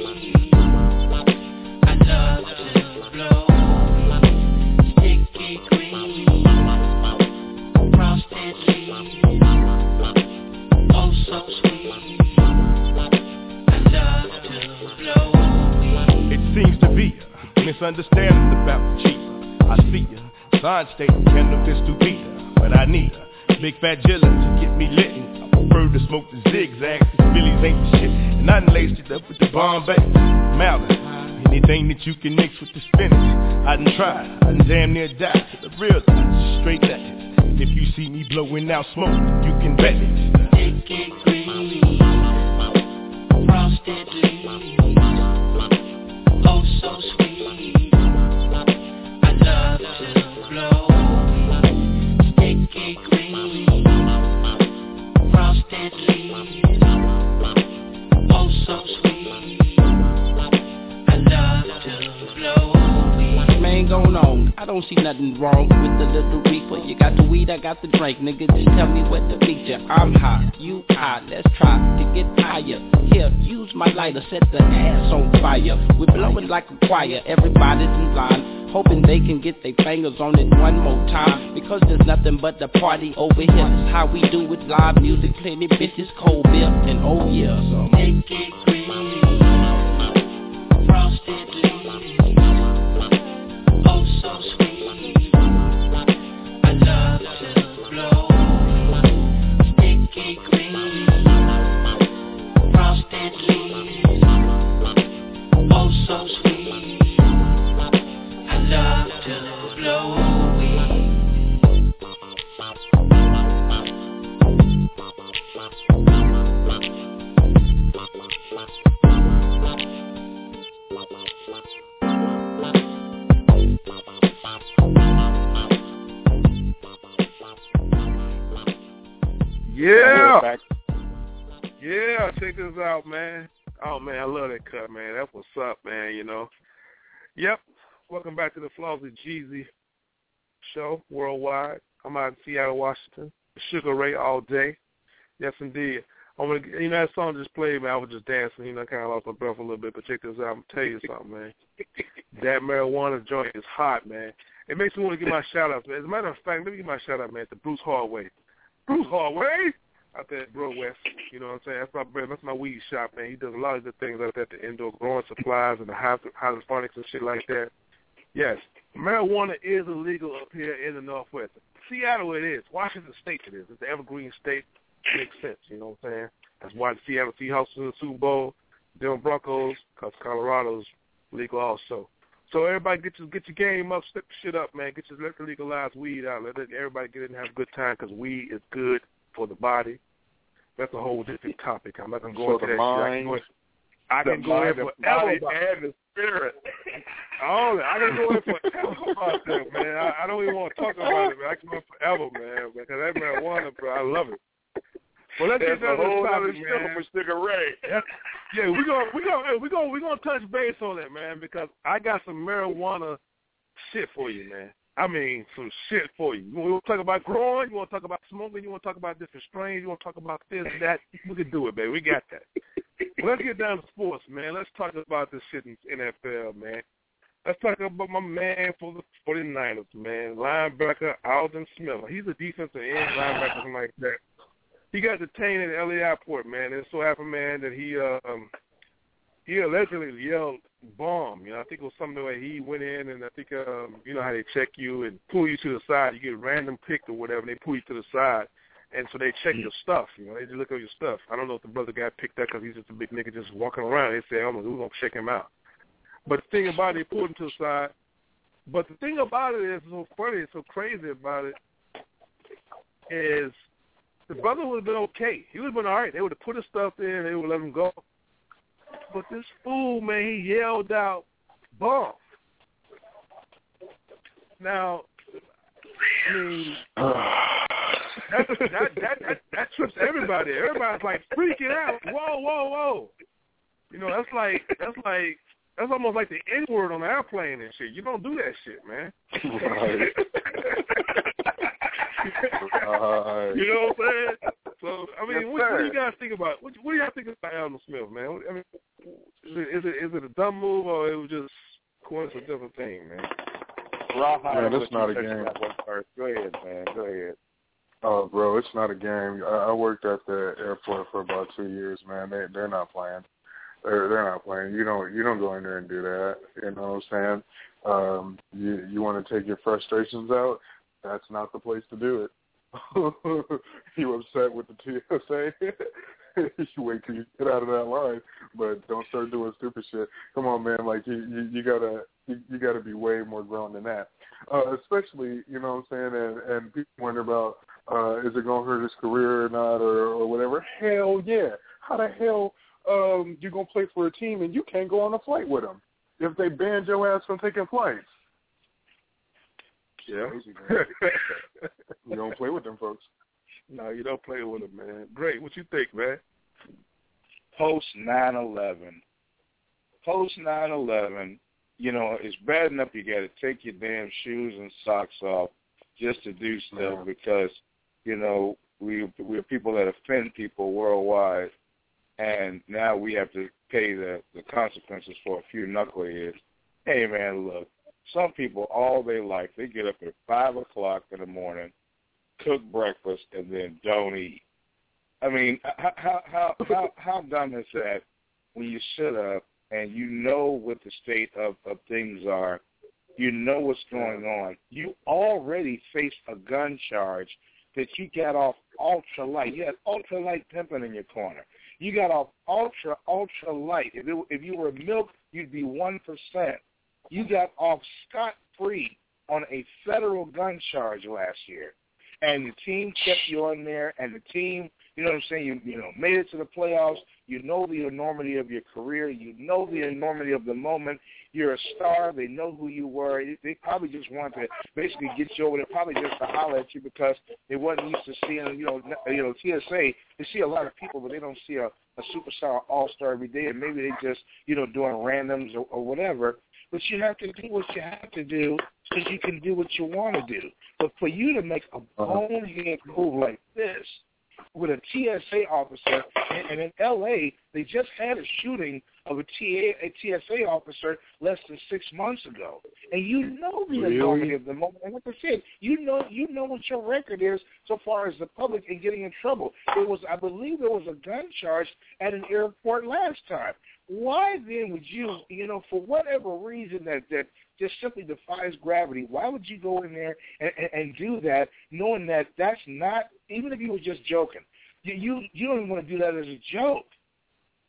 J: Love to blow, sticky green, frosted leaves, oh so sweet. I love to blow.
I: It seems to be a misunderstanding about the cheap. I see ya, sign stating cannabis to be ya, but I need a big fat jilla to get me lit. I prefer to smoke the zigzags, cause Phillies ain't the shit. And I done laced it up with the Bombay, Malin. Anything that you can mix with the spinach, I done tried, I done damn near died. To the real thing, straight that it. If you see me blowing out smoke, you can bet it.
J: Sticky green, frosted leaves, oh so sweet. I love to blow. Sticky green, frosted leaves, oh so sweet. Man going on, I don't see nothing wrong with the little reefer. You got the weed, I got the drink, nigga, just tell me what to meet ya. I'm high, you high, let's try to get higher. Here, use my lighter, set the ass on fire. We're blowing like a choir, everybody's in line, hoping they can get their fingers on it one more time. Because there's nothing but the party over here. That's how we do it, live music, plenty bitches, cold beer, and oh yeah, so make it green, frosted leaves, oh so sweet. I love to blow. Sticky green, frosted leaves, oh so sweet. I love to blow weed.
B: Yeah. Yeah, check this out, man. Oh, man, I love that cut, man. That's what's up, man, you know. Yep. Welcome back to the Flawlessly Jeezy show worldwide. I'm out in Seattle, Washington. Sugar Ray all day. Yes, indeed. I want to, you know, that song just played, man. I was just dancing. You know, I kind of lost my breath a little bit, but check this out. I'm going to tell you something, man. That marijuana joint is hot, man. It makes me want to give my shout-outs, man. As a matter of fact, let me give my shout-out, man, to Bruce Hardway. Bruce Hardway out there at Bro West. You know what I'm saying? That's my brother. That's my weed shop, man. He does a lot of good things out there at the indoor growing supplies and the hydroponics and shit like that. Yes, marijuana is illegal up here in the Northwest. Seattle it is. Washington State it is. It's the evergreen state. Makes sense, you know what I'm saying? That's why the Seattle Seahawks in the Super Bowl, Denver Broncos, because Colorado's legal also. So everybody get your get your game up, step shit up, man. Get your let the legalized weed out. Let everybody get in and have a good time because weed is good for the body. That's a whole different topic. I'm not gonna go
G: for
B: into that
G: mind,
B: shit. I can go in forever
G: and the spirit.
B: Oh, I can go in forever about that, man. I, I don't even want to talk about it, man. I can go in forever, man, because that marijuana, bro, I love it. Well, let's
G: That's
B: get down to
G: the
B: the topic,
G: man.
B: man.
G: Cigarette.
B: Yeah, yeah, we gonna we gonna we gonna we gonna touch base on that, man, because I got some marijuana shit for you, man. I mean, some shit for you. You want to talk about growing? You want to talk about smoking? You want to talk about different strains? You want to talk about this, that? We can do it, baby. We got that. Well, let's get down to sports, man. Let's talk about this shit in N F L, man. Let's talk about my man for the forty-niners, man. Linebacker Aldon Smith. He's a defensive end linebacker, something like that. He got detained at L A airport, man. It so happened, man, that he um he allegedly yelled bomb. You know, I think it was something where he went in and I think um you know how they check you and pull you to the side. You get random picked or whatever, and they pull you to the side. And so they check your stuff, you know. They just look at your stuff. I don't know if the brother got picked up because he's just a big nigga just walking around. They say, oh, we're going to check him out. But the thing about it, they pulled him to the side. But the thing about it is so funny, it's so crazy about it, is the brother would have been okay. He would have been all right. They would have put his stuff in. They would let him go. But this fool, man, he yelled out, bomb. Now, I mean... That, that, that, that, that trips everybody. Everybody's like freaking out. Whoa, whoa, whoa. You know, that's like, that's like, that's almost like the N-word on the airplane and shit. You don't do that shit, man.
D: Right. uh,
B: you know what I'm saying? So, I mean,
G: yes,
B: what, what do you guys think about, what, what do y'all think about Aldon Smith, man? I mean, is it, is it, is it a dumb move or it was just coincidental thing, man?
G: Rawhide,
D: man, that's not a game.
G: Go ahead, man. Go ahead.
D: Oh, bro, it's not a game. I, I worked at the airport for about two years, man. They they're not playing. They're they're not playing. You don't you don't go in there and do that. You know what I'm saying? Um, you you want to take your frustrations out? That's not the place to do it. You upset with the T S A? You wait till you get out of that line, but don't start doing stupid shit. Come on, man. Like you you, you gotta you, you gotta be way more grown than that. Uh, especially, you know what I'm saying, and, and people wonder about, uh, is it going to hurt his career or not or, or whatever. Hell yeah. How the hell um, you going to play for a team and you can't go on a flight with them if they banned your ass from taking flights?
B: Yeah.
D: You don't play with them folks.
B: No, you don't play with them, man. Great. What you think, man?
G: Post nine eleven. Post nine eleven. You know, it's bad enough you got to take your damn shoes and socks off just to do stuff yeah. because, you know, we, we're people that offend people worldwide, and now we have to pay the, the consequences for a few knuckleheads. Hey, man, look, some people all day life, they get up at five o'clock in the morning, cook breakfast, and then don't eat. I mean, how how how how dumb is that when you sit up and you know what the state of, of things are, you know what's going on. You already faced a gun charge that you got off ultra light. You had ultra light pimping in your corner. You got off ultra, ultra light. If, it, if you were milk, you'd be one percent. You got off scot-free on a federal gun charge last year. And the team kept you on there, and the team, you know what I'm saying, you, you know, made it to the playoffs. You know the enormity of your career. You know the enormity of the moment. You're a star. They know who you were. They probably just wanted to basically get you over there, probably just to holler at you because they wasn't used to seeing, you know, you know, T S A. They see a lot of people, but they don't see a, a superstar all-star every day, and maybe they just, you know, doing randoms or, or whatever. But you have to do what you have to do so you can do what you want to do. But for you to make a bonehead move like this, with a T S A officer, and, and in L A, they just had a shooting of a, T A, a T S A officer less than six months ago. And you know the
D: really?
G: enormity of the moment. And like I said, you know you know what your record is so far as the public and getting in trouble. It was, I believe there was a gun charge at an airport last time. Why then would you, you know, for whatever reason that, that just simply defies gravity, why would you go in there and, and, and do that knowing that that's not, even if you were just joking, you, you, you don't even want to do that as a joke.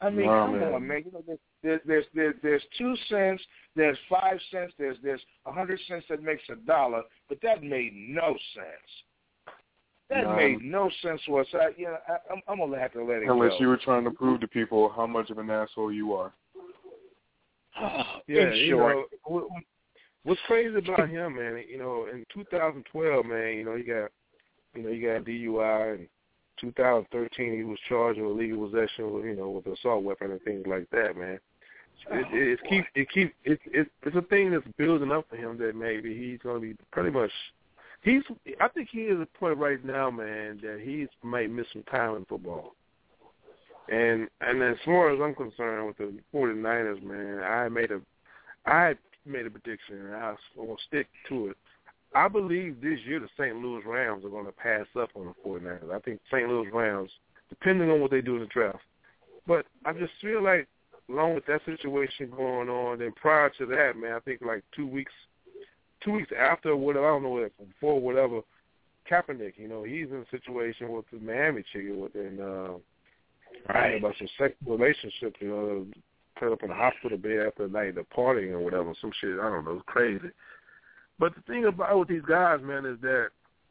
C: I mean,
D: wow,
C: come
D: man.
C: on, man. You know, there's there's there's there's two cents, there's five cents, there's there's a hundred cents that makes a dollar, but that made no sense. That
D: no.
C: made no sense to us. I, you know, I, I'm, I'm gonna have to let it
D: Unless
C: go.
D: Unless you were trying to prove to people how much of an asshole you are.
B: Yeah,
C: in
B: you
C: short.
B: know, what, what's crazy about him, man? You know, in two thousand twelve, man, you know, he got, you know, he got D U I, and two thousand thirteen he was charged with illegal possession, with, you know, with an assault weapon and things like that, man. It, it, it keep it keep it, it it's a thing that's building up for him that maybe he's going to be pretty much. He's I think he is at a point right now, man, that he might miss some time in football. And and as far as I'm concerned with the 49ers, man, I made a I made a prediction, and I will stick to it. I believe this year the Saint Louis Rams are going to pass up on the 49ers. I think Saint Louis Rams, depending on what they do in the draft. But I just feel like, along with that situation going on, then prior to that, man, I think like two weeks, two weeks after whatever, I don't know, before whatever, Kaepernick, you know, he's in a situation with the Miami chick, with and uh, right about some sexual relationship, you know, put up in a hospital bed after a night of partying or whatever, some shit. I don't know, it's crazy. But the thing about with these guys, man, is that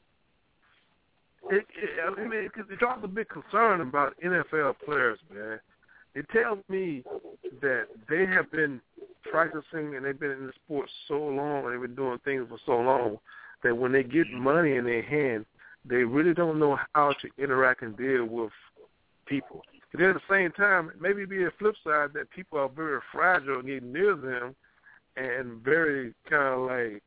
B: it, it, I mean, it, it draws a big concern about N F L players, man. It tells me that they have been practicing and they've been in the sport so long and they've been doing things for so long that when they get money in their hand, they really don't know how to interact and deal with people. But at the same time, maybe be a flip side that people are very fragile and get near them and very kind of like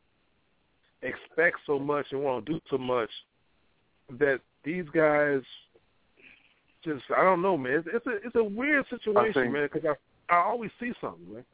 B: expect so much and want to do so much that these guys just, I don't know, man. It's, it's a it's a weird situation,
D: think,
B: man, because I, I always see something, man.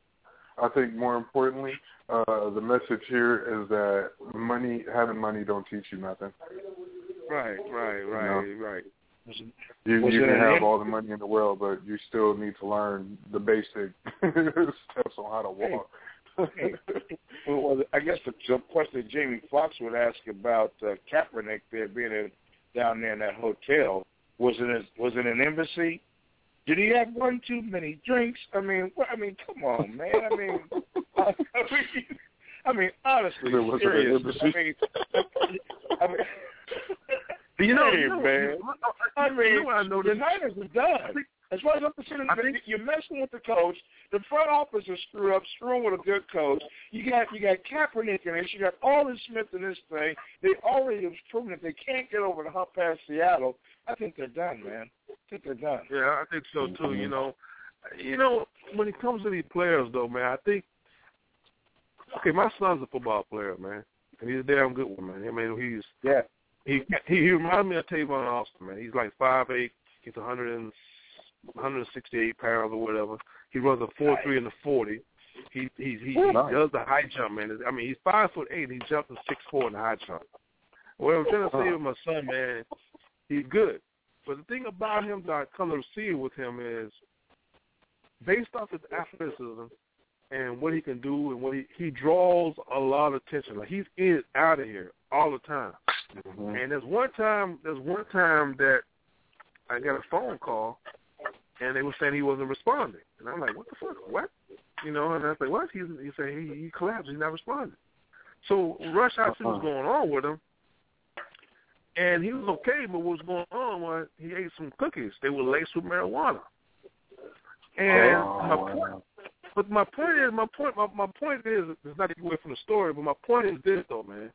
D: I think more importantly, uh, the message here is that money, having money don't teach you nothing.
B: Right, right, right, you know? right.
D: You,
C: Was
D: you can have
C: name?
D: all the money in the world, but you still need to learn the basic steps on how to walk.
C: Hey, well, I guess the, the question Jamie Foxx would ask about uh, Kaepernick there being in, down there in that hotel, was it a, was it an embassy? Did he have one too many drinks? I mean, well, I mean, come on, man. I mean, I mean, I mean honestly,
D: was
C: seriously. I mean, I mean
B: you know,
C: hey,
B: you know,
C: man. I mean,
B: you know I know
C: the Niners are done. As far as I'm concerned, you're messing with the coach. The front office is screwed up, screwing with a good coach. You got you got Kaepernick in this. You got Aldon Smith in this thing. They already have proven that they can't get over the hump past Seattle. I think they're done, man. I think they're done.
B: Yeah, I think so too. You know, you know, when it comes to these players, though, man, I think. Okay, my son's a football player, man, and he's a damn good one, man. I mean, he's
C: yeah.
B: He he, he reminds me of Tavon Austin, man. He's like five eight. He's one hundred one sixty-eight pounds or whatever. He runs a four three in the forty. He he he, he does the high jump, man. I mean, he's five foot eight. He jumps a six four in the high jump. What I'm trying to say with my son, man, he's good. But the thing about him that I come to see with him is, based off his athleticism and what he can do and what he he draws a lot of attention. Like he's in and out of here all the time. Mm-hmm. And there's one time there's one time that I got a phone call. And they were saying he wasn't responding. And I'm like, what the fuck? What? You know, and I was like, what? He's, he said he, he collapsed. He's not responding. So Rush, I see what's going on with him. And he was okay, but what was going on was he ate some cookies. They were laced with marijuana. And oh, my point, wow. but my point is, my point, my, my point is, it's not to get away from the story, but my point is this, though, man.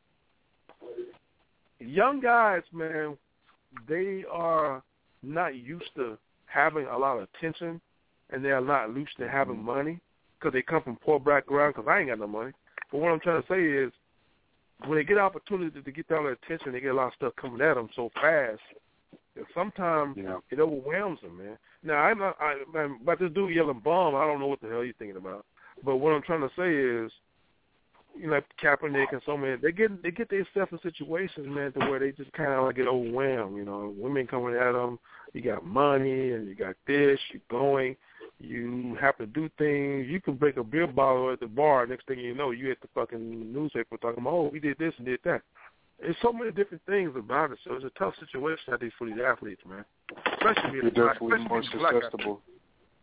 B: Young guys, man, they are not used to having a lot of attention, and they are not used to having money because they come from poor background. Because I ain't got no money. But what I'm trying to say is, when they get opportunity to get all their attention, they get a lot of stuff coming at them so fast that sometimes yeah. it overwhelms them, man. Now, I'm not, I, I'm, about this dude yelling bomb, I don't know what the hell you're thinking about. But what I'm trying to say is, you know, like Kaepernick and so many, they get they get themselves in situations, man, to where they just kind of like get overwhelmed. You know, women coming at them. You got money and you got this. You're going. You have to do things. You can break a beer bottle at the bar. Next thing you know, you at the fucking newspaper talking about, oh, we did this and did that. There's so many different things about it. So it's a tough situation, I think, for these athletes, man. Especially
D: You're definitely more susceptible.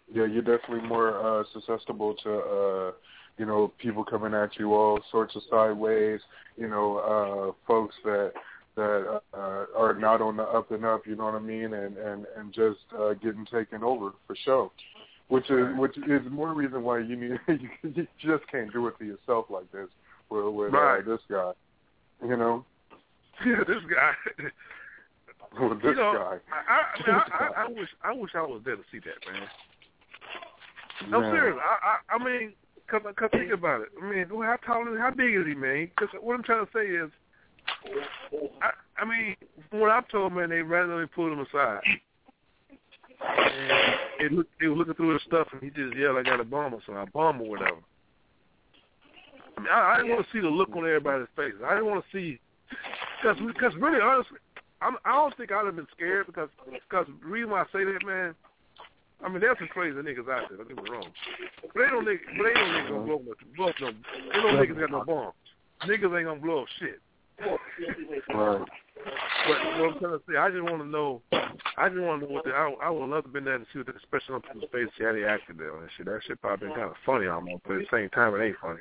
D: yeah, you're definitely more uh, susceptible to, uh, you know, people coming at you all sorts of sideways. You know, uh, folks that that uh, are not on the up and up. You know what I mean? And and and just uh, getting taken over for sure. Which is which is more reason why you need you just can't do it to yourself like this with, with
B: right.
D: uh, this guy. You know.
B: Yeah, this guy.
D: With this
B: you know,
D: guy.
B: I, I, mean, I, I, I wish I wish I was there to see that, man. No,
D: Man.
B: serious. I, I, I mean, cause, cause think about it. I mean, how tall is? How big is he, man? Because what I'm trying to say is, I, I mean, from what I've told, man, they randomly pulled him aside, and it look, they were looking through his stuff, and he just yelled, "I got a bomb or something, a bomb or whatever." I mean, I, I didn't want to see the look on everybody's face. I didn't want to see, because because really, honestly, I'm, I don't think I'd have been scared because because the reason why I say that, man. I mean, there's some crazy niggas out there. Don't get me wrong, but they don't niggas, but they don't niggas gonna blow no, blow up no. They don't niggas got no bombs. Niggas ain't gonna blow up shit.
D: Right.
B: But what I'm trying to say, I just want to know. I just want to know what the. I, I would love to been there to see what the expression on people's face, see how they acted there and shit. That shit probably been kind of funny almost, but at the same time, it ain't funny.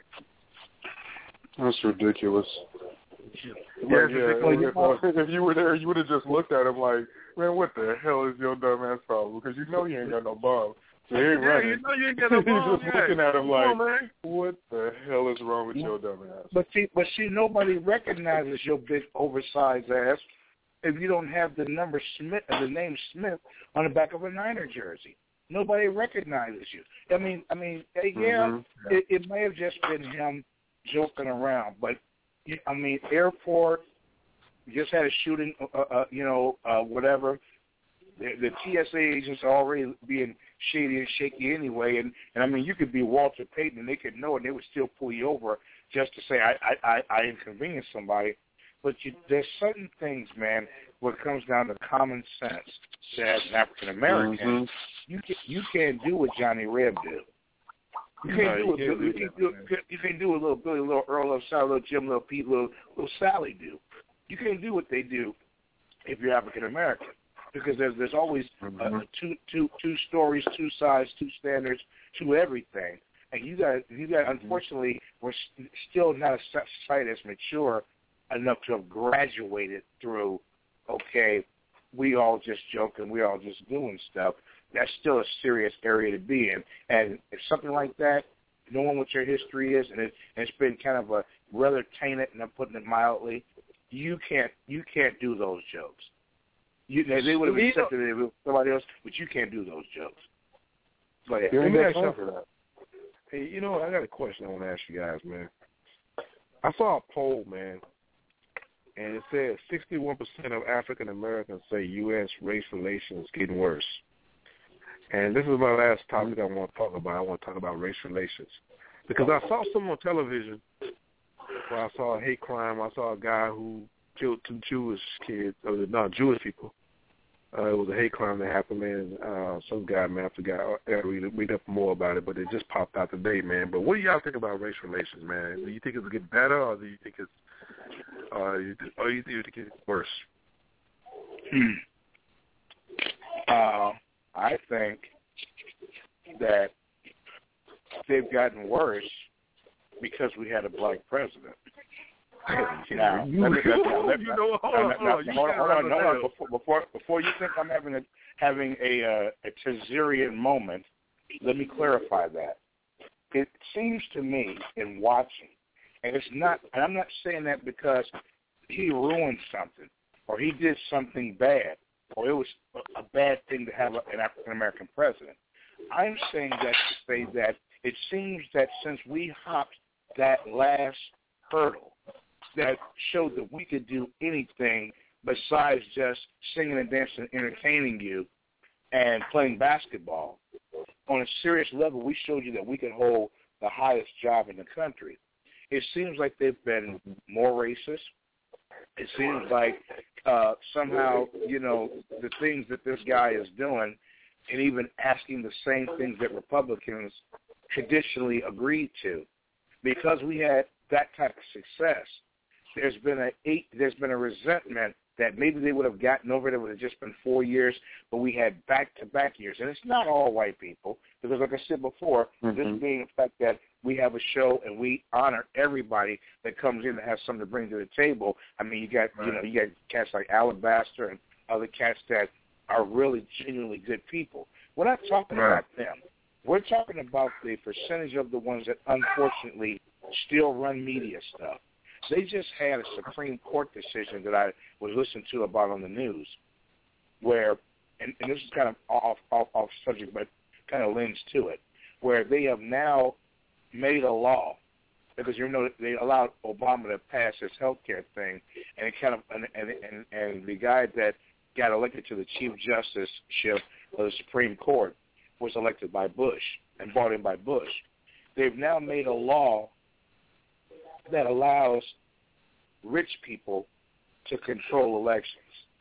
D: That's ridiculous.
B: Yeah,
D: yeah, yeah if, uh, if you were there, you would have just looked at him like, man, what the hell is your dumb ass problem? Because you know you ain't got no bomb. So he ain't
B: yeah,
D: running.
B: you know you ain't got no bomb.
D: He's just
B: yeah.
D: looking at him
B: Come
D: like,
B: on, man.
D: what the hell is wrong with your dumb ass?
K: But see, but see, nobody recognizes your big oversized ass if you don't have the number Smith, the name Smith on the back of a Niner jersey. Nobody recognizes you. I mean, I mean, yeah,
D: mm-hmm. yeah.
K: It, it may have just been him joking around, but I mean, airport. Just had a shooting, uh, uh, you know, uh, whatever. The, the T S A agents are already being shady and shaky anyway, and, and I mean, you could be Walter Payton, and they could know, and they would still pull you over just to say, I I, I, I inconvenienced somebody. But you, there's certain things, man, where it comes down to common sense. As an African American,
D: mm-hmm.
K: you can, you can't do what Johnny Reb did. You can't do what you can't do, you can't do what little Billy, little Earl, little Sally, little Jim, little Pete, little little Sally do. You can't do what they do if you're African American, because there's there's always
D: mm-hmm.
K: uh, two two two stories, two sides, two standards, to everything. And you got you got unfortunately we're st- still not a society that's mature enough to have graduated through. Okay, we all just joking, we all just doing stuff. That's still a serious area to be in. And if something like that, knowing what your history is, and, it, and it's been kind of a rather tainted, and I'm putting it mildly. You can't you can't do those jokes. You, they, they would have accepted it with somebody else, but you can't do those jokes. But yeah,
B: let me ask you that. Hey, you know what? I got a question I want to ask you guys, man. I saw a poll, man, and it said sixty-one percent of African Americans say U S race relations getting worse. And this is my last topic I want to talk about. I want to talk about race relations because I saw something on television. Well, I saw a hate crime. I saw a guy who killed two Jewish kids, or not Jewish people. Uh, it was a hate crime that happened, man. Uh, some guy, man, I forgot. I read, read up more about it, but it just popped out today, man. But what do y'all think about race relations, man? Do you think it's getting better, or do you think it's, uh, you, or do you think it's getting worse?
K: Uh, I think that they've gotten worse because we had a black president. Now,
B: you,
K: let me, let me, let me,
B: you know, hold on, hold on,
K: hold on, hold on, hold on. Before, before, before you think I'm having a having a uh, a Tazarian moment, let me clarify that. It seems to me in watching, and it's not, and I'm not saying that because he ruined something or he did something bad or it was a bad thing to have an African American president. I'm saying that to say that it seems that since we hopped that last hurdle that showed that we could do anything besides just singing and dancing and entertaining you and playing basketball, on a serious level, we showed you that we could hold the highest job in the country. It seems like they've been more racist. It seems like uh, somehow, you know, the things that this guy is doing and even asking the same things that Republicans traditionally agreed to. Because we had that type of success, there's been a there's been a resentment that maybe they would have gotten over it. It would have just been four years, but we had back-to-back years. And it's not all white people because, like I said before, mm-hmm. this being the fact that we have a show and we honor everybody that comes in that has something to bring to the table. I mean, you got right. you know you got cats like Alabaster and other cats that are really genuinely good people. We're not talking right. about them. We're talking about the percentage of the ones that unfortunately still run media stuff. They just had a Supreme Court decision that I was listening to about on the news where, and, and this is kind of off, off, off subject, but kind of lends to it, where they have now made a law because, you know, they allowed Obama to pass this health care thing, and it kind of, and, and, and, and the guy that got elected to the Chief Justiceship of the Supreme Court was elected by Bush and brought in by Bush. They've now made a law that allows rich people to control elections.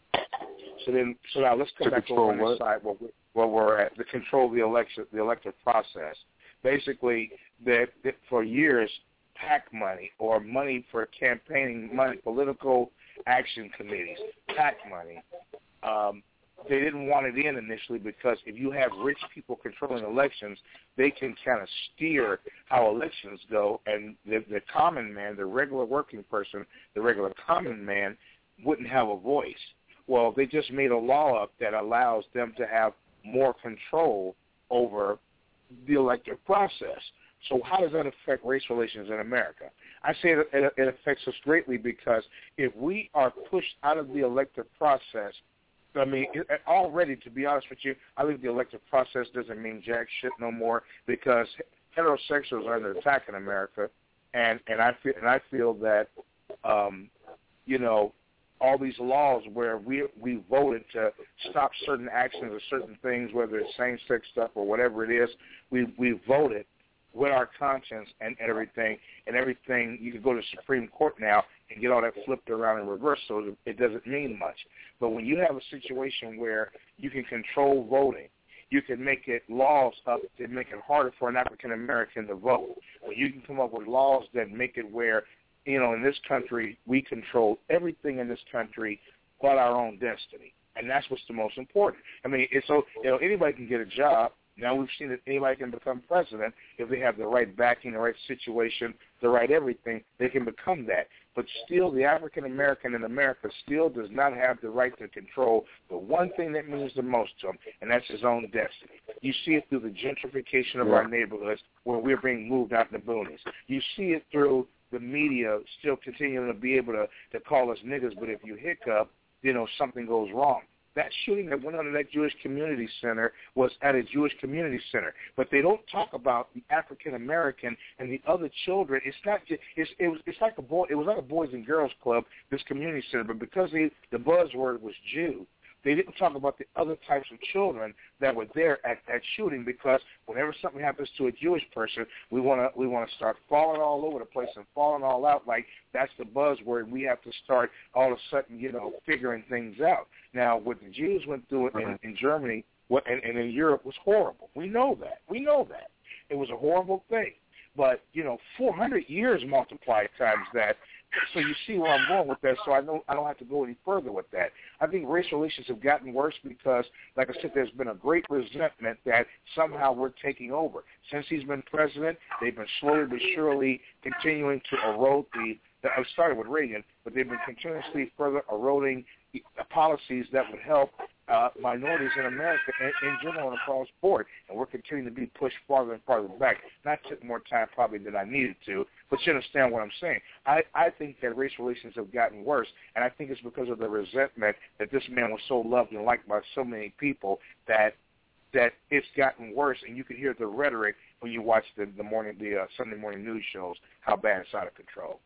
K: So then, so now let's come
D: to
K: back over on this side where, we, where we're at, to control the election, the electoral process. Basically, that, that for years, PAC money or money for campaigning money, political action committees, PAC money, um, they didn't want it in initially because if you have rich people controlling elections, they can kind of steer how elections go, and the, the common man, the regular working person, the regular common man wouldn't have a voice. Well, they just made a law up that allows them to have more control over the electoral process. So how does that affect race relations in America? I say that it, it affects us greatly because if we are pushed out of the electoral process, I mean, it, already, to be honest with you, I think the electoral process doesn't mean jack shit no more because heterosexuals are under attack in America, and, and I feel and I feel that, um, you know, all these laws where we we voted to stop certain actions or certain things, whether it's same-sex stuff or whatever it is, we we voted with our conscience and everything, and everything. You can go to the Supreme Court now and get all that flipped around in reverse, so it doesn't mean much. But when you have a situation where you can control voting, you can make it laws up that make it harder for an African American to vote. When you can come up with laws that make it where, you know, in this country we control everything in this country but our own destiny, and that's what's the most important. I mean, it's so you know anybody can get a job. Now we've seen that anybody can become president if they have the right backing, the right situation, the right everything. They can become that. But still, the African American in America still does not have the right to control the one thing that means the most to him, and that's his own destiny. You see it through the gentrification of yeah. our neighborhoods where we're being moved out in the boonies. You see it through the media still continuing to be able to, to call us niggas, but if you hiccup, you know, something goes wrong. That shooting that went on in that Jewish community center was at a Jewish community center, but they don't talk about the African American and the other children. It's not just it's it was it's like a boy. It was like a boys and girls club. This community center, but because they, the buzzword was Jew, they didn't talk about the other types of children that were there at that shooting. Because whenever something happens to a Jewish person, we want to we want to start falling all over the place and falling all out. Like that's the buzzword. We have to start all of a sudden, you know, figuring things out. Now, what the Jews went through in, in Germany what, and, and in Europe was horrible. We know that. We know that. It was a horrible thing. But, you know, four hundred years multiplied times that. So you see where I'm going with that, so I don't, I don't have to go any further with that. I think race relations have gotten worse because, like I said, there's been a great resentment that somehow we're taking over. Since he's been president, they've been slowly but surely continuing to erode the, I started with Reagan, but they've been continuously further eroding the policies that would help uh, minorities in America in, in general and across the board. And we're continuing to be pushed farther and farther back. Not took more time probably than I needed to, but you understand what I'm saying. I, I think that race relations have gotten worse, and I think it's because of the resentment that this man was so loved and liked by so many people that that it's gotten worse, and you can hear the rhetoric when you watch the, the morning, the uh, Sunday morning news shows, how bad it's out of control.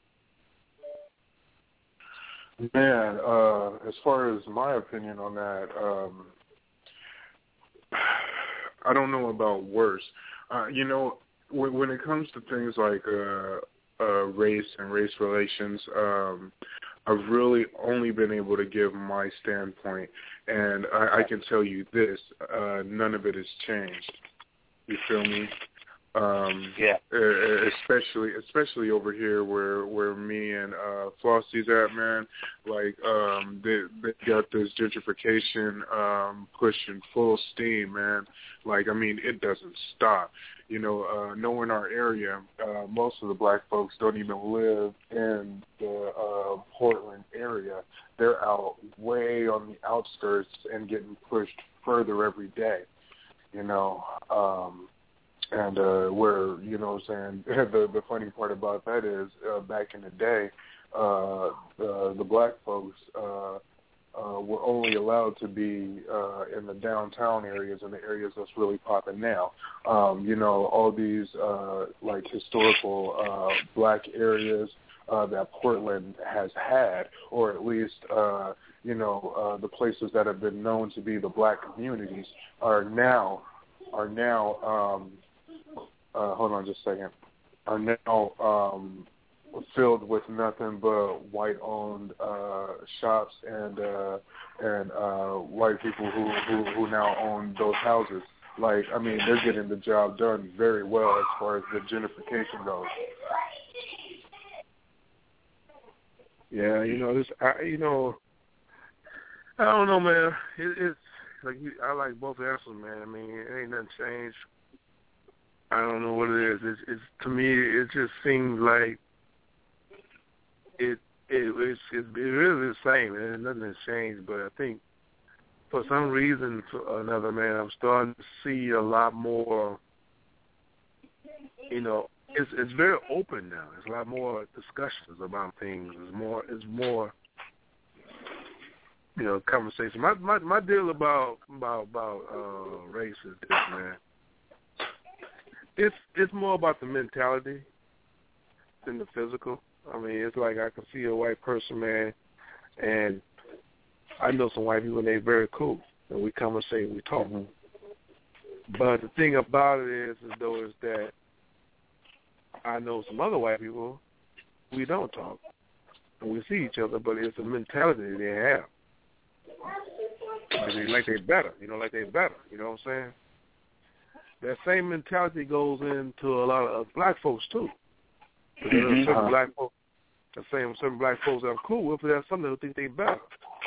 D: Man, uh, as far as my opinion on that, um, I don't know about worse. Uh, you know, when, when it comes to things like uh, uh, race and race relations, um, I've really only been able to give my standpoint, and I, I can tell you this, uh, none of it has changed. You feel me? Um,
K: yeah.
D: Especially, especially over here where where me and uh, Flossie's at, man. Like, um, they they got this gentrification um, pushing full steam, man. Like, I mean, it doesn't stop. You know, uh, knowing our area, uh, most of the black folks don't even live in the uh, Portland area. They're out way on the outskirts and getting pushed further every day. You know. Um, And uh, where, you know what I'm saying, the, the funny part about that is uh, back in the day, uh, the, the black folks uh, uh, were only allowed to be uh, in the downtown areas and the areas that's really popping now. Um, you know, all these, uh, like, historical uh, black areas uh, that Portland has had, or at least, uh, you know, uh, the places that have been known to be the black communities are now, are now, um, Uh, hold on just a second, are now um, filled with nothing but white-owned uh, shops and uh, and uh, white people who, who, who now own those houses. Like, I mean, they're getting the job done very well as far as the gentrification goes.
B: Yeah, you know, this, I, you know, I don't know, man. It, it's like you, I like both answers, man. I mean, it ain't nothing changed. I don't know what it is. It's, it's to me, it just seems like it. It it's, it's it really the same, and nothing has changed. But I think for some reason, for another, man, I'm starting to see a lot more. You know, it's it's very open now. There's a lot more discussions about things. It's more. It's more. You know, conversation. My my my deal about about about uh, race is this, man. It's it's more about the mentality than the physical. I mean, it's like I can see a white person, man, and I know some white people, and they're very cool, and we conversate, we talk. Mm-hmm. But the thing about it is, is though, is that I know some other white people, we don't talk, and we see each other, but it's a mentality they have. They, like they're better, you know, like they're better, you know what I'm saying? That same mentality goes into a lot of black folks too. There are certain uh-huh. black folks, the same certain black folks that I'm cool with, but there's some that think they better.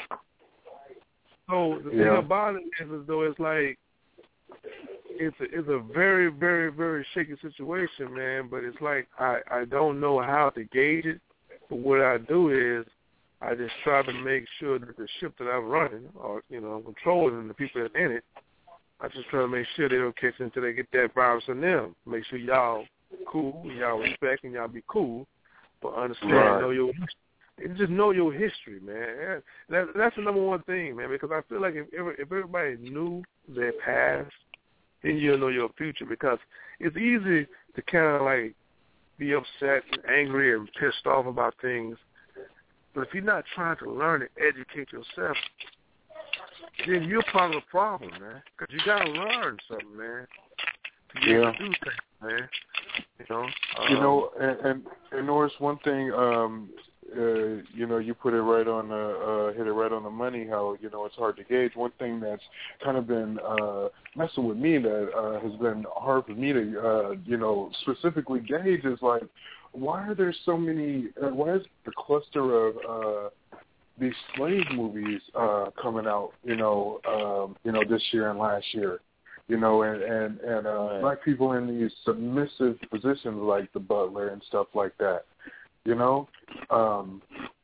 B: So the yeah. thing about it is, is though it's like it's a, it's a very very very shaky situation, man. But it's like I I don't know how to gauge it. But what I do is I just try to make sure that the ship that I'm running, or you know, I'm controlling, and the people that are in it, I just try to make sure they don't catch it until they get that virus in them. Make sure y'all cool, y'all respect, and y'all be cool, but understand, right. know your, just know your history, man. That, that's the number one thing, man, because I feel like if if everybody knew their past, then you'll know your future, because it's easy to kind of like be upset and angry and pissed off about things, but if you're not trying to learn and educate yourself, then you're part of the problem, man. Because you got to learn something, man. To be
D: yeah.
B: able to do things, man. You know? Um,
D: you know, and, and, and Norris, one thing, um, uh, you know, you put it right on, the, uh, hit it right on the money, how, you know, it's hard to gauge. One thing that's kind of been uh, messing with me that uh, has been hard for me to, uh, you know, specifically gauge is, like, why are there so many, uh, why is the cluster of, uh, these slave movies uh, coming out, you know, um, you know, this year and last year, you know, and and, and uh, right. black people in these submissive positions like the butler and stuff like that, you know. Um,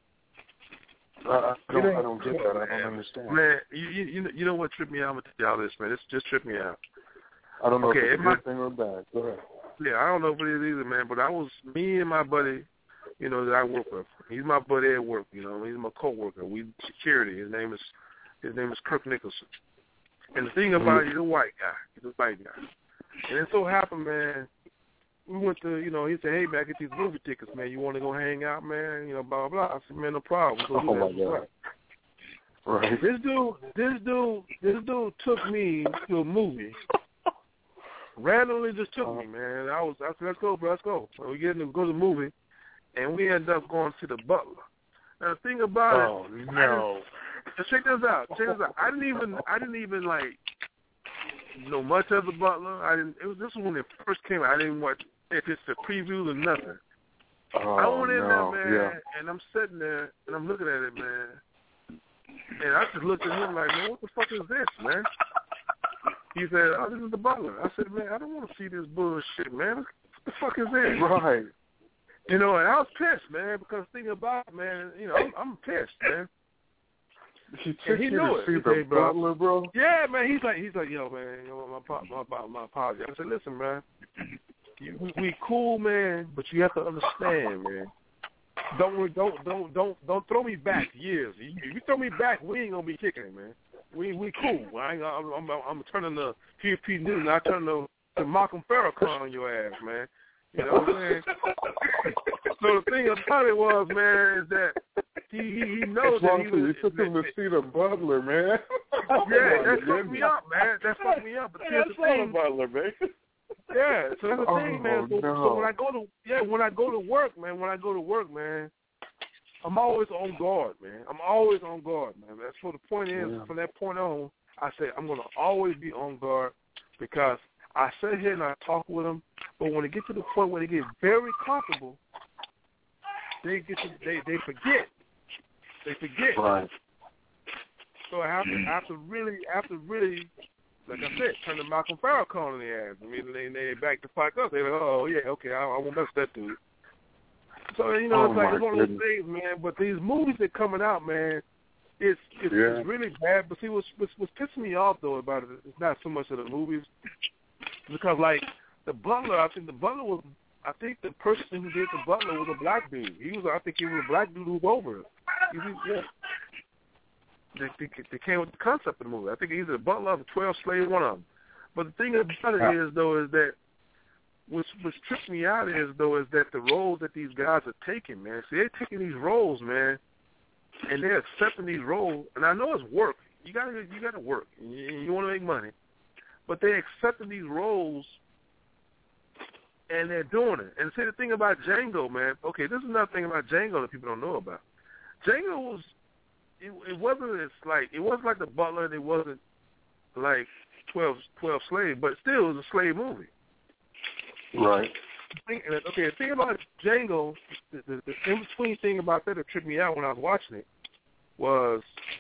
D: I, I don't, I don't get that. I don't understand.
B: Man, you you you know what tripped me out? I'm gonna tell y'all this, man. This just tripped me out.
D: I don't know
B: okay,
D: if it's a
B: my,
D: good thing or bad. Go ahead.
B: Yeah, I don't know if it is either, man. But I was me and my buddy. You know, that I work with. He's my buddy at work, you know. He's my co-worker. We security. His name is his name is Kirk Nicholson. And the thing about it, he's a white guy. He's a white guy. And it so happened, man, we went to, you know, he said, hey, man, I get these movie tickets, man. You want to go hang out, man? You know, blah, blah, blah. I said, man, no problem. So
D: oh, my God.
B: Right. This dude, this dude, this dude took me to a movie. Randomly just took uh-huh. me, man. I was, I said, let's go, bro, let's go. So we get to go to the movie. And we ended up going to the butler. Now the thing about
D: oh,
B: it,
D: no.
B: Check this out. Check this out. I didn't even, I didn't even like know much of The Butler. I didn't. It was this was when it first came out. I didn't watch it, just the previews or nothing.
D: Oh,
B: I went in
D: no.
B: there, man,
D: yeah.
B: and I'm sitting there and I'm looking at it, man. And I just looked at him like, man, what the fuck is this, man? He said, oh, this is The Butler. I said, man, I don't want to see this bullshit, man. What the fuck is this?
D: Right.
B: You know, and I was pissed, man, because thinking about it, man, you know, I'm, I'm pissed, man.
D: He took
B: and he
D: you
B: knew
D: to
B: it.
D: see
B: He
D: The
B: said, bro,
D: Butler, bro?
B: Yeah, man. He's like, he's like, yo, man, you know, my, my, my, my apology. I said, listen, man, you, we, we cool, man, but you have to understand, man. Don't don't don't don't don't throw me back years. If you throw me back, we ain't gonna be kicking it, man. We we cool. I ain't, I'm, I'm I'm turning the Hugh P. Newton. I turn the, the Malcolm Farrakhan on your ass, man. You know what I'm saying? So the thing about it was, man, is that he he, he knows that he was.
D: You took him to see The Butler, man.
B: Yeah, that fucked me up, man. That fucked me up. But here's the thing,
K: The Butler, man.
B: Yeah, so that's the
D: oh,
B: thing, man. So,
D: no.
B: so when I go to yeah, when I go to work, man, when I go to work, man, I'm always on guard, man. I'm always on guard, man. That's so the point is, yeah. From that point on, I say I'm gonna always be on guard because I sit here and I talk with them, but when they get to the point where they get very comfortable, they get to, they they forget, they forget.
D: Right.
B: So I have to, I have to really, I have to really. Like I said, turn the Malcolm Farrakhan in the ass. I mean, they they back the fuck up. They're like, oh yeah, okay, I, I won't mess with that dude. So you know,
D: oh
B: it's like it's one of those
D: goodness.
B: things, man. But these movies that coming out, man, it's it's,
D: yeah.
B: it's really bad. But see, what's, what's what's pissing me off though about it, it's not so much of the movies, because like The Butler, I think The Butler was, I think the person who did The Butler was a black dude. He was, I think he was a black dude who was over it. He was, yeah. They, they, they came with the concept of the movie. I think either the Butler or the twelve Slave, one of them. But the thing about it is, though, is that what's, what's tripped me out is, though, is that the roles that these guys are taking, man. See, they're taking these roles, man, and they're accepting these roles. And I know it's work. You gotta, you gotta work. You, you want to make money, but they're accepting these roles, and they're doing it. And see, the thing about Django, man. Okay, this is another thing about Django that people don't know about. Django was. It, it wasn't as like it wasn't like The Butler, and it wasn't like twelve, twelve Slave, but still it was a slave movie.
D: Right.
B: Okay, the thing about Django, the, the, the in-between thing about that that tripped me out when I was watching it was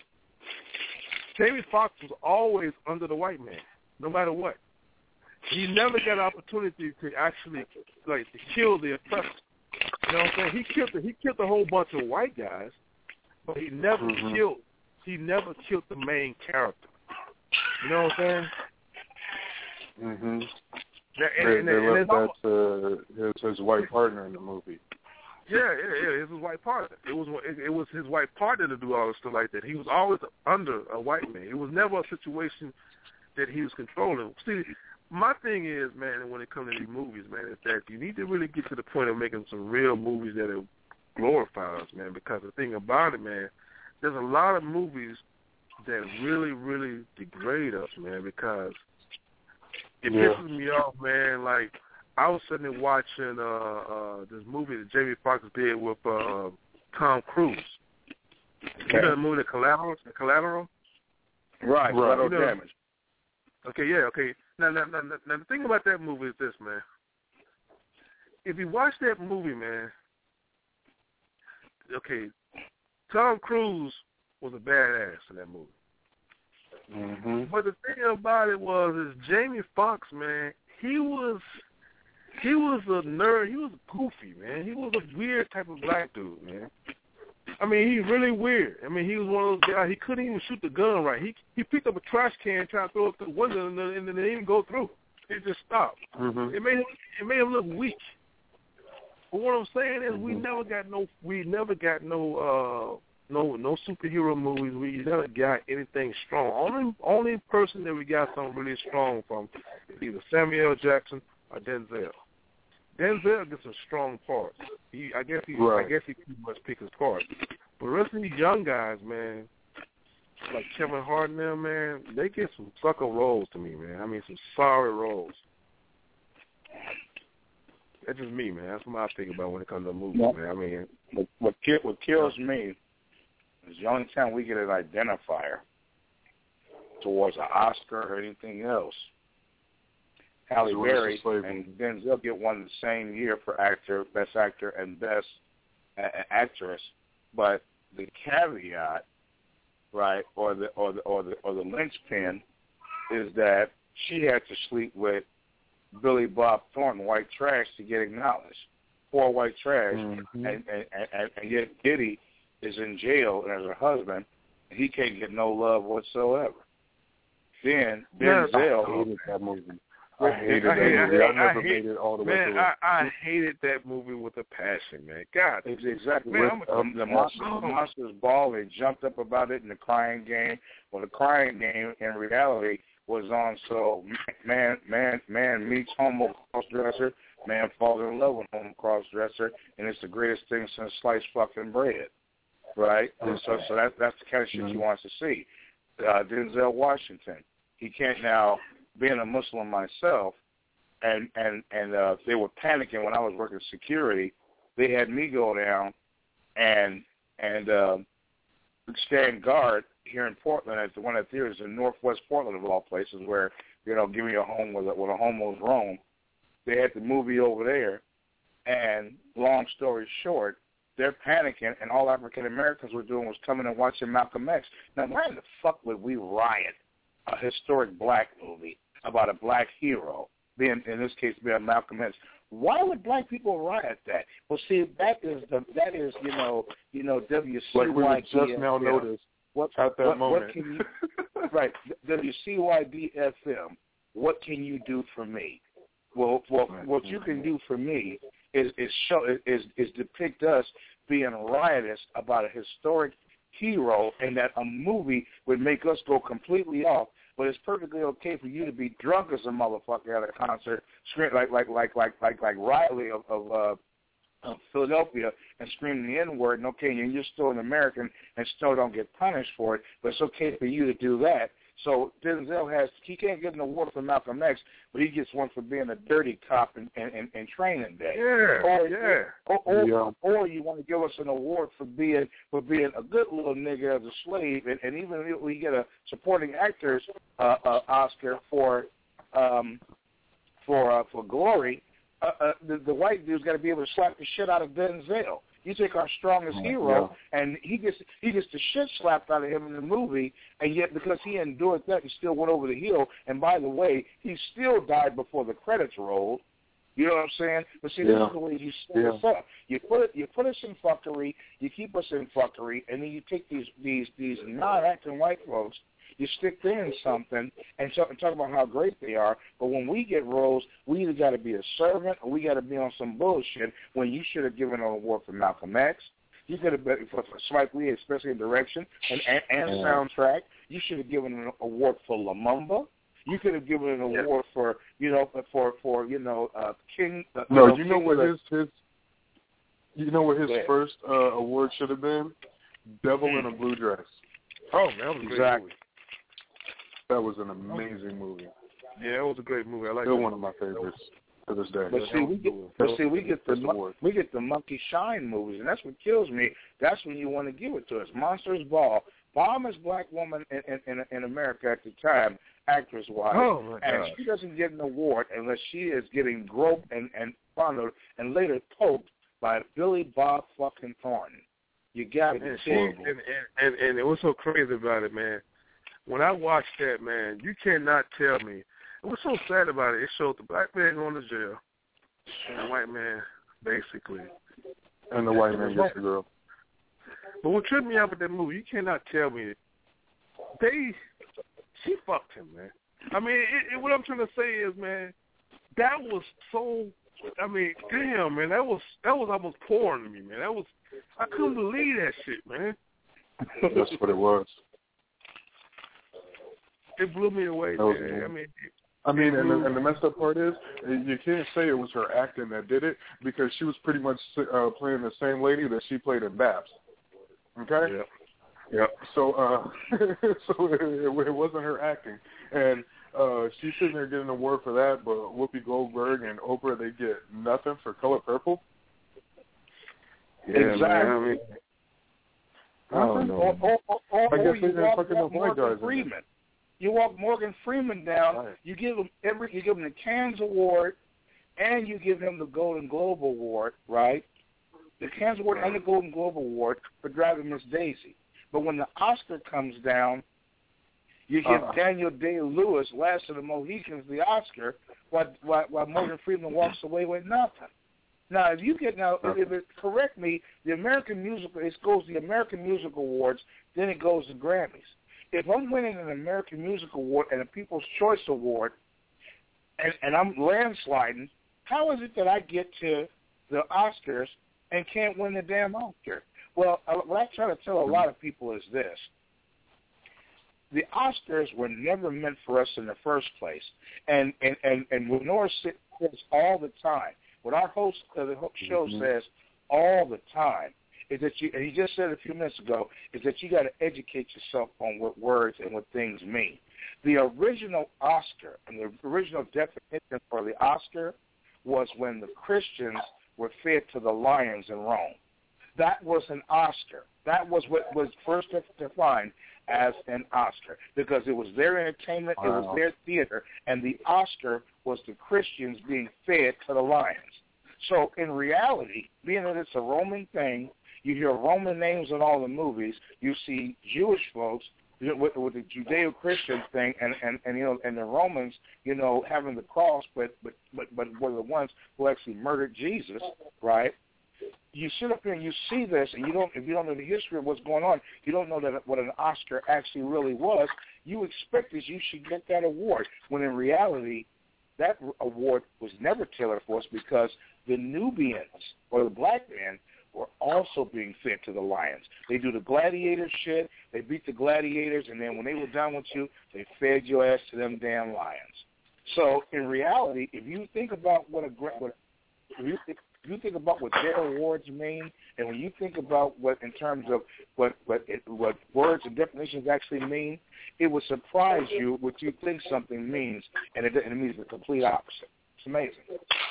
B: Jamie Foxx was always under the white man, no matter what. He never got an opportunity to actually like to kill the oppressor. You know what I'm saying? He killed the, he killed a whole bunch of white guys. But he never mm-hmm. killed. He never killed the main character. You know what I'm saying?
D: Mhm.
B: And,
D: they
B: and,
D: they
B: and,
D: left
B: and
D: that to his, his white partner in the movie.
B: Yeah, yeah, yeah. It was his white partner. It was it, it was his white partner to do all this stuff like that. He was always under a white man. It was never a situation that he was controlling. See, my thing is, man, when it comes to these movies, man, is that you need to really get to the point of making some real movies that are glorify us, man, because the thing about it, man, there's a lot of movies that really, really degrade us, man, because it yeah. pisses me off, man. Like, I was sitting there watching uh, uh, this movie that Jamie Foxx did with uh, Tom Cruise. Okay. You know the movie The Collateral? The Collateral?
K: Right, Collateral
B: you know,
K: Damage.
B: Okay, yeah, okay. Now, now, now, now, the thing about that movie is this, man. If you watch that movie, man, okay, Tom Cruise was a badass in that movie.
D: Mm-hmm.
B: But the thing about it was, is Jamie Foxx, man, he was, he was a nerd. He was goofy, man. He was a weird type of black dude, man. I mean, he's really weird. I mean, he was one of those guys. He couldn't even shoot the gun right. He he picked up a trash can, tried to throw it through the window, and then it didn't even go through. It just stopped.
D: Mm-hmm.
B: It made him. It made him look weak. But what I'm saying is, we never got no, we never got no, uh, no, no superhero movies. We never got anything strong. Only, only person that we got something really strong from is either Samuel L. Jackson or Denzel. Denzel gets some strong parts. He, I guess he,
D: right.
B: I guess he pretty much pick his parts. But the rest of these young guys, man, like Kevin Hart and them, man, they get some sucker roles to me, man. I mean, some sorry roles. That's just me, man. That's what I think about when it comes to movies, yeah. man. I mean,
K: what what, kill, what kills me is the only time we get an identifier towards an Oscar or anything else Halle Berry, and Denzel get one the same year for actor, best actor, and best uh, actress. But the caveat, right, or the or the or the or the linchpin, is that she had to sleep with Billy Bob Thornton, white trash, to get acknowledged. Poor white trash, mm-hmm. and, and, and and yet Diddy is in jail as her husband, and he can't get no love whatsoever. Then Denzel.
D: I hated that movie. I hated that movie. I, I, I never I hate, made it all the way
B: man,
D: through.
B: I, I hated that movie with a passion, man. God,
K: exactly.
B: Man,
K: with, um, the monster, oh. the monster's ball. They jumped up about it in the Crying Game. Well, the Crying Game in reality was on. So man, man, man meets homo cross-dresser. Man falls in love with homo cross-dresser, and it's the greatest thing since sliced fucking bread, right? And so, so that that's the kind of shit mm-hmm. you want to see. Uh, Denzel Washington. He can't now. Being a Muslim myself, and and and uh, they were panicking when I was working security. They had me go down and and uh, stand guard here in Portland at the one of the theaters in Northwest Portland, of all places, where you know, give me a home where the, where the homos roam. They had the movie over there, and long story short, they're panicking, and all African Americans were doing was coming and watching Malcolm X. Now, why in the fuck would we riot a historic black movie about a black hero, being in this case being Malcolm X? Why would black people riot that? Well, see, that is the that is you know you know W C Y D F M.
D: Like we just now noticed
K: what,
D: at that
K: what,
D: moment.
K: What can you, right, W C Y D F M. What can you do for me? Well, well, what you can do for me is is show is is depict us being riotous about a historic hero, and that a movie would make us go completely off. But it's perfectly okay for you to be drunk as a motherfucker at a concert, scream like like like like like like Riley of, of uh, of Philadelphia, and scream the N word. And okay, and you're still an American and still don't get punished for it. But it's okay for you to do that. So Denzel has he can't get an award for Malcolm X, but he gets one for being a dirty cop in, in, in training day.
B: Yeah,
K: or,
B: yeah.
K: Or, or,
D: yeah.
K: or you want to give us an award for being for being a good little nigga as a slave, and, and even if we get a supporting actors uh, uh, Oscar for um, for uh, for Glory, uh, uh, the, the white dude's got to be able to slap the shit out of Denzel. You take our strongest hero, yeah. and he gets he gets the shit slapped out of him in the movie, and yet because he endured that, he still went over the hill. And by the way, he still died before the credits rolled. You know what I'm saying? But see,
D: yeah.
K: this is the way you set
D: yeah.
K: us up. You put you put us in fuckery, you keep us in fuckery, and then you take these these these non-acting white folks, you stick them in something and talk, and talk about how great they are. But when we get roles, we either got to be a servant or we got to be on some bullshit. When you should have given an award for Malcolm X, you could have been for, for Spike Lee, especially in direction and and, and yeah. soundtrack. You should have given an award for Lumumba. You could have given an award yeah. for you know for for you know uh, King. Uh,
D: no,
K: you know,
D: you know
K: King
D: what
K: the,
D: his his you know what his first uh, award should have been? Devil in a Blue Dress.
B: Oh man, that was a great
K: exactly.
B: movie.
D: That was an amazing movie.
B: Yeah, it was a great movie. I like.
D: Still
B: that.
D: one of my favorites to this day.
K: But see, we get, but see, we get the we get the Monkey Shine movies, and that's what kills me. That's when you want to give it to us. Monsters Ball, bombest black woman in in, in America at the time, actress wise,
B: oh my
K: and
B: God.
K: she doesn't get an award unless she is getting groped and and fondled and later poked by Billy Bob fucking Thornton. You got it.
B: And, she, and, and, and and it was so crazy about it, man. When I watched that, man, you cannot tell me. It was so sad about it. It showed the black man going to jail and the white man, basically.
D: And the white man gets the girl.
B: But what tripped me out with that movie, you cannot tell me. They, she fucked him, man. I mean, it, it, what I'm trying to say is, man, that was so, I mean, damn, man, that was that was almost porn to me, man. That was, I couldn't believe that shit, man.
D: That's what it was.
B: It blew me away.
D: Was,
B: man. I mean,
D: I mean, and the, and the messed up part is you can't say it was her acting that did it because she was pretty much uh, playing the same lady that she played in Babs. Okay.
B: Yep. Yep.
D: So, uh, so it, it wasn't her acting, and uh, she's sitting there getting an award for that, but Whoopi Goldberg and Oprah, they get nothing for Color Purple.
B: Yeah,
K: exactly.
B: Man, I mean,
K: I don't know. Or, or, or,
D: I
K: or
D: guess they
K: you
D: didn't
K: walk
D: fucking avoid
K: Martha
D: guys.
K: Freeman. You walk Morgan Freeman down. Right. You give him every. You give him the Cannes Award, and you give him the Golden Globe Award, right? The Cannes Award and the Golden Globe Award for Driving Miss Daisy. But when the Oscar comes down, you give uh-huh. Daniel Day-Lewis, Last of the Mohicans, the Oscar, while, while, while Morgan Freeman walks away with nothing. Now, if you get now, if it correct me, the American Musical, it goes the American Music Awards, then it goes to Grammys. If I'm winning an American Music Award and a People's Choice Award, and, and I'm landsliding, how is it that I get to the Oscars and can't win the damn Oscar? Well, what I try to tell a lot of people is this. The Oscars were never meant for us in the first place. And and, and, and Lenore says all the time, what our host of the show mm-hmm. says all the time, is that you, and he just said a few minutes ago, is that you got to educate yourself on what words and what things mean. The original Oscar and the original definition for the Oscar was when the Christians were fed to the lions in Rome. That was an Oscar. That was what was first defined as an Oscar because it was their entertainment, wow. It was their theater, and the Oscar was the Christians being fed to the lions. So in reality, being that it's a Roman thing, you hear Roman names in all the movies. You see Jewish folks with, with the Judeo-Christian thing, and, and, and you know, and the Romans, you know, having the cross, but but but but were the ones who actually murdered Jesus, right? You sit up here and you see this, and you don't. If you don't know the history of what's going on, you don't know that what an Oscar actually really was. You expect is you should get that award, when in reality, that award was never tailored for us because the Nubians or the black men were also being fed to the lions. They do the gladiator shit. They beat the gladiators, and then when they were done with you, they fed your ass to them damn lions. So in reality, if you think about what a what, if you think, if you think about what their awards mean, and when you think about what in terms of what what it, what words and definitions actually mean, it would surprise you what you think something means, and it, and it means the complete opposite. It's amazing.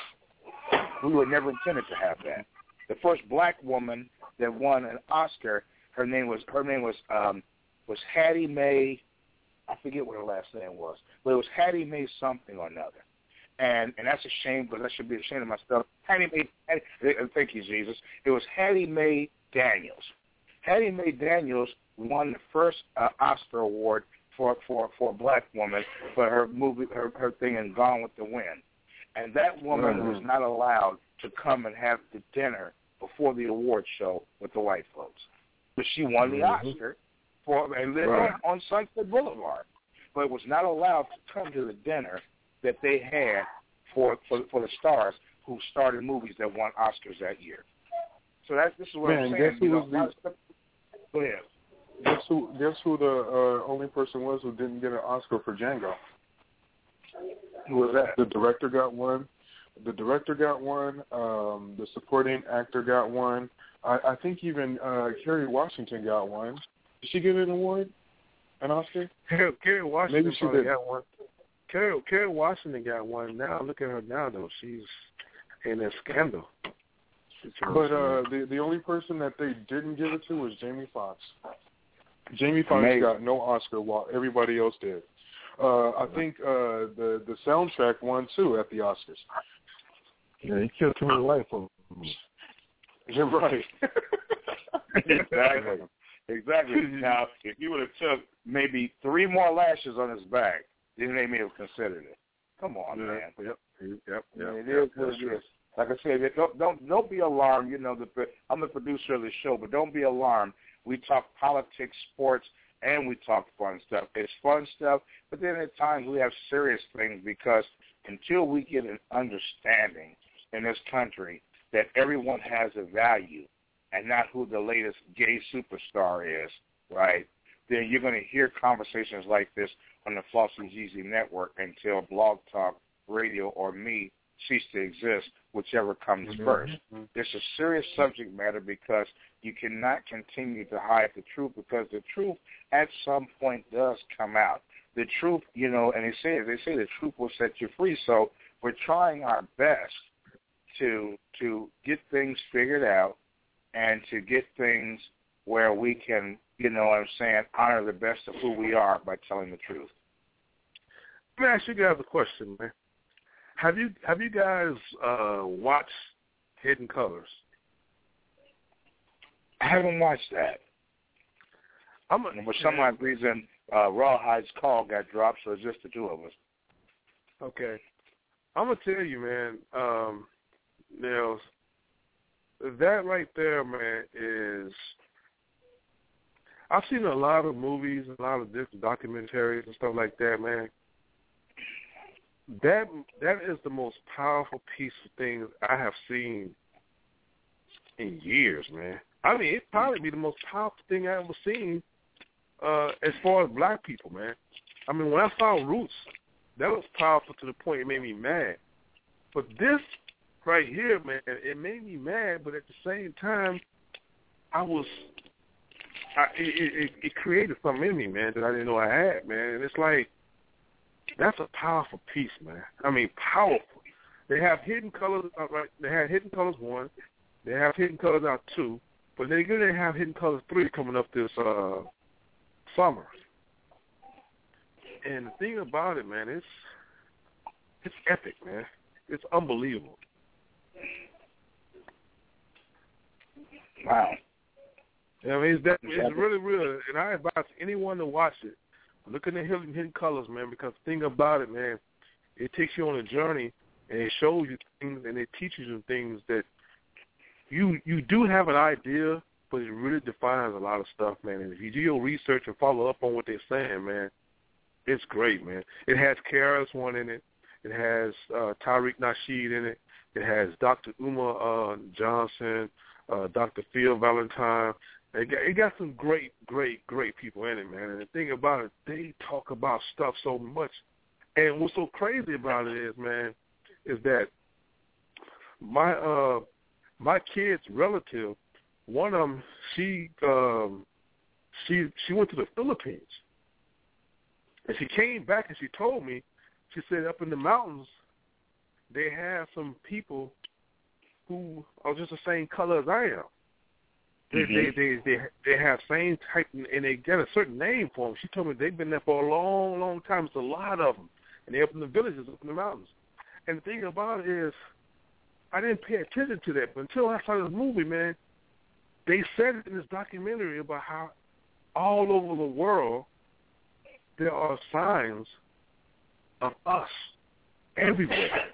K: We were never intended to have that. The first black woman that won an Oscar, her name was her name was um, was Hattie Mae. I forget what her last name was, but it was Hattie Mae something or another. And and that's a shame because I should be ashamed of myself. Hattie Mae, Hattie, thank you, Jesus. It was Hattie Mae Daniels. Hattie Mae Daniels won the first uh, Oscar award for, for, for a black woman for her movie, her, her thing in Gone with the Wind. And that woman mm-hmm. was not allowed to come and have the dinner before the award show with the white folks. But she won the mm-hmm. Oscar for and lived right. on, on Sunset Boulevard. But was not allowed to come to the dinner that they had for, for for the stars who started movies that won Oscars that year. So that's this is what
D: Man,
K: I'm saying.
D: Guess who
K: you know,
D: was the,
K: go ahead.
D: Guess who? Guess who the uh, only person was who didn't get an Oscar for Django?
K: Who was that?
D: The director got one. The director got one. Um, the supporting actor got one. I, I think even uh, Kerry Washington got one. Did she get an award? An Oscar?
B: Kerry Washington
D: Maybe she
B: probably
D: did.
B: got one. Kerry, Kerry Washington got one. Now look at her now, though. She's in a scandal.
D: But uh, the the only person that they didn't give it to was Jamie Foxx. Jamie Foxx got no Oscar while everybody else did. Uh, I think uh, the the soundtrack won too at the Oscars.
B: Yeah, he killed too many white folks.
D: You're right.
K: Exactly. Exactly. Now, if you would have took maybe three more lashes on his back, then they may have considered it. Come on,
B: yeah,
K: man.
B: Yep. Yep. Yep.
K: It
B: yep,
K: is what it is. Like I said, don't don't don't be alarmed. You know, the, I'm the producer of the show, but don't be alarmed. We talk politics, sports, and we talk fun stuff. It's fun stuff, but then at times we have serious things because until we get an understanding in this country that everyone has a value and not who the latest gay superstar is, right, then you're going to hear conversations like this on the Flossy Jeezy Network until Blog Talk Radio or me cease to exist, whichever comes mm-hmm. first. It's a serious subject matter because you cannot continue to hide the truth because the truth at some point does come out. The truth, you know, and they say they say the truth will set you free. So we're trying our best to to get things figured out and to get things where we can, you know what I'm saying, honor the best of who we are by telling the truth.
B: Let me ask you guys a question, man. Have you have you guys uh, watched Hidden Colors?
K: I haven't watched that.
B: I'm a,
K: and for some odd reason, uh, Rawhide's call got dropped, so it's just the two of us.
B: Okay. I'm going to tell you, man, um, Nels, that right there, man, is – I've seen a lot of movies, a lot of different documentaries and stuff like that, man. That that is the most powerful piece of things I have seen in years, man. I mean, it'd probably be the most powerful thing I've ever seen uh, as far as black people, man. I mean, when I saw Roots, that was powerful to the point it made me mad. But this right here, man, it made me mad, but at the same time, I was, I, it, it, it created something in me, man, that I didn't know I had, man. And it's like, that's a powerful piece, man. I mean, powerful. They have Hidden Colors, uh, right? They had Hidden Colors one. They have Hidden Colors out two. But they're going to have Hidden Colors three coming up this uh, summer. And the thing about it, man, it's it's epic, man. It's unbelievable.
K: Wow.
B: I mean, it's, that, it's really, really, and I advise anyone to watch it. Look at the Hidden, hidden Colors, man, because the thing about it, man, it takes you on a journey, and it shows you things, and it teaches you things that you you do have an idea, but it really defines a lot of stuff, man. And if you do your research and follow up on what they're saying, man, it's great, man. It has K R S One in it. It has uh, Tariq Nasheed in it. It has Doctor Uma uh, Johnson, uh, Doctor Phil Valentine. It got, it got some great, great, great people in it, man. And the thing about it, they talk about stuff so much. And what's so crazy about it is, man, is that my uh, my kid's relative, one of them, she um, she she went to the Philippines, and she came back and she told me, she said up in the mountains, they have some people who are just the same color as I am. They, mm-hmm. they they they they have same type, and they get a certain name for them. She told me they've been there for a long, long time. It's a lot of them, and they're up in the villages, up in the mountains. And the thing about it is, I didn't pay attention to that, but until I saw this movie, man, they said it in this documentary about how all over the world there are signs of us everywhere.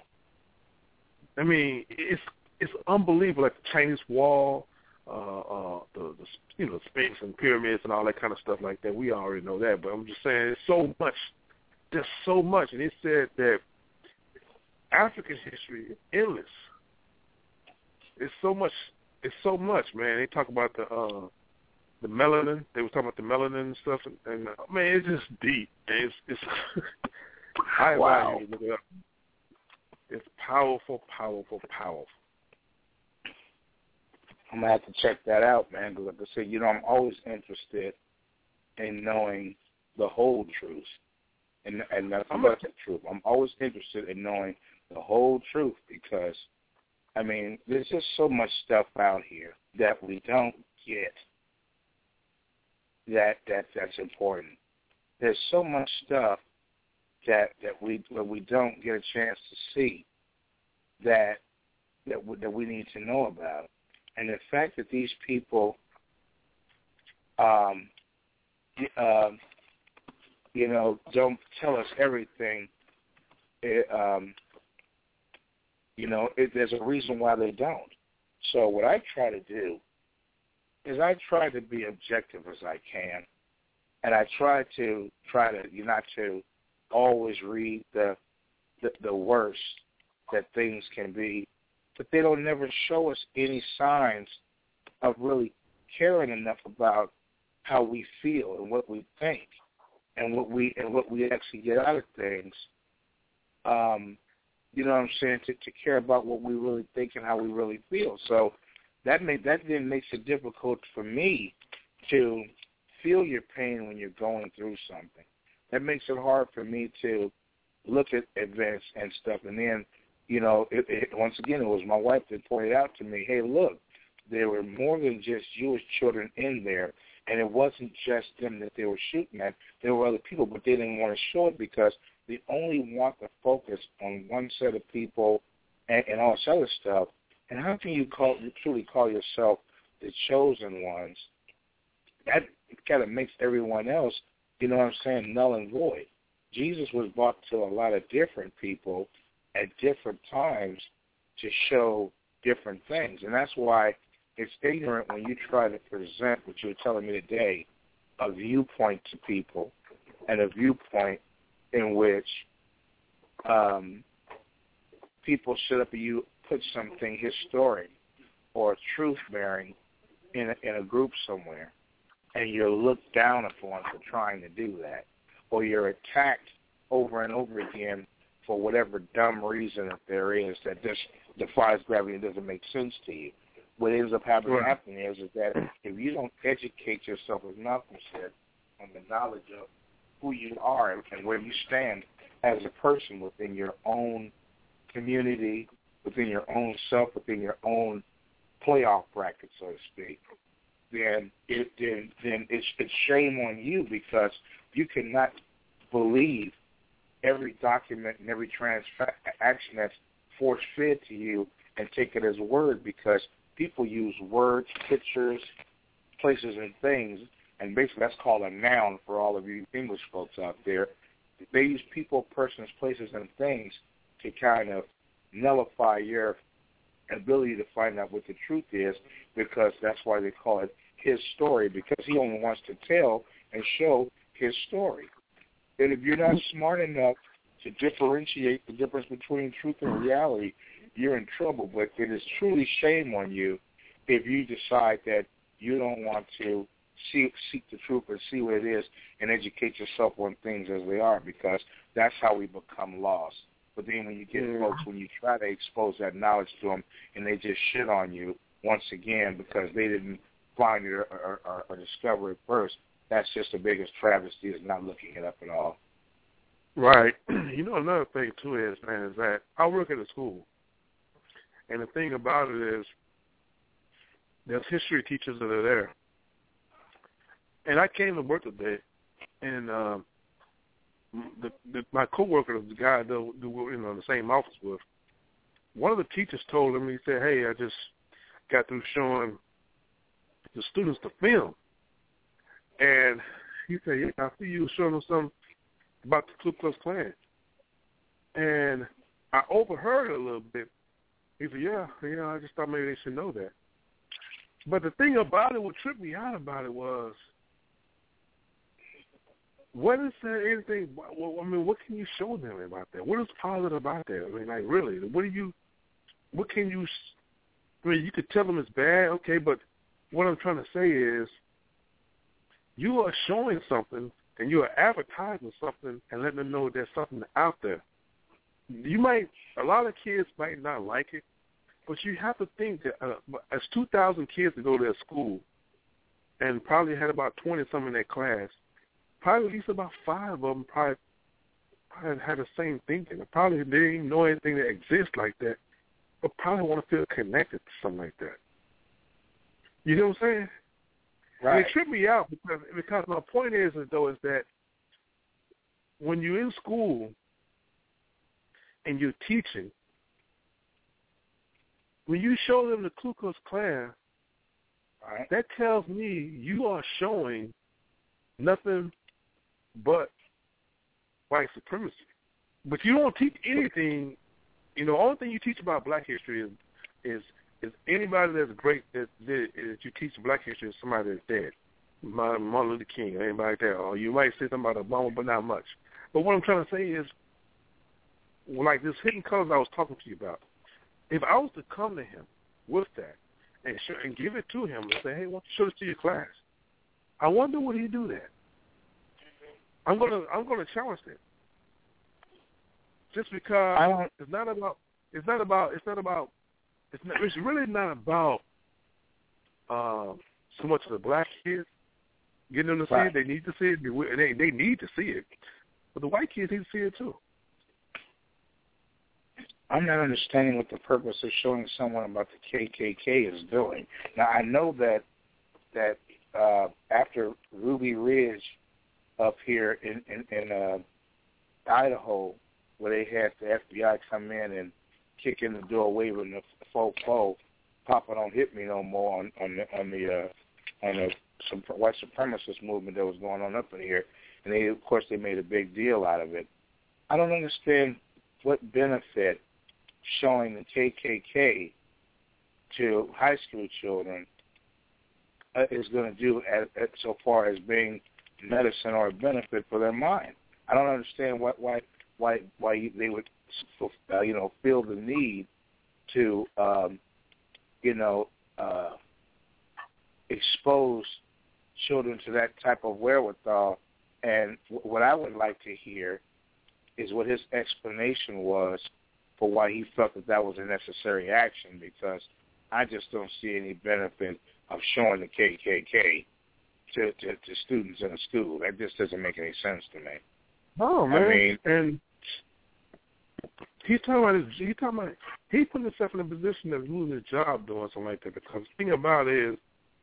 B: I mean, it's it's unbelievable, like the Chinese Wall. Uh, uh, the, the you know Sphinx and pyramids and all that kind of stuff like that. We already know that, but I'm just saying it's so much. There's so much, and it said that African history is endless. It's so much. It's so much, man. They talk about the uh, the melanin. They were talking about the melanin and stuff, and, and uh, man, it's just deep. And it's it's. I
K: wow.
B: advise you to look it up. It's powerful, powerful, powerful.
K: I'm going to have to check that out, man, because like I said, you know, I'm always interested in knowing the whole truth, and, and that's about the truth. I'm always interested in knowing the whole truth because, I mean, there's just so much stuff out here that we don't get that, that that's important. There's so much stuff that that we that we don't get a chance to see that that we, that we need to know about. And the fact that these people, um, uh, you know, don't tell us everything, it, um, you know, it, there's a reason why they don't. So what I try to do is I try to be objective as I can, and I try to try to you not to always read the, the the worst that things can be. But they don't never show us any signs of really caring enough about how we feel and what we think and what we and what we actually get out of things. Um, you know what I'm saying? To, to care about what we really think and how we really feel. So that made that then makes it difficult for me to feel your pain when you're going through something. That makes it hard for me to look at events and stuff and then. You know, it, it, once again, it was my wife that pointed out to me, hey, look, there were more than just Jewish children in there, and it wasn't just them that they were shooting at. There were other people, but they didn't want to show it because they only want to focus on one set of people and, and all this other stuff. And how can you call you truly call yourself the chosen ones? That kind of makes everyone else, you know what I'm saying, null and void. Jesus was brought to a lot of different people at different times to show different things. And that's why it's ignorant when you try to present what you were telling me today, a viewpoint to people, and a viewpoint in which um, people sit up and you put something historic or truth-bearing in a, in a group somewhere, and you're looked down upon for trying to do that, or you're attacked over and over again for whatever dumb reason that there is that just defies gravity and doesn't make sense to you. What ends up happening,
B: right.
K: happening is, is that if you don't educate yourself, as Malcolm said, on the knowledge of who you are and where you stand as a person within your own community, within your own self, within your own playoff bracket, so to speak, then it then, then it's, it's shame on you, because you cannot believe every document and every transaction that's force-fed to you and take it as word, because people use words, pictures, places, and things, and basically that's called a noun for all of you English folks out there. They use people, persons, places, and things to kind of nullify your ability to find out what the truth is, because that's why they call it his story, because he only wants to tell and show his story. And if you're not smart enough to differentiate the difference between truth and reality, you're in trouble. But it is truly shame on you if you decide that you don't want to see, seek the truth and see what it is and educate yourself on things as they are, because that's how we become lost. But then when you get yeah. folks, when you try to expose that knowledge to them and they just shit on you once again because they didn't find it or, or, or, or discover it first, that's just the biggest travesty, is not looking it up at all.
B: Right. You know, another thing, too, is, man, is that I work at a school. And the thing about it is there's history teachers that are there. And I came to work today, and um, the, the, my coworker, the guy that we were in the same office with, one of the teachers told him, he said, hey, I just got through showing the students the film. And he said, yeah, I see you showing them something about the Ku Klux Klan. And I overheard it a little bit. He said, yeah, yeah, I just thought maybe they should know that. But the thing about it, what tripped me out about it was, what is there anything, well, I mean, what can you show them about that? What is positive about that? I mean, like, really, what do you, what can you, I mean, you could tell them it's bad, okay, but what I'm trying to say is, you are showing something and you are advertising something and letting them know there's something out there. You might, a lot of kids might not like it, but you have to think that uh, as two thousand kids to go to their school and probably had about twenty-some in their class, probably at least about five of them probably, probably had the same thinking. Probably they didn't even know anything that exists like that, but probably want to feel connected to something like that. You know what I'm saying?
K: Right.
B: And it tripped me out because because my point is, is though is that when you're in school and you're teaching, when you show them the Ku Klux Klan, right, that tells me you are showing nothing but white supremacy. But you don't teach anything. You know, the only thing you teach about black history is is Is anybody that's great that, that, that you teach black history is somebody that's dead. Martin Luther King or anybody like that. Or you might say something about Obama, but not much. But what I'm trying to say is, like this hidden colors I was talking to you about, if I was to come to him with that and show, and give it to him and say, hey, why don't you show this to your class? I wonder would he do that? I'm gonna I'm gonna challenge that. Just because it's not about it's not about it's not about It's, not, it's really not about uh, so much of the black kids getting them to see right. it. They need to see it. They they need to see it, but the white kids need to see it too.
K: I'm not understanding what the purpose of showing someone about the K K K is doing. Now I know that that uh, after Ruby Ridge up here in in, in uh, Idaho, where they had the F B I come in and kick in the door, waving the fofo, "Papa don't hit me no more" on on the on the uh, on the some white supremacist movement that was going on up in here, and they of course they made a big deal out of it. I don't understand what benefit showing the K K K to high school children uh, is going to do at, at so far as being medicine or a benefit for their mind. I don't understand what why why why they would uh, you know feel the need to um, you know uh, expose children to that type of wherewithal. And w- what I would like to hear is what his explanation was for why he felt that that was a necessary action, because I just don't see any benefit of showing the K K K to, to, to students in a school. That just doesn't make any sense to me.
B: Oh, man.
K: I mean,
B: and he's talking about his, he's talking about, he put himself in a position of losing his job doing something like that, because the thing about it is,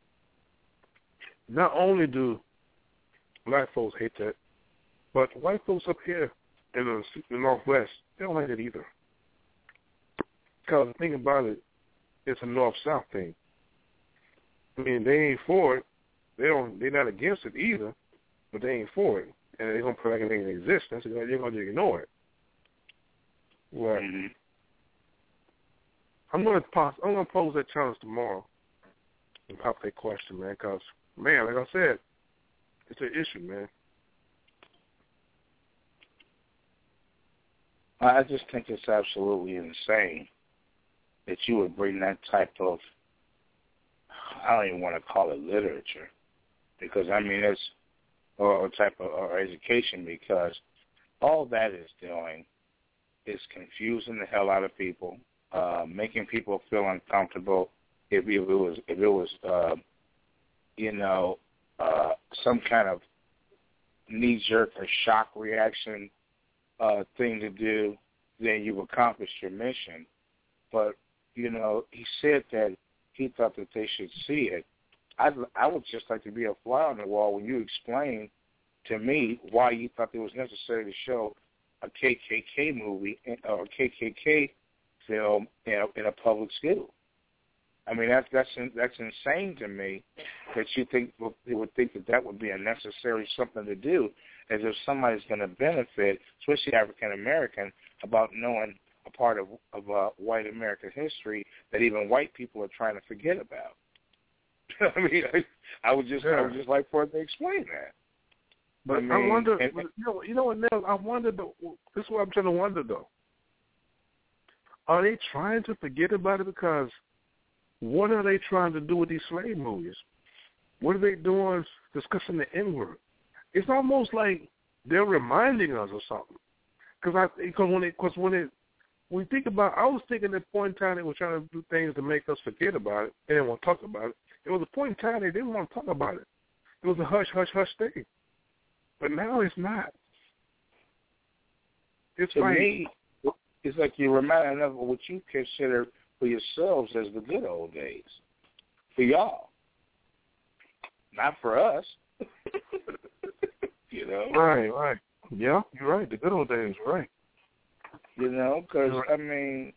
B: not only do black folks hate that, but white folks up here in the, in the Northwest, they don't like it either. Because the thing about it, it's a North-South thing. I mean, they ain't for it. They don't. They're not against it either, but they ain't for it, and they're gonna put like it ain't in existence. So they're gonna ignore it. Well,
K: mm-hmm.
B: I'm gonna pos- I'm gonna pose that challenge tomorrow and pop that question, man. Because man, like I said, it's an issue, man.
K: I just think it's absolutely insane that you would bring that type of, I don't even want to call it literature, because I mean it's, or, or type of or education, because all that is doing is confusing the hell out of people, uh, making people feel uncomfortable. If, if it was, if it was, uh, you know, uh, some kind of knee-jerk or shock reaction uh, thing to do, then you've accomplished your mission. But you know, he said that he thought that they should see it. I'd, I would just like to be a fly on the wall when you explain to me why you thought it was necessary to show a K K K movie or a K K K film in a, in a public school. I mean, that's that's that's insane to me that you think they would think that that would be a necessary something to do, as if somebody's going to benefit, especially African American, about knowing a part of of uh, white American history that even white people are trying to forget about. I mean, I, I would just, yeah. I would just like for it to explain that.
B: But I, mean, I wonder, and, but, you know, you know what, Nell, I wonder. Though, this is what I'm trying to wonder, though. Are they trying to forget about it? Because what are they trying to do with these slave movies? What are they doing discussing the N-word? It's almost like they're reminding us of something. Because I, because when it, because when it, when we think about, I was thinking at a point in time they were trying to do things to make us forget about it. They didn't want to talk about it. It was a point in time they didn't want to talk about it. It was a hush, hush, hush thing. But now it's not. It's
K: to
B: like,
K: me, it's like you're reminding of what you consider for yourselves as the good old days. For y'all. Not for us. You know?
B: Right, right. Yeah, you're right. The good old days, right.
K: You know, because, right. I mean,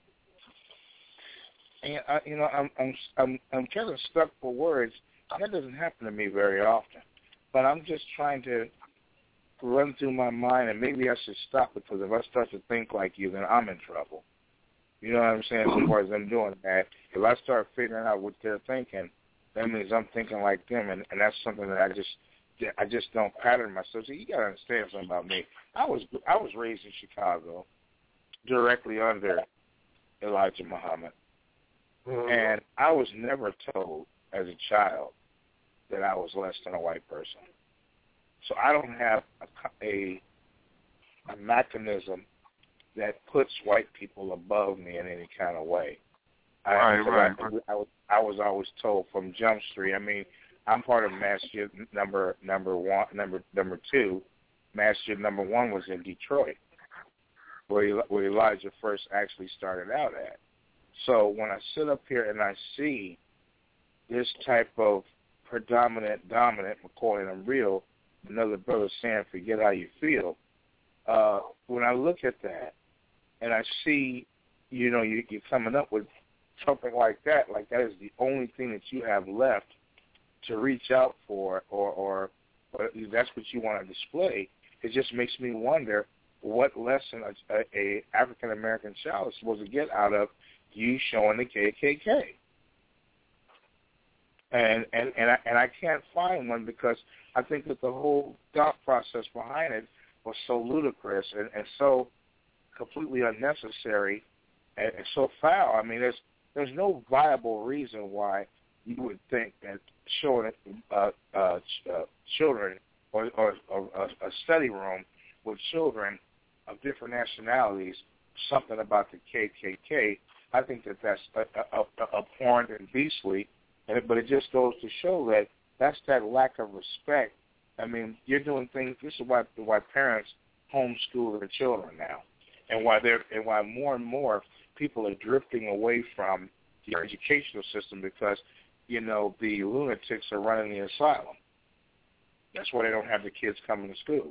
K: I, you know, I'm, I'm, I'm, I'm kind of stuck for words. That doesn't happen to me very often. But I'm just trying to run through my mind, and maybe I should stop, because if I start to think like you, then I'm in trouble. You know what I'm saying? As far as I'm doing that, if I start figuring out what they're thinking, that means I'm thinking like them, and, and that's something that I just, I just don't pattern myself. So you got to understand something about me. I was, I was raised in Chicago, directly under Elijah Muhammad, mm-hmm. and I was never told as a child that I was less than a white person. So I don't have a, a, a mechanism that puts white people above me in any kind of way.
B: Right,
K: I,
B: right.
K: I, I, was, I was always told from Jump Street. I mean, I'm part of Masjid number number one, number number two. Masjid number one was in Detroit, where where Elijah first actually started out at. So when I sit up here and I see this type of predominant, dominant, McCoy and I'm real, another brother saying, forget how you feel, uh, when I look at that and I see, you know, you, you're coming up with something like that, like that is the only thing that you have left to reach out for, or, or, or that's what you want to display, it just makes me wonder what lesson a, a, a African American child is supposed to get out of you showing the K K K. And and and I, and I can't find one, because I think that the whole thought process behind it was so ludicrous and, and so completely unnecessary and, and so foul. I mean, there's there's no viable reason why you would think that showing uh, uh, uh, children or, or, or a study room with children of different nationalities something about the K K K. I think that that's a, a, a abhorrent and beastly. And, but it just goes to show that that's that lack of respect. I mean, you're doing things. This is why why parents homeschool their children now, and why they're and why more and more people are drifting away from the educational system, because you know the lunatics are running the asylum. That's why they don't have the kids coming to school.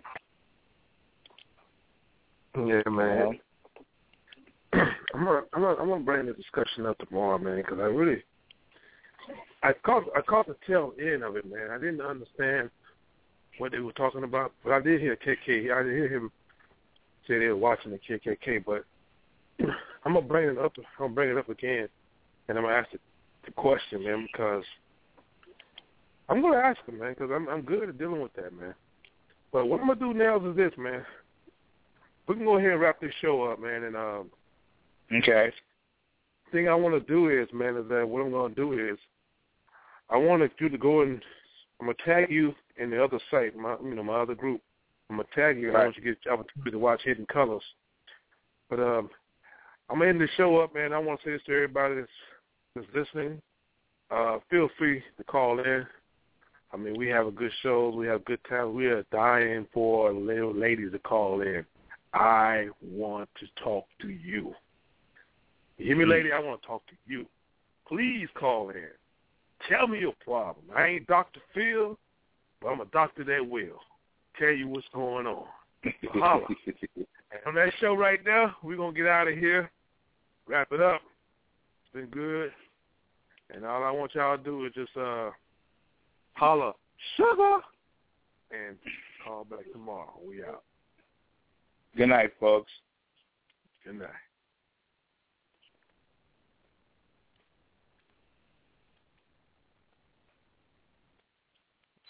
B: Yeah, man. I'm gonna I'm gonna I'm gonna bring the discussion up tomorrow, man, because I really. I caught I caught the tail end of it, man. I didn't understand what they were talking about, but I did hear K K. I did hear him say they were watching the K K K. But I'm gonna bring it up. I'm gonna bring it up again, and I'm gonna ask the, the question, man, because I'm gonna ask him, man, because I'm I'm good at dealing with that, man. But what I'm gonna do now is this, man. We can go ahead and wrap this show up, man, and um.
K: Okay.
B: Thing I want to do is, man, is that what I'm gonna do is. I wanted you to go and I'm gonna tag you in the other site, my you know my other group. I'm gonna tag you. And right. I want you to get the opportunity to watch Hidden Colors. But um, I'm gonna end the show up, man. I want to say this to everybody that's, that's listening. Uh, feel free to call in. I mean, we have a good show. We have good time. We are dying for little ladies to call in. I want to talk to you. You hear me, lady? I want to talk to you. Please call in. Tell me your problem. I ain't Doctor Phil, but I'm a doctor that will tell you what's going on. So holla. And on that show right now, we're going to get out of here, wrap it up. It's been good. And all I want y'all to do is just uh, holla, sugar, and call back tomorrow. We out.
K: Good night, folks.
B: Good night.